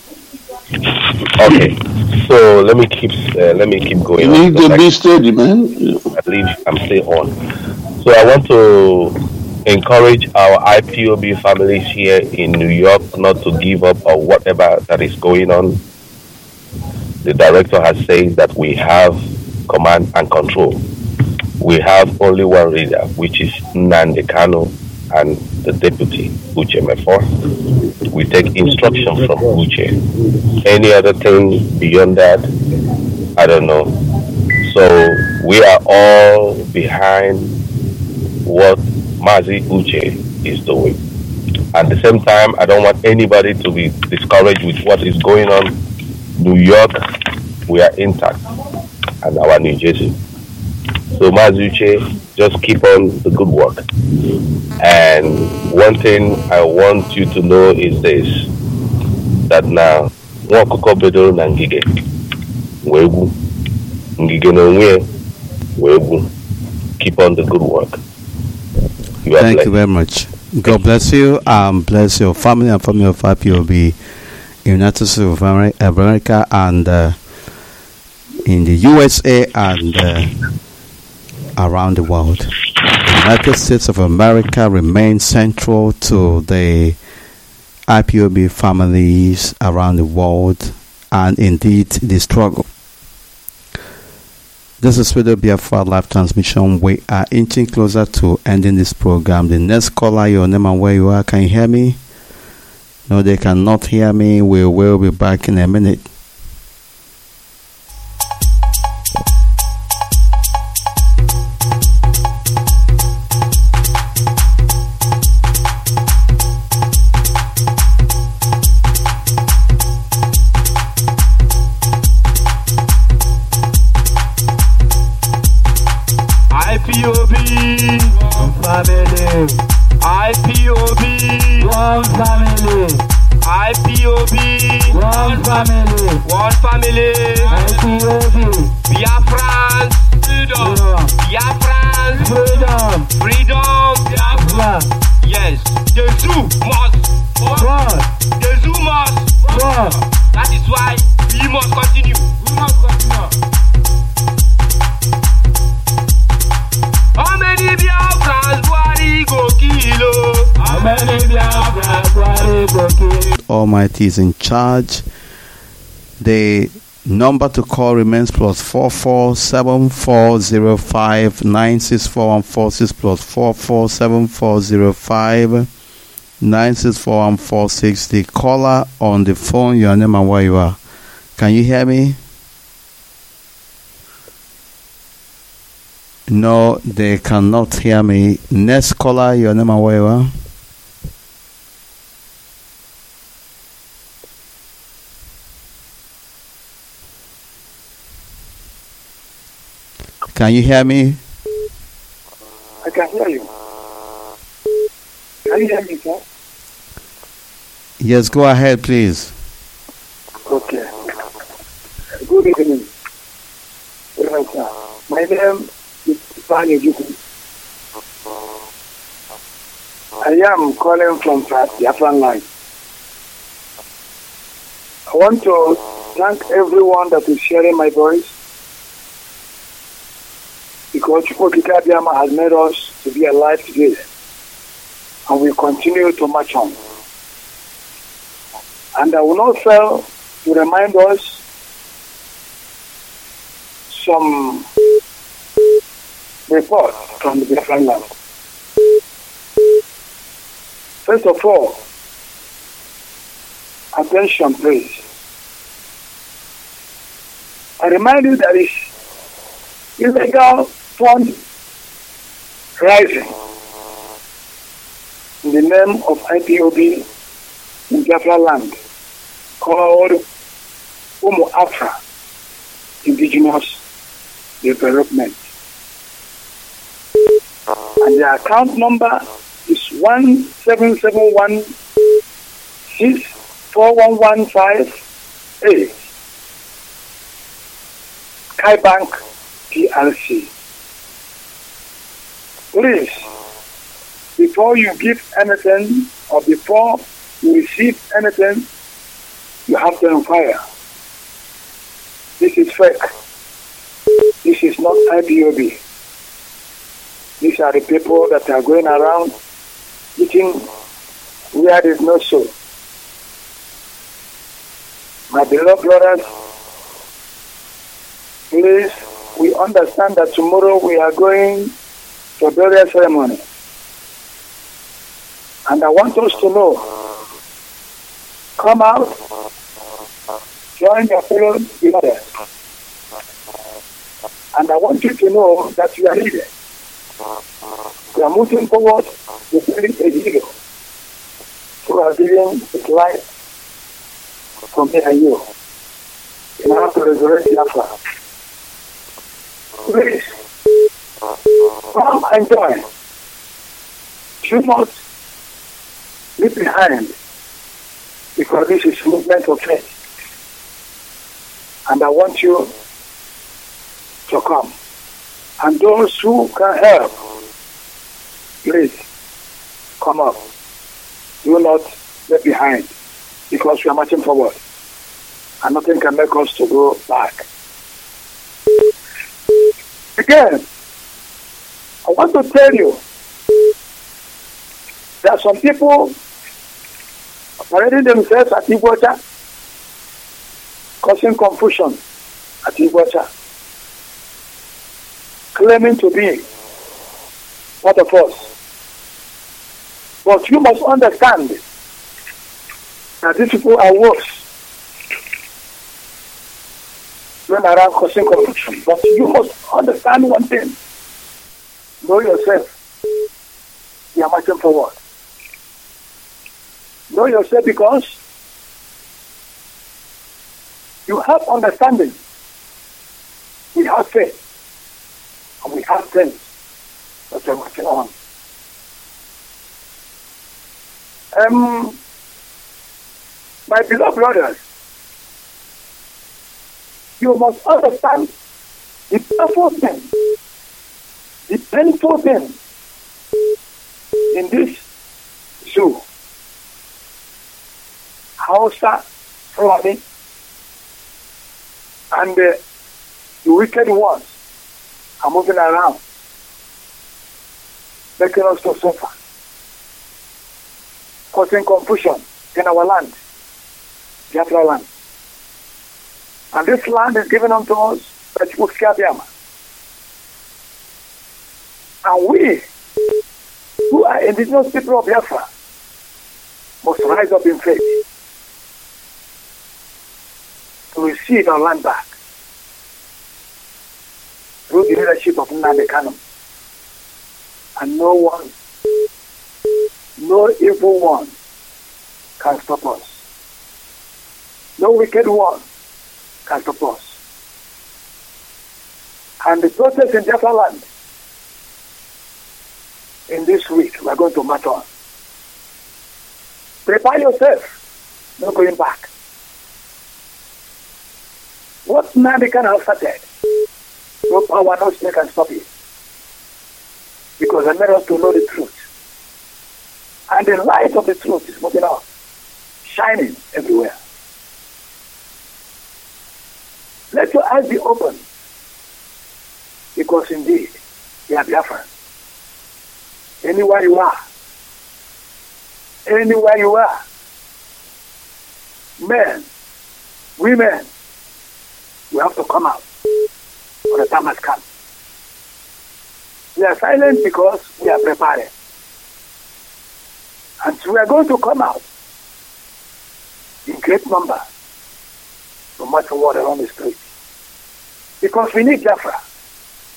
Okay, so let me keep uh, let me keep going. You need on. to be steady, man. I believe I'm still on. So I want to encourage our I P O B families here in New York not to give up on whatever that is going on. The director has said that we have command and control. We have only one leader, which is Nnamdi Kanu, and the deputy, Uche Mefo. We take instruction from Uche. Any other thing beyond that, I don't know. So we are all behind what Mazi Uche is doing. At the same time, I don't want anybody to be discouraged with what is going on. New York, we are intact, and our New Jersey. So Mazi Uche, just keep on the good work. And one thing I want you to know is this, that now, Nwakuko bedoro na ngige, wegu, ngige no nwe, wegu. Keep on the good work. You are Thank blessed. you very much. God bless you. Um, bless your family and family of I P O B, United States of America, and uh, in the U S A and uh, around the world. The United States of America remains central to the I P O B families around the world and indeed the struggle. This is Radio Biafra live transmission. We are inching closer to ending this program. The next caller, your name and where you are, can you hear me? No, they cannot hear me. We will be back in a minute. I P O B, one family. I P O B, one family. I P O B, one family. One family. I P O B, Biafran, freedom. Biafran, freedom. Freedom, Biafra. Yes, the zoo must. What? The zoo must. What? That is why we must continue. We must continue. How many Biafrans Buhari go kill? How many Biafrans Buhari go kill? Almighty is in charge. The number to call remains plus four four seven four zero five nine six four one four six plus four four seven four zero five nine six four one four six. The caller on the phone, your name and where you are. Can you hear me? No, they cannot hear me. Next caller, your name and where you are. Can you hear me? I can hear you. Can you hear me, sir? Yes, go ahead, please. Okay. Good evening. Right, sir. My name is Fanny Juku. I am calling from the Afghan line. I want to thank everyone that is sharing my voice, because Chukwuka Abiyama has made us to be alive today, and we continue to march on. And I will not fail to remind us some reports from the different land. First of all, attention please. I remind you that is illegal fund rising in the name of I P O B in Biafra land called Umu Afra Indigenous Development. And the account number is one seven seven one six four one one five eight. Sky Bank P L C. Please, before you give anything or before you receive anything, you have to inquire. This is fake. This is not I P O B. These are the people that are going around eating where there is no soul. My beloved brothers, please, we understand that tomorrow we are going for burial ceremony. And I want us to know, come out, join your fellow brothers. And I want you to know that you are needed. We are moving forward to building a hero who are giving his life for me and you in order to resurrect Biafra. Please, come and join. You must leave behind, because this is movement of faith. And I want you to come. And those who can help, please come up. Do not get behind, because we are marching forward. And nothing can make us to go back. Again, I want to tell you that some people parading themselves at Igbocha, causing confusion at Igbocha, claiming to be part of us. But you must understand that these people are worse when around causing confusion. But you must understand one thing. Know yourself. You are marching forward. Know yourself because you have understanding. We have faith. And we have things that we're working on. Um, my beloved brothers, you must understand the painful thing, the painful thing in this zoo. Hausa, Fulani, and uh, the wicked ones are moving around, making us to suffer, causing confusion in our land, Biafra land. And this land is given unto us by Chukwukabiama. And we, who are indigenous people of Biafra, must rise up in faith to receive our land back through the leadership of Nnamdi Kanu. And no one, no evil one can stop us. No wicked one can stop us. And the process in Biafra land, in this week, we are going to march on. Prepare yourself, no going back. What Nnamdi Kanu has started, no power, no snake can stop it. Because I made us to know the truth. And the light of the truth is moving out, shining everywhere. Let your eyes be open. Because indeed, we are Biafrans. Anywhere you are, anywhere you are, men, women, we have to come out. For the time has come. We are silent because we are prepared. And we are going to come out in great number to march forward around the street. Because we need Biafra.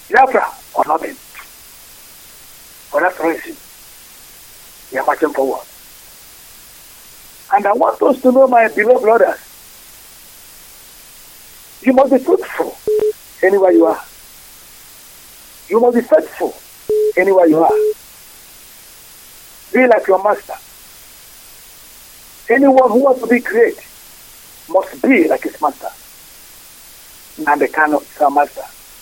Biafra or nothing. For that reason, we are marching forward. And I want us to know, my beloved brothers, you must be truthful anywhere you are. You must be faithful anywhere you are. Be like your master. Anyone who wants to be great must be like his master. And the kind of our master.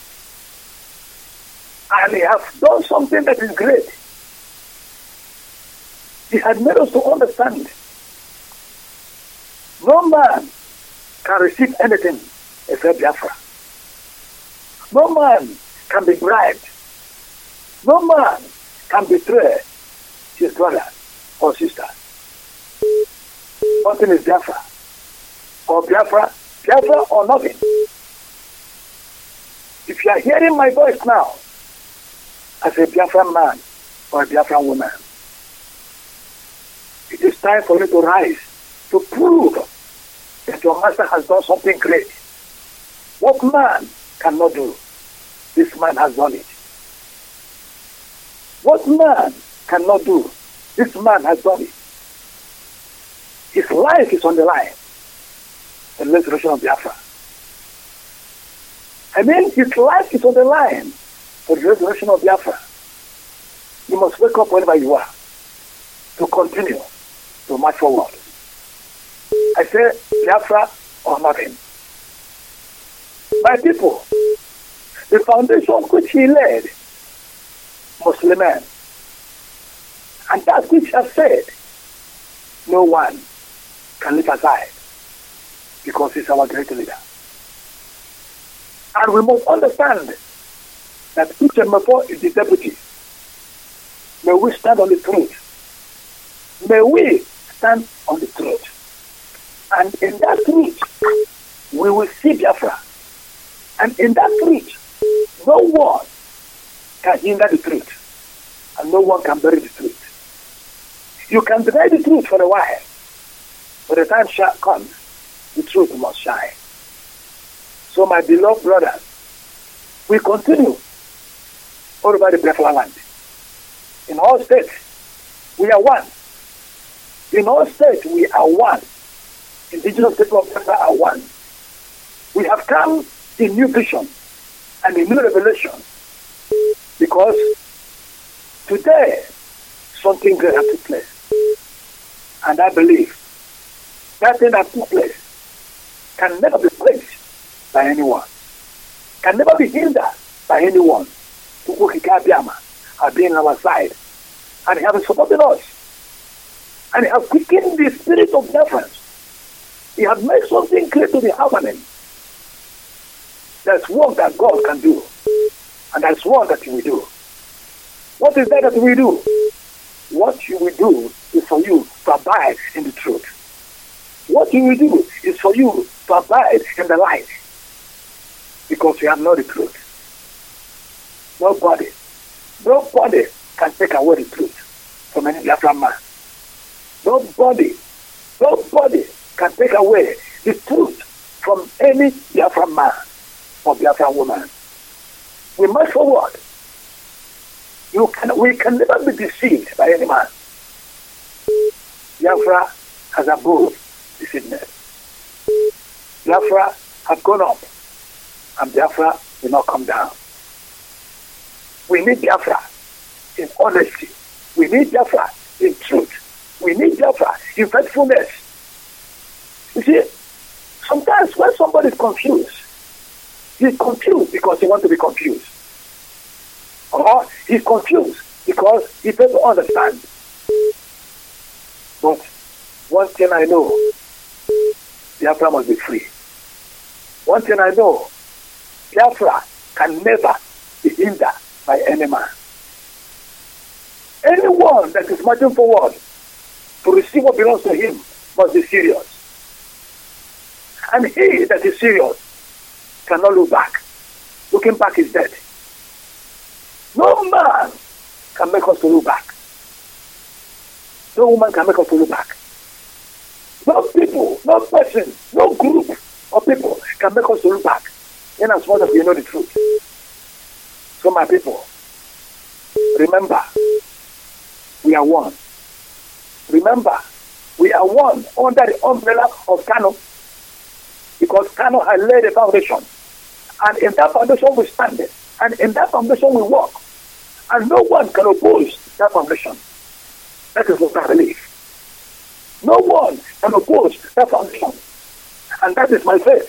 And he has done something that is great. He has made us to understand no man can receive anything except Biafra. No man can be bribed. No man can betray his brother or sister. Nothing is Biafra. Or Biafra, Biafra or nothing. If you are hearing my voice now, as a Biafran man or a Biafran woman, it is time for you to rise to prove that your master has done something great. What man cannot do, this man has done it. What man cannot do, this man has done it. His life is on the line. The resurrection of Biafra. I mean, his life is on the line for the resurrection of Biafra. You must wake up wherever you are to continue to march forward. I say Biafra or nothing. My people, the foundation which he laid must remain. And that which he has said, no one can lift aside because he's our great leader. And we must understand that each and before is the deputy. May we stand on the truth. May we stand on the truth. And in that truth, we will see Biafra. And in that truth, no one can hinder the truth. And no one can bury the truth. You can deny the truth for a while. But the time shall come, the truth must shine. So my beloved brothers, we continue all over the Biafra land. In all states, we are one. In all states, we are one. Indigenous people of Biafra are one. We have come in new vision and a new revelation because today something great has took place. And I believe that thing that took place can never be placed by anyone, can never be hindered by anyone. Tukukikabiama have been on our side, and he has supported us, and he has quickened the spirit of reverence. He has made something clear to be happening. There's work that God can do, and there's work that He will do. What is that that we do? What you will do is for you to abide in the truth. What you will do is for you to abide in the light. Because you have known the truth. Nobody, nobody can take away the truth from any Biafran man. Nobody, nobody can take away the truth from any Biafran man or Biafran woman. We must forward. You can, we can never be deceived by any man. Biafra has above deceitfulness. Biafra has gone up, and Biafra will not come down. We need Biafra in honesty. We need Biafra in truth. We need Biafra in faithfulness. You see, sometimes when somebody is confused, he's confused because he wants to be confused. Or he's confused because he doesn't understand. But one thing I know, Biafra must be free. One thing I know, Biafra can never be hindered by any man. Anyone that is marching forward to receive what belongs to him must be serious. And he that is serious cannot look back. Looking back is dead. No man can make us to look back. No woman can make us to look back. No people, no person, no group of people can make us to look back in as much as we know the truth. So my people, remember, we are one. Remember, we are one under the umbrella of Kano, because Kano has laid a foundation, and in that foundation we stand, and in that foundation we walk, and no one can oppose that foundation. That is what I believe. No one can oppose that foundation, and that is my faith.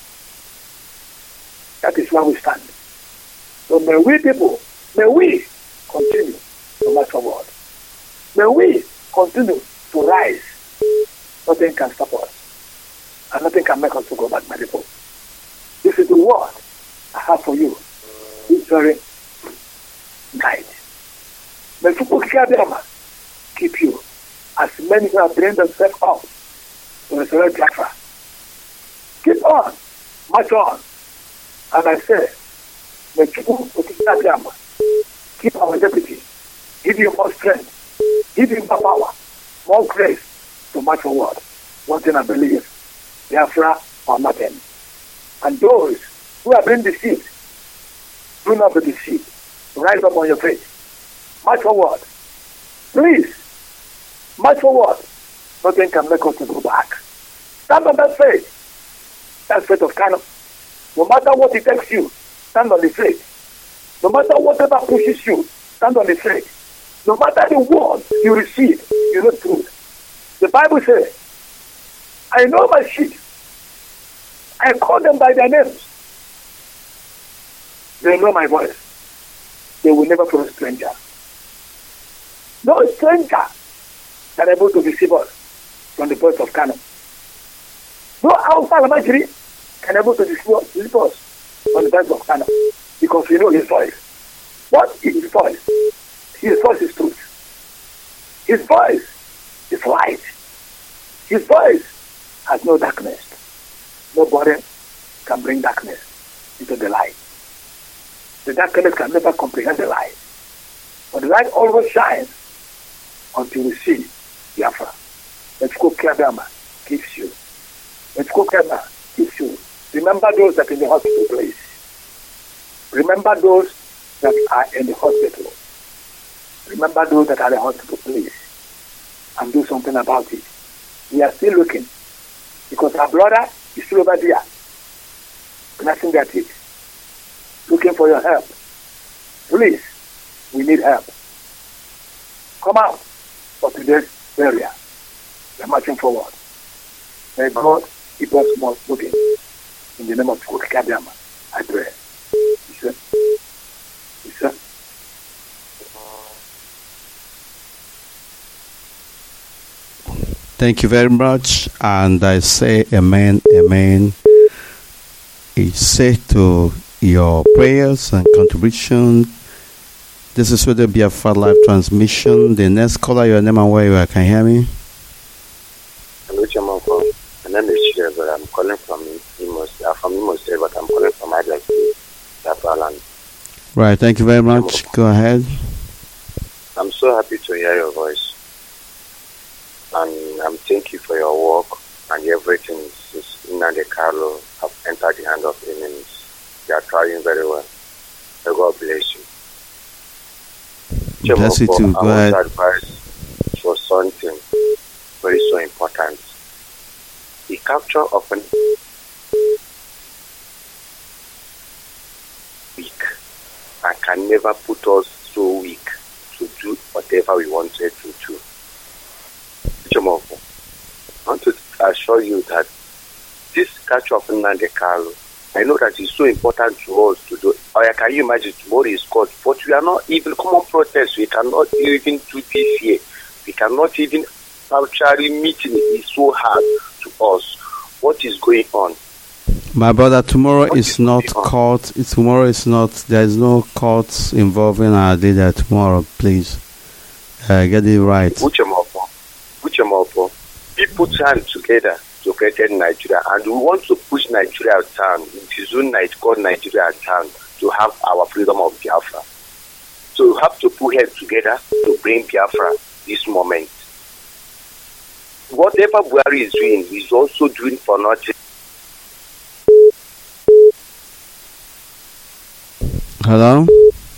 That is where we stand. So may we people, may we continue to march forward. May we continue to rise. Nothing can stop us. And nothing can make us to go back, my people. This is the word I have for you this very night. May Chukwuka keep you. As many who have trained themselves up to resurrect Biafra. Keep on. March on. And I say, may Chukwuka keep our deputy. Give you more strength. Give him more power, more grace to march forward. One thing I believe, Biafra or nothing. And those who have been deceived, do not be deceived. Rise up on your feet. March forward. Please, march forward. Nothing can make us to go back. Stand on that faith. That faith of Kano. No matter what it takes you, stand on the faith. No matter whatever pushes you, stand on the faith. No matter the word you receive, you know truth. The Bible says, I know my sheep. I call them by their names. They know my voice. They will never follow a stranger. No stranger that able to deceive us from the voice of Kano. No outside Magiri can able to deceive us from the voice of Kano, because we know his voice. What is his voice? His voice is truth. His voice is light. His voice has no darkness. Nobody can bring darkness into the light. The darkness can never comprehend the light. But the light always shines until we see Biafra. Let's go Kiabama keeps you. Let's go Kiabama keeps you. Remember those that are in the hospital, please. Remember those that are in the hospital. Remember those that are in the hospital, please. And do something about it. We are still looking. Because our brother is still over there. Nothing that it. Looking for your help. Please, we need help. Come out for today's area. We're marching forward. May God keep us more looking. In the name of Chukwuka, I pray. Listen. Listen. Thank you very much, and I say amen, amen. It's said to your prayers and contribution. This is with the Biafra live transmission. The next caller, your name and where you are. Can you hear me? Hello, Chairman. My name is Shire, but I'm calling from Imo State. I'm from Imo State, but I'm calling from Adelaide, Biafra land. Right, thank you very much. Go ahead. I'm so happy to hear your voice. And I'm thank you for your work and everything since Nnamdi Kanu have entered the hand of enemies. They are trying very well. May God bless you. Bless you too. Go I ahead. want to advise for something very so important. The capture of an weak and can never put us so weak to do whatever we wanted to do. I want to assure you that this capture of Nnamdi Kanu, I know that it's so important to us to do. Or can you imagine tomorrow is court, but we are not even common protest. We cannot even do this here. We cannot even actually meeting. It's so hard to us. What is going on? My brother, tomorrow what is, is not court. It's, tomorrow is not. There is no court involving our leader tomorrow. Please uh, get it right. We put hands together to create Nigeria, and we want to push Nigeria down. It is one night called Nigeria down to have our freedom of Biafra. So we have to put heads together to bring Biafra this moment. Whatever Buhari is doing, he's also doing for nothing. Hello?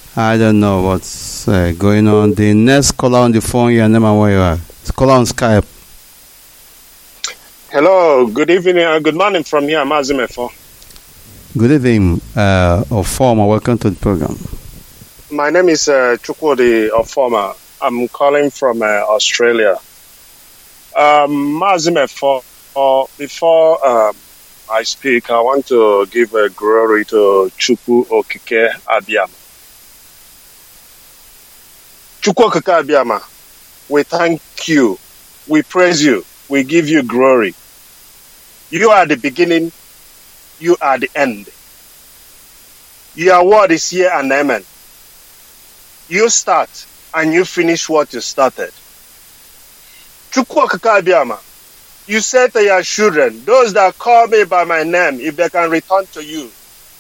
I don't know what's uh, going on. The next caller on the phone, your name and where you are. It's caller on Skype. Hello, good evening and good morning from here, Mazimefo. Good evening, uh, Ofoma. Welcome to the program. My name is uh, Chukwudi Ofoma. I'm calling from uh, Australia. Um, Mazimefo, uh, before um, I speak, I want to give uh, glory to Chukwu Okike Abiyama. Chukwu Okike Abiyama, we thank you, we praise you, we give you glory. You are the beginning, you are the end. Your word is here and amen. You start and you finish what you started. Chukwu Okike Abiyama, you said to your children, those that call me by my name, if they can return to you.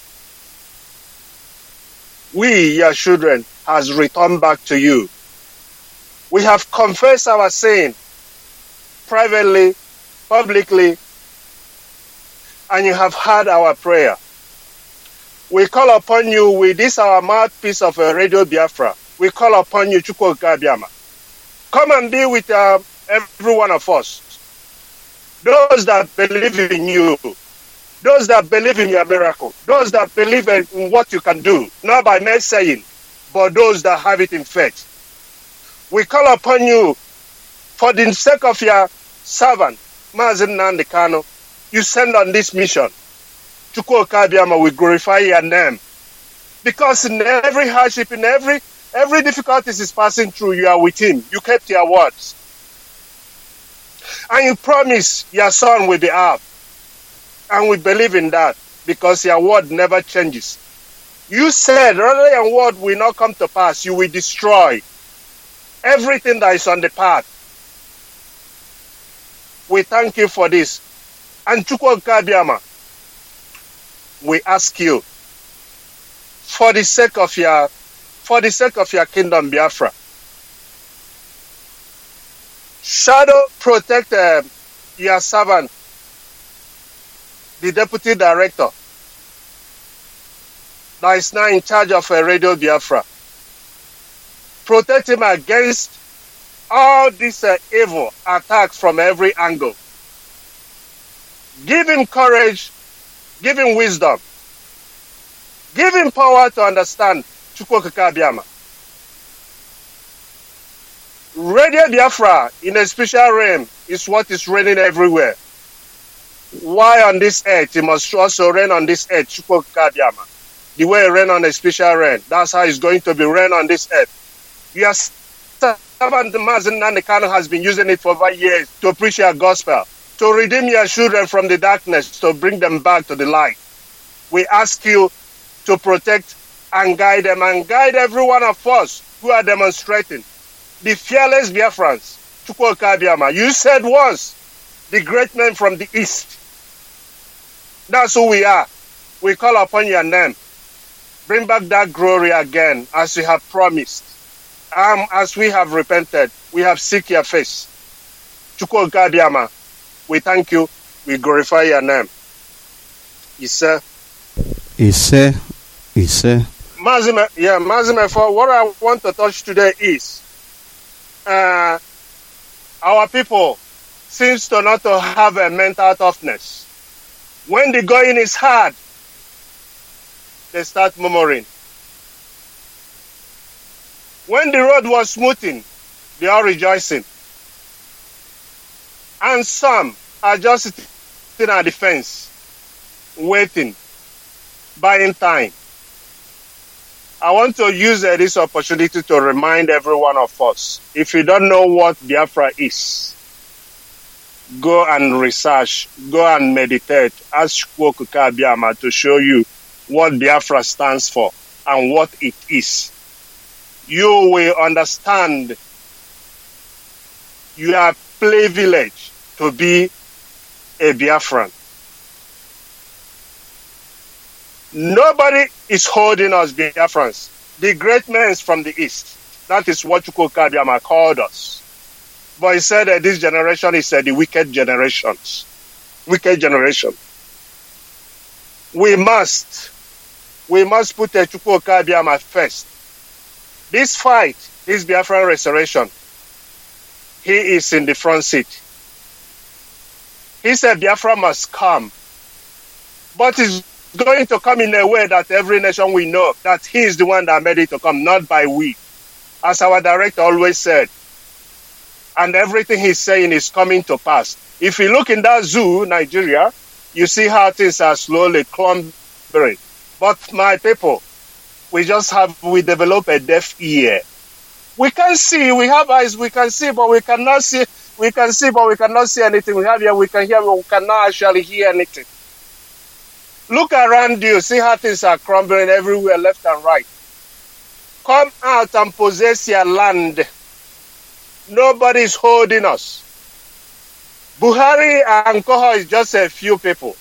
We, your children, has returned back to you. We have confessed our sin privately, publicly, and you have heard our prayer. We call upon you with this our mouthpiece of a Radio Biafra. We call upon you, Chukwu Okike Abiyama. Come and be with uh, every one of us. Those that believe in you, those that believe in your miracle, those that believe in what you can do, not by mere saying, but those that have it in faith. We call upon you for the sake of your servant, Mazen Nnamdi Kanu. You send on this mission. Chukwu Okike Abiyama, we glorify your name. Because in every hardship, in every every difficulty is passing through, you are with him. You kept your words. And you promise your son will be up. And we believe in that because your word never changes. You said, rather your word will not come to pass, you will destroy everything that is on the path. We thank you for this. And Chukwu Okike Abiyama, we ask you, for the sake of your, for the sake of your kingdom, Biafra, shadow protect uh, your servant, the deputy director that is now in charge of uh, Radio Biafra. Protect him against all these uh, evil attacks from every angle. Give him courage, give him wisdom, give him power to understand Chukwu Okike Abiyama. Radio Biafra in a special realm is what is reigning everywhere. Why on this earth? It must also reign on this earth, Chukwu Okike Abiyama. The way it reign on a special realm, that's how it's going to be reign on this earth. Your servant Mazen Nnamdi Kanu has been using it for over years to preach your gospel, to redeem your children from the darkness, to bring them back to the light. We ask you to protect and guide them and guide every one of us who are demonstrating. The fearless Biafrans, Chukwu Okike Abiyama, you said once, the great men from the east. That's who we are. We call upon your name. Bring back that glory again as you have promised. Um, as we have repented, we have seek your face. Chukwu Okike Abiyama, we thank you. We glorify your name. Ise. Ise. Ise. Mazime, yeah, Mazime, for what I want to touch today is uh, our people seems to not to have a mental toughness. When the going is hard, they start murmuring. When the road was smoothing, they are rejoicing. And some are just sitting at the fence, waiting, buying time. I want to use uh, this opportunity to remind every one of us, if you don't know what Biafra is, go and research, go and meditate, ask Chukwu Okike Abiyama to show you what Biafra stands for and what it is. You will understand you are privileged to be a Biafran. Nobody is holding us Biafrans. The great men from the east. That is what Chukwu Okike Abiyama called us. But he said that this generation is uh, the wicked generations. Wicked generation. We must, we must put uh, Chukwu Okike Abiyama first. This fight, this Biafran restoration, he is in the front seat. He said Biafra must come, but he's going to come in a way that every nation will know that he is the one that made it to come, not by we. As our director always said, and everything he's saying is coming to pass. If you look in that zoo, Nigeria, you see how things are slowly clumbering. But my people, we just have, we develop a deaf ear. We can see, we have eyes, we can see, but we cannot see, we can see, but we cannot see anything. We have ear, we can hear, but we cannot actually hear anything. Look around you, see how things are crumbling everywhere, left and right. Come out and possess your land. Nobody is holding us. Buhari and Koho is just a few people.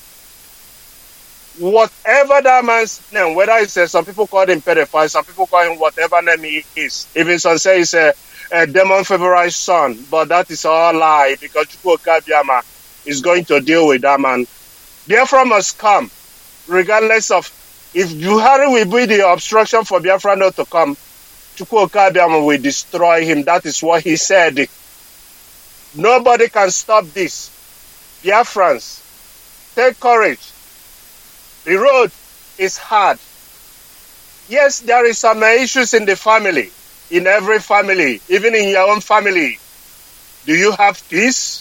Whatever that man's name, whether it's uh, some people call him pedophile, some people call him whatever name he is. Even some say he's a, a demon favorized son, but that is all lie because Chukwuka Biama is going to deal with that man. Biafra must come, regardless of if Buhari will be the obstruction for Biafra not to come. Chukwuka Biama will destroy him. That is what he said. Nobody can stop this. Biafrans, take courage. The road is hard. Yes, there is some issues in the family, in every family, even in your own family. Do you have peace?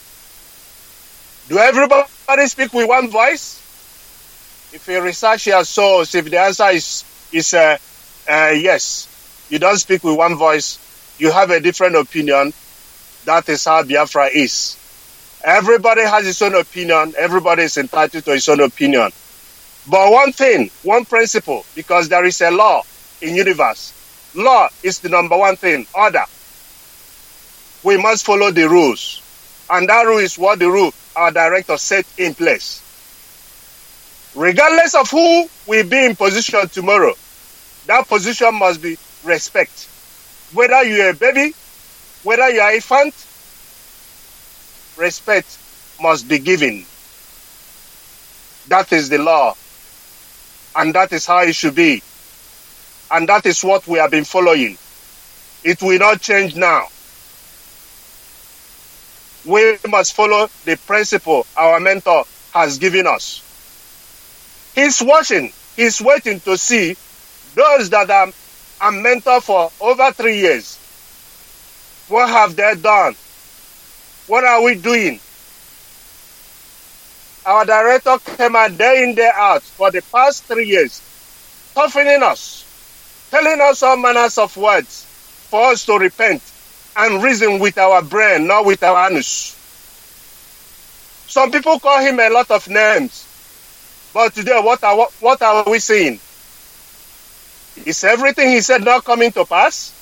Do everybody speak with one voice? If you research your souls, if the answer is, is uh, uh, yes, you don't speak with one voice, you have a different opinion, that is how Biafra is. Everybody has his own opinion, everybody is entitled to his own opinion. But one thing, one principle, because there is a law in universe. Law is the number one thing, order. We must follow the rules. And that rule is what the rule our director set in place. Regardless of who will be in position tomorrow, that position must be respect. Whether you're a baby, whether you're an infant, respect must be given. That is the law. And that is how it should be. And that is what we have been following. It will not change now. We must follow the principle our mentor has given us. He's watching, he's waiting to see those that are a mentor for over three years. What have they done? What are we doing? Our director came out day in, day out for the past three years, toughening us, telling us all manners of words for us to repent and reason with our brain, not with our anus. Some people call him a lot of names, but today what are, what are we seeing? Is everything he said not coming to pass?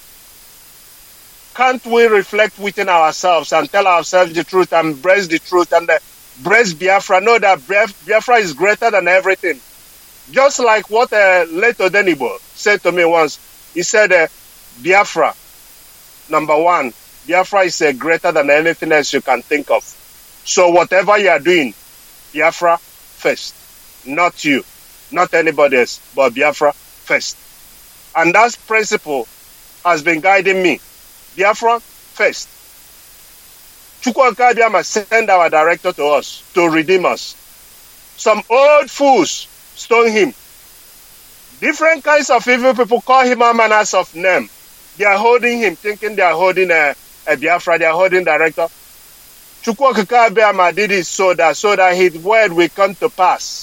Can't we reflect within ourselves and tell ourselves the truth and embrace the truth and the Brace Biafra, know that Biafra is greater than everything. Just like what uh, Leto Denibo said to me once. He said, uh, Biafra, number one, Biafra is uh, greater than anything else you can think of. So whatever you are doing, Biafra first. Not you, not anybody else, but Biafra first. And that principle has been guiding me. Biafra first. Chukwuka Biama send our director to us to redeem us. Some old fools stone him. Different kinds of evil people call him all manners of name. They are holding him, thinking they are holding a, a Biafra, they are holding director. Chukwuka Biama did it so that, so that his word will come to pass.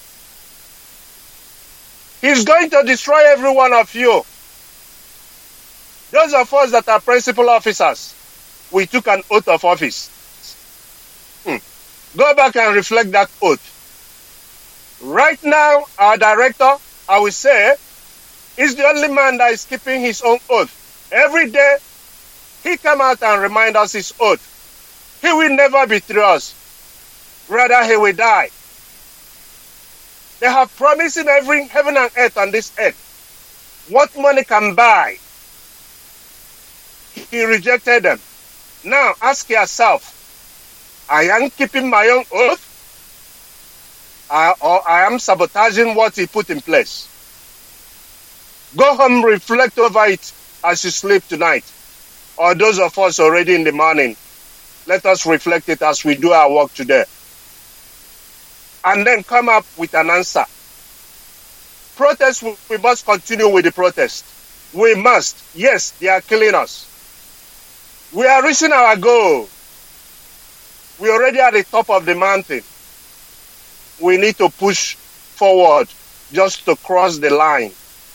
He's going to destroy every one of you. Those of us that are principal officers, we took an oath of office. Hmm. Go back and reflect that oath. Right now, our director, I will say, is the only man that is keeping his own oath. Every day, he come out and remind us his oath. He will never betray us. Rather, he will die. They have promised in every heaven and earth on this earth what money can buy. He rejected them. Now ask yourself, I am keeping my own oath, I, or I am sabotaging what he put in place. Go home, reflect over it as you sleep tonight. Or those of us already in the morning, let us reflect it as we do our work today. And then come up with an answer. Protest, we must continue with the protest. We must. Yes, they are killing us. We are reaching our goal. We are already at the top of the mountain. We need to push forward just to cross the line.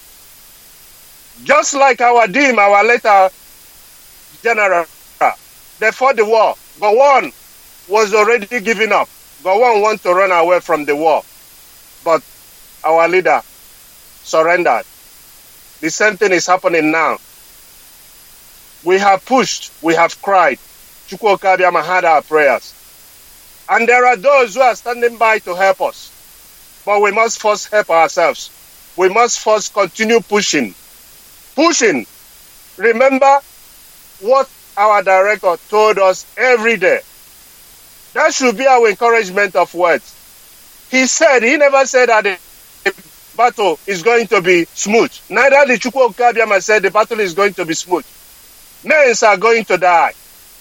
Just like our D I M, our later general, they fought the war. Gowon was already giving up. Gowon wanted to run away from the war. But our leader surrendered. The same thing is happening now. We have pushed, we have cried. Chukwuka Abiyama had our prayers. And there are those who are standing by to help us. But we must first help ourselves. We must first continue pushing. Pushing. Remember what our director told us every day. That should be our encouragement of words. He said, he never said that the battle is going to be smooth. Neither the Chukwuka Abiyama said the battle is going to be smooth. Men are going to die.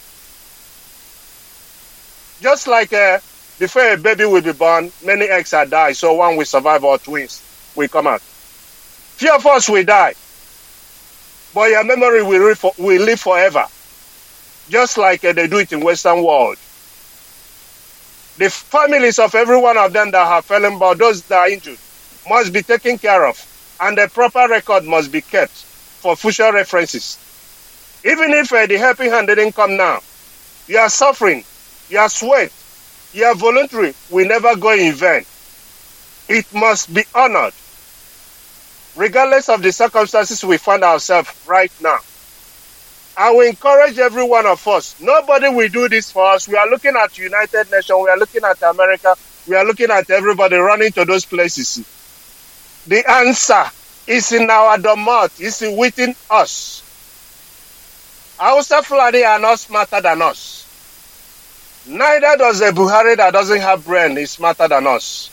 Just like uh, before a baby will be born, many eggs are died, so one will survive or twins will come out. Few of us will die, but your memory will live, for, will live forever, just like uh, they do it in Western world. The families of every one of them that have fallen, but those that are injured, must be taken care of, and a proper record must be kept for future references. Even if uh, the helping hand didn't come now, you are suffering, you are sweat, you are voluntary, we never go in vain. It must be honored, regardless of the circumstances we find ourselves right now. I will encourage every one of us. Nobody will do this for us. We are looking at United Nations, we are looking at America, we are looking at everybody running to those places. The answer is in our domot, is within us. Hausa Fulani are not smarter than us. Neither does a Buhari that doesn't have brain is smarter than us.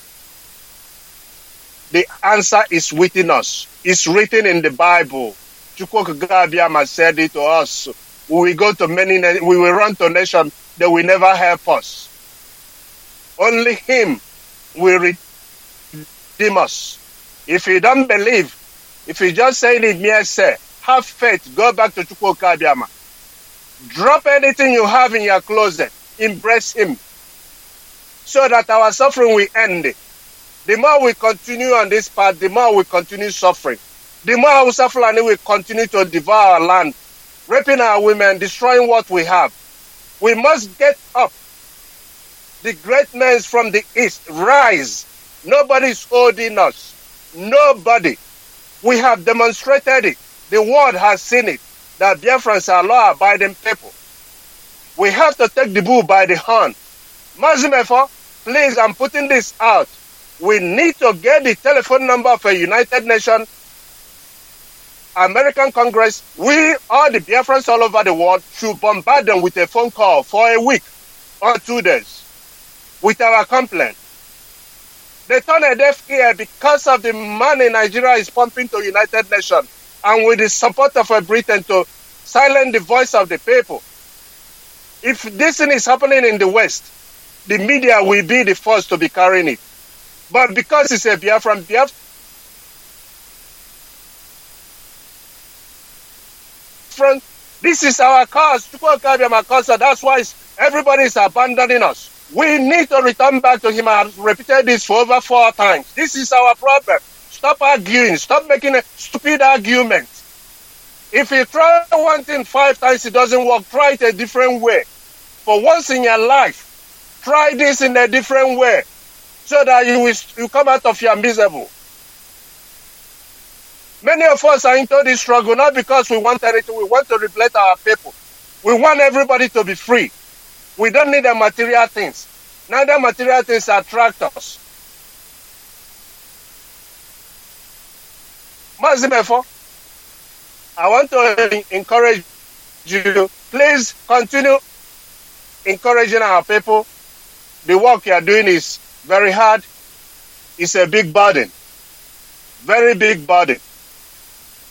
The answer is within us. It's written in the Bible. Chukwuka Abiyama said it to us. We will go to many, we will run to nations that will never help us. Only Him will redeem us. If you don't believe, if you just say it mere say, have faith, go back to Chukwuka Abiyama. Drop anything you have in your closet. Embrace Him. So that our suffering will end. The more we continue on this path, the more we continue suffering. The more Hausa Fulani will continue to devour our land, raping our women, destroying what we have. We must get up. The great men from the east, rise. Nobody is holding us. Nobody. We have demonstrated it. The world has seen it, that Biafrans are law-abiding people. We have to take the bull by the horn. Mazimefo, please, I'm putting this out. We need to get the telephone number of a United Nations, American Congress. We, all the Biafrans all over the world, should bombard them with a phone call for a week or two days with our complaint. They turn a deaf ear because of the money Nigeria is pumping to United Nations and with the support of a Britain to silence the voice of the people. If this thing is happening in the West, the media will be the first to be carrying it. But because it's a Biafran, Biafran, this is our cause. That's why everybody is abandoning us. We need to return back to Him. I have repeated this for over four times. This is our problem. Stop arguing. Stop making a stupid argument. If you try one thing five times, it doesn't work, try it a different way. For once in your life, try this in a different way so that you will you come out of your miserable. Many of us are into this struggle not because we want anything, we want to replace our people. We want everybody to be free. We don't need the material things. Neither material things attract us. Mazimefo, I want to encourage you, please continue encouraging our people. The work you are doing is very hard. It's a big burden. Very big burden.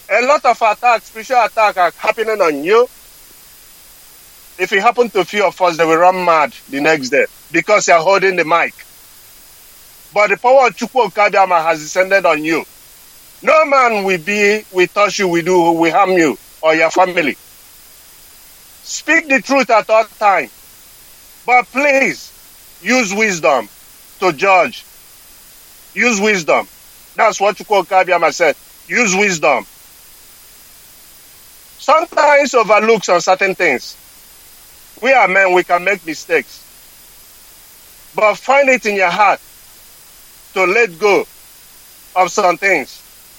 A lot of attacks, spiritual attacks are happening on you. If it happened to a few of us, they will run mad the next day because you're holding the mic. But the power of Chukwu Okadiama has descended on you. No man will be, will touch you, will do, will harm you or your family. Speak the truth at all times. But please, use wisdom to judge. Use wisdom. That's what Chukwu Okadiama said. Use wisdom. Sometimes overlook some certain things. We are men, we can make mistakes. But find it in your heart to let go of some things.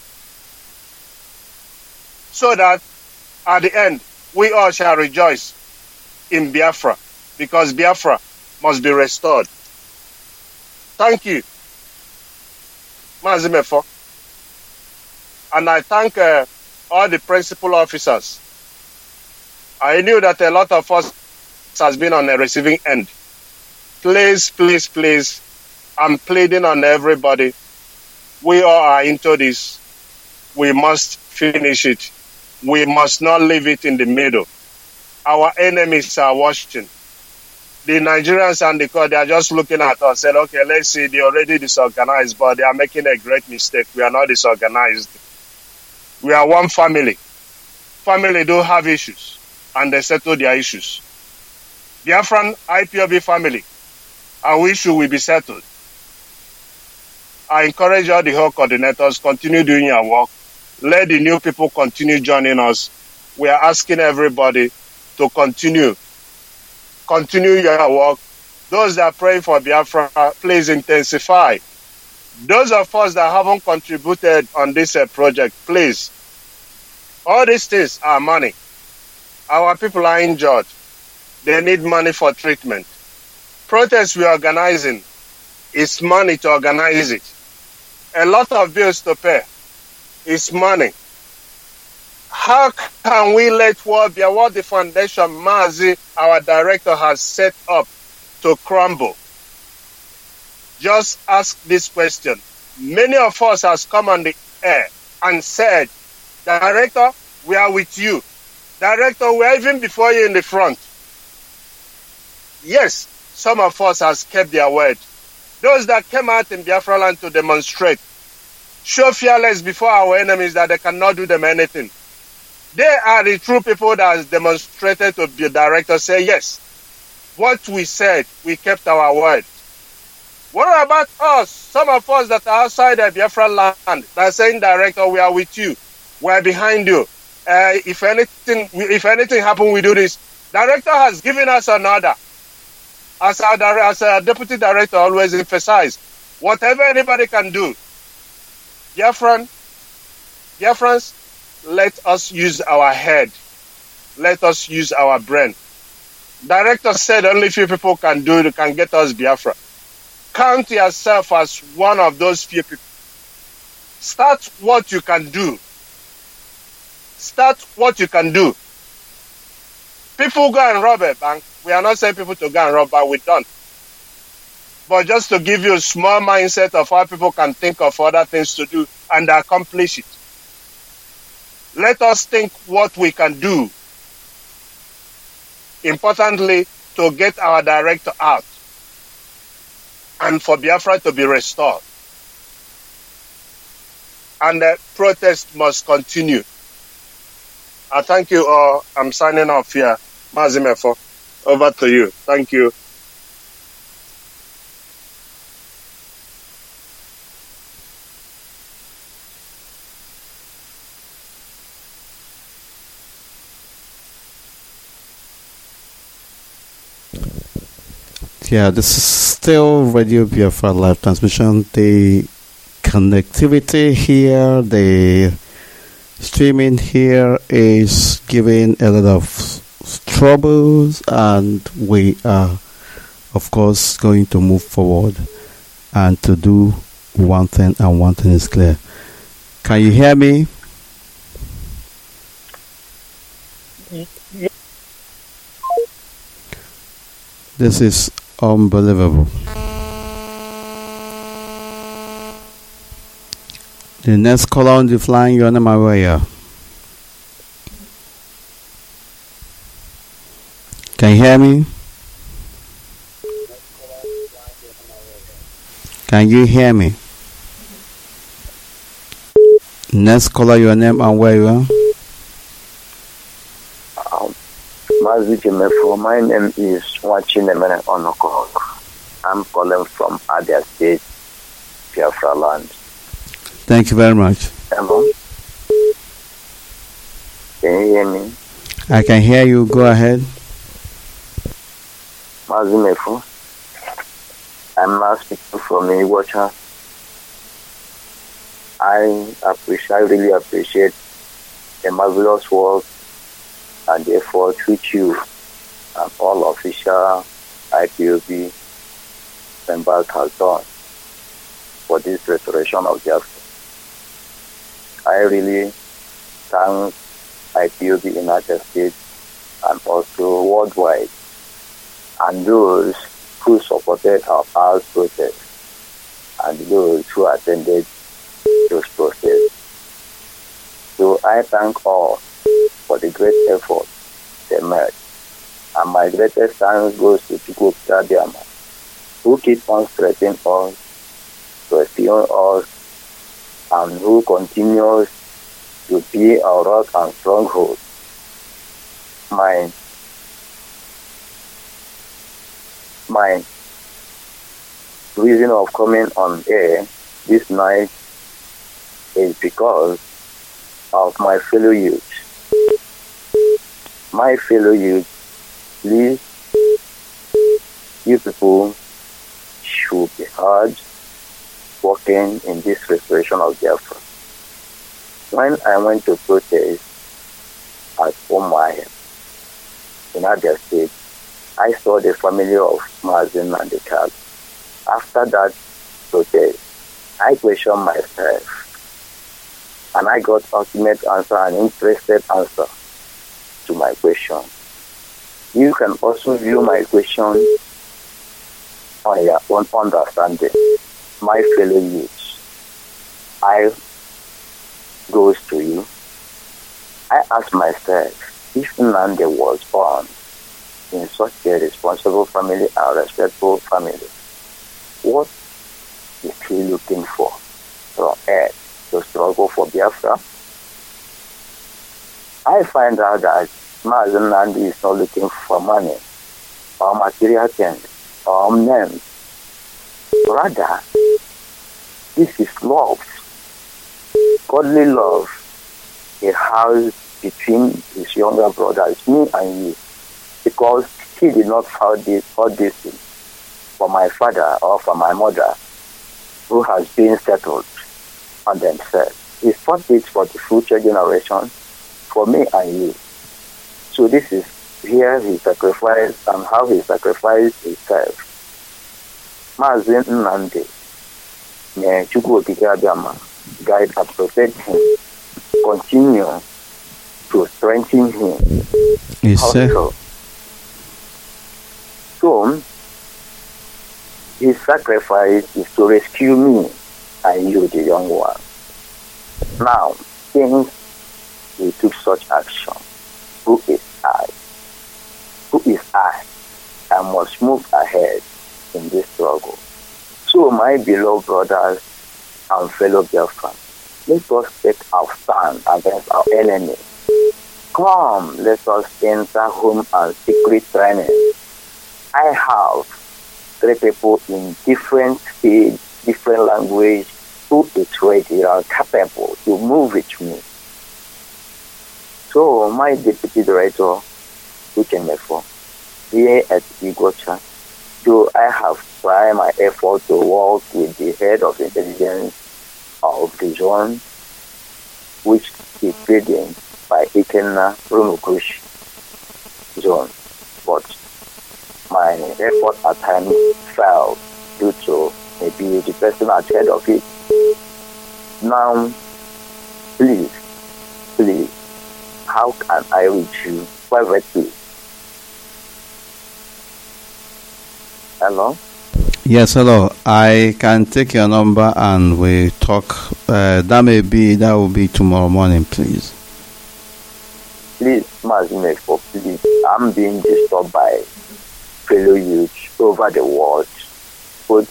So that at the end, we all shall rejoice in Biafra. Because Biafra must be restored. Thank you, Mazi Mefo. And I thank uh, all the principal officers. I knew that a lot of us has been on the receiving end. Please, please, please, I'm pleading on everybody. We all are into this. We must finish it. We must not leave it in the middle. Our enemies are watching. The Nigerians and the court, they are just looking at us, saying, okay, let's see, they're already disorganized, but they are making a great mistake. We are not disorganized. We are one family. Family do have issues, and they settle their issues. Biafran I P O B family, our issue will be settled. I encourage all the whole coordinators, continue doing your work. Let the new people continue joining us. We are asking everybody to continue. Continue your work. Those that are praying for Biafra, please intensify. Those of us that haven't contributed on this uh, project, please. All these things are money. Our people are injured. They need money for treatment. Protests we are organizing is money to organize it. A lot of bills to pay is money. How can we let what the, what the foundation, Mazi, our director, has set up to crumble? Just ask this question. Many of us has come on the air and said, Director, we are with you. Director, we are even before you in the front. Yes, some of us has kept their word. Those that came out in Biafra land to demonstrate, show fearless before our enemies that they cannot do them anything. They are the true people that has demonstrated to the director, say, yes, what we said, we kept our word. What about us? Some of us that are outside the Biafra land, that are saying, Director, we are with you. We are behind you. Uh, if anything if anything happens, we do this. Director has given us an order. As our, as our deputy director always emphasized, whatever anybody can do, Biafran, Biafrans, let us use our head. Let us use our brain. Director said only few people can do it, can get us Biafra. Count yourself as one of those few people. Start what you can do. Start what you can do. People go and rob a bank. We are not saying people to go and rob, but we don't. But just to give you a small mindset of how people can think of other things to do and accomplish it. Let us think what we can do. Importantly, to get our director out and for Biafra to be restored. And the protest must continue. I thank you all. I'm signing off here. Mazi Mefo, over to you. Thank you. Yeah, this is still Radio Biafra live transmission. The connectivity here, the streaming here is giving a lot of troubles, and we are, of course, going to move forward and to do one thing, and one thing is clear. Can you hear me? This is unbelievable. The next caller on the flying, you're on my way. Can you hear me? Can you hear me? Next caller, your name and where you are. Um, my name is Wachinemene Onoko. I'm calling from Abia State, Biafra land. Thank you very much. Hello? Can you hear me? I can hear you. Go ahead. Mazimefu. I'm now speaking from Iwacha. I appreciate, I really appreciate the marvelous work and the effort which you and all official I P O B members have done for this restoration of justice. I really thank I P O B United States and also worldwide and those who supported our past protests and those who attended those protests. So I thank all for the great effort they made. And my greatest thanks goes to Chukwu Abiyama, who keep on strengthening us, rescuing us, and who continues to be our rock and stronghold. My, my reason of coming on air this night is because of my fellow youth. My fellow youth, please, you people should be heard working in this restoration of Biafra. When I went to protest at Omai in Abia State, I saw the family of Mazin and the child. After that protest, I questioned myself, and I got ultimate answer and interested answer to my question. You can also view my question on your own understanding. My fellow youth, I goes to you. I ask myself, if Nnamdi was born in such a responsible family and respectful family, what is he looking for from earth to struggle for Biafra? I find out that Mazen Nnamdi is not looking for money or material things or names. Rather, this is love, godly love, a house between his younger brothers, me and you, because he did not find this all this thing for my father or for my mother, who has been settled on themselves. He fought it for the future generation, for me and you. So this is here he sacrificed and how he sacrificed himself. Mazin Nnamdi, may Chukwu Abiyama guide and protect him, continue to strengthen him. Yes, sir. Also, so, his sacrifice is to rescue me and you, the young one. Now, since he took such action, who is I? Who is I? I must move ahead in this struggle. So, my beloved brothers and fellow Biafrans, let us take our stand against our enemy. Come, let us enter home and secret training. I have three people in different speed, different language, who is ready and capable to move with me. So, my deputy director, Uchemefo, here at Igocha, so I have tried my effort to work with the head of intelligence of the zone, which is leading by Ikenna Rumukush zone. But my effort at times failed due to maybe the person at the head of it. Now, please, please, how can I reach you privately? Hello? Yes, hello. I can take your number and we talk. Uh, that may be, that will be tomorrow morning, please. Please, Mazimefo, please, I'm being disturbed by fellow youth over the world, both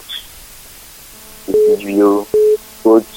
Ibibio, both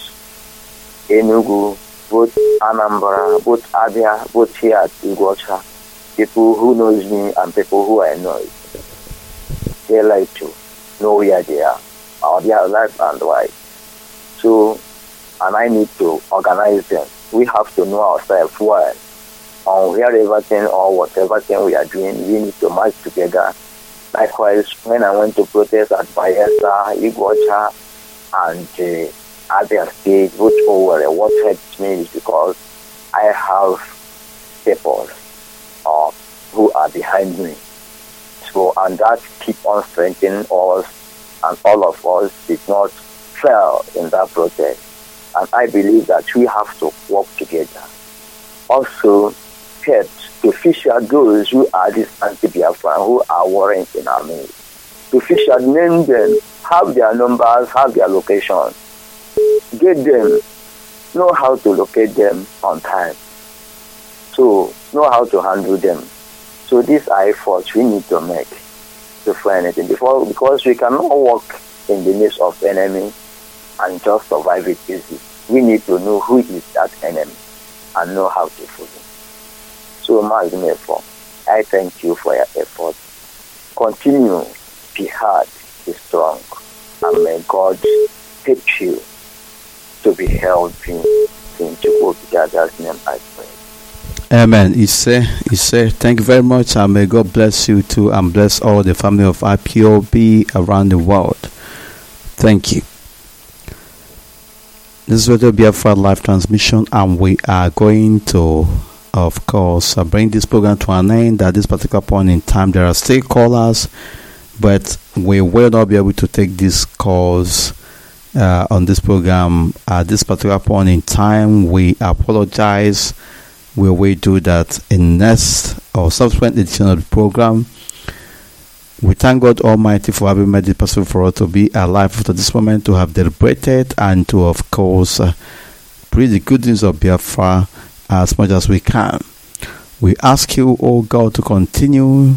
Enugu, both Anambra, both Abia, both here at Iguacha. People who knows me and people who I know, they like to know where they are, or their life and why. So, and I need to organize them. We have to know ourselves well. On wherever thing or whatever thing we are doing, we need to march together. Likewise, when I went to protest at Bayelsa, Iguacha, and uh, Abia State, which over, what helped me is because I have people uh, who are behind me. So, and that keep on strengthening us, and all of us did not fail in that protest. And I believe that we have to work together. Also, help to feature those who are these anti-Biafran, who are warring in our midst. To feature, name them, have their numbers, have their locations. Get them, know how to locate them on time. So, know how to handle them. So these are efforts we need to make before anything. Before, because we cannot work in the midst of enemy and just survive it easy. We need to know who is that enemy and know how to follow. So, Mazimefo, I thank you for your effort. Continue, be hard, be strong, and may God help you to be held in, in Chukwuka's name, I pray. Amen. He say, he say, thank you very much, and may God bless you too, and bless all the family of I P O B around the world. Thank you. This is Radio Biafra live transmission, and we are going to, of course, uh, bring this program to an end. At this particular point in time, there are still callers, but we will not be able to take these calls uh, on this program at this particular point in time. We apologize. We will do that in next or subsequent edition of the program. We thank God Almighty for having made it possible for us to be alive after this moment, to have deliberated, and to, of course, uh, bring the good news of Biafra as much as we can. We ask you, oh God, to continue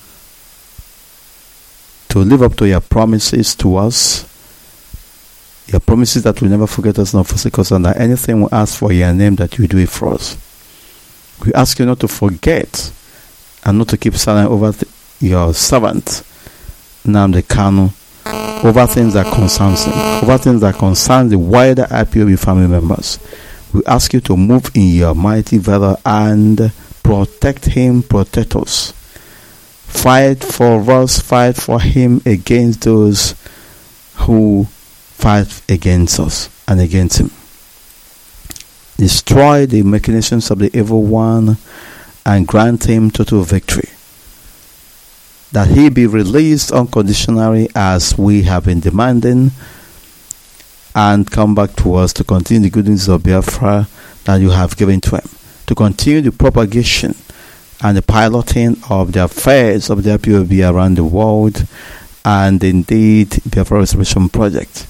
to live up to your promises to us, your promises that will never forget us nor forsake us, and that anything we ask for in your name, that you do it for us. We ask you not to forget and not to keep silent over th- your servant Nnamdi Kanu, over things that concerns him, over things that concern the wider I P O B family members. We ask you to move in your mighty valor and protect him, protect us. Fight for us, fight for him against those who fight against us and against him. Destroy the machinations of the evil one and grant him total victory. That he be released unconditionally as we have been demanding, and come back to us to continue the good news of Biafra that you have given to him, to continue the propagation and the piloting of the affairs of the I P O B around the world, and indeed Biafra Restoration Project.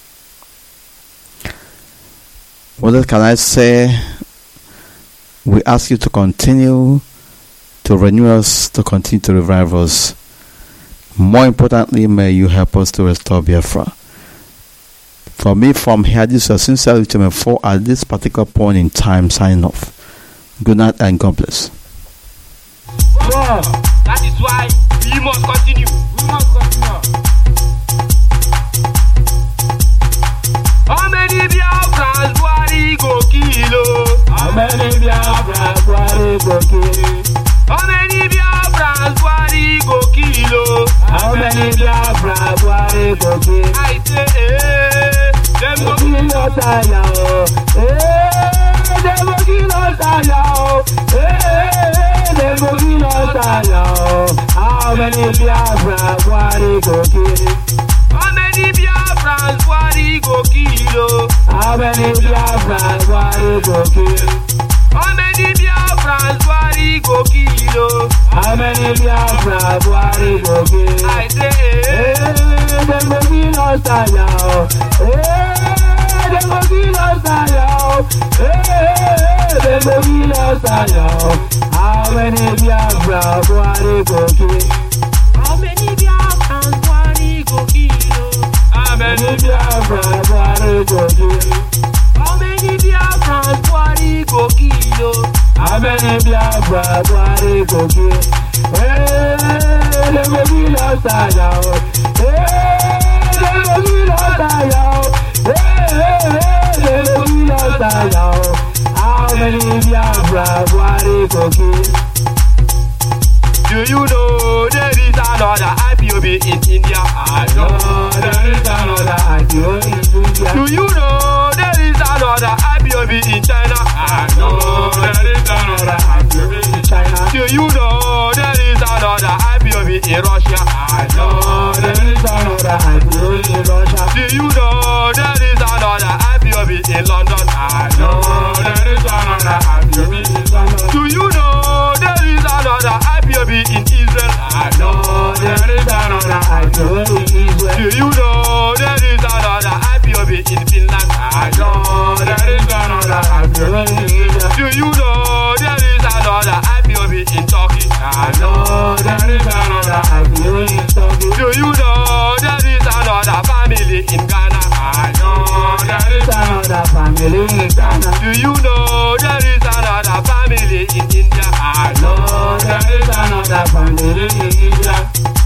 What else can I say? We ask you to continue to renew us, to continue to revive us. More importantly, may you help us to restore Biafra. For me, from here, this is Sincere Richard four at this particular point in time, sign off. Good night and God bless. Wow. That is why we must continue. We must continue. How many Biafrans Buhari go kill? How many Biafrans Buhari go kill? How many Biafrans Buhari go kill? How many Biafrans Buhari go kill? I say, eh, them go kill us now. Eh, them go kill us now. Eh, them go kill us now. How many Biafrans Buhari go kill? How many Biafrans Buhari go kill? How many Biafrans Buhari go kill? How many Biafrans Buhari go kill? How many Biafrans Buhari go kill? I say, eh, them go kill us now. Eh, them go kill us now. Eh, them go kill us now. How many Biafra Buhari go kill? How many Biafrans Buhari go kill? How many Biafra Buhari go kill? How many Biafrans Buhari go kill? How many Biafra Buhari go kill? Hey, let me be lost out. Hey, let me be lost out. Hey, let me be lost out. How many Biafra Buhari go kill? Do you know there is another I P O B in India? I know there is another I P O B in India. Do you know there is another I P O B in China? I know there is another I P O B in China. Do you know there is another I P O B in Russia? I know there is another I P O B in Russia. Do you know there is another I P O B in London? I know there is another I P O B in London. Do you know there is another I P O B in Israel? I know there is another I P O B in Israel. Do you know there is another I P O B in Finland? I know there is another I P O B in India. Do you know there is another I P O B in Turkey? I know there is another I P O B in Turkey. Do you know there is another family in Ghana? I know there is another family in Ghana. Do you know there is another family in India? I know there is another family in India.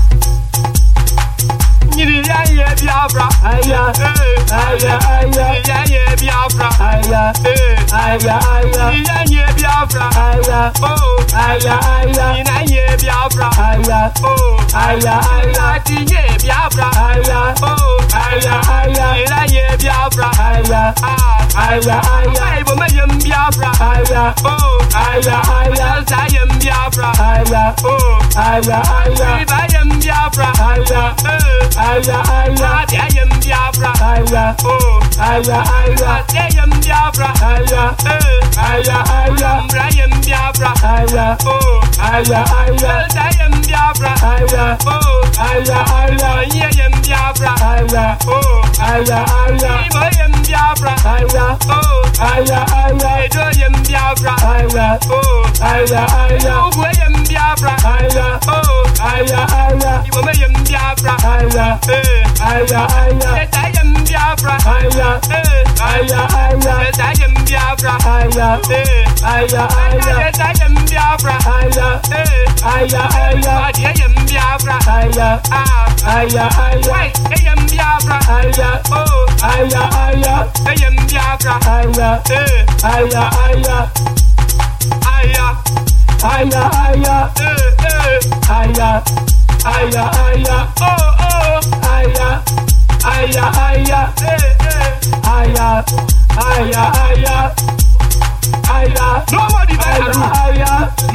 Nyiriya ye Biafra, aya, aya, aya, Nyiriya ye Biafra, aya, aya, aya, Nyiriya ye Biafra, aya, oh, aya, aya, Nyiriya ye Biafra, aya, oh, aya, aya, Nyiriya ye Biafra, aya, oh, aya, aya, Nyiriya ye Biafra, aya, ah, aya, aya, Ibo mayem Biafra, aya, oh, aya, aya, Sayem Biafra, aya, oh, aya, aya, Ibayem Biafra, aya, eh, aya, aya, Ayem Biafra, aya, oh, aya, aya, Ayem Biafra, aya, eh, aya, aya, Ayem Biafra, aya, oh, aya, aya, Ayem Biafra, aya, oh, aya, aya, Ayem Biafra, aya, oh, aya, aya, Ibayem Biafra, aya, oh, aya, aya, Edoyem Biafra, aya, oh, aya, aya, Ugweyem Biafra, aya, oh, aya, aya, Ibayem Biafra, aya, eh, aya, aya, Ayem Biafra, aya, eh, aya, aya, Ayem Biafra, aya, eh, aya, aya, Ayem Biafra, aya, eh, aya, aya, Ayem Biafra, aya, ah, aya, aya, Ayem Biafra, aya, oh, aya, aya, Ayem Biafra, aya, eh, aya, aya, aya, aya, aya, eh, eh, aya, aya, aya, oh, oh, aya, aya, aya, eh, eh, aya, aya, aya, aya, nobody better, aya,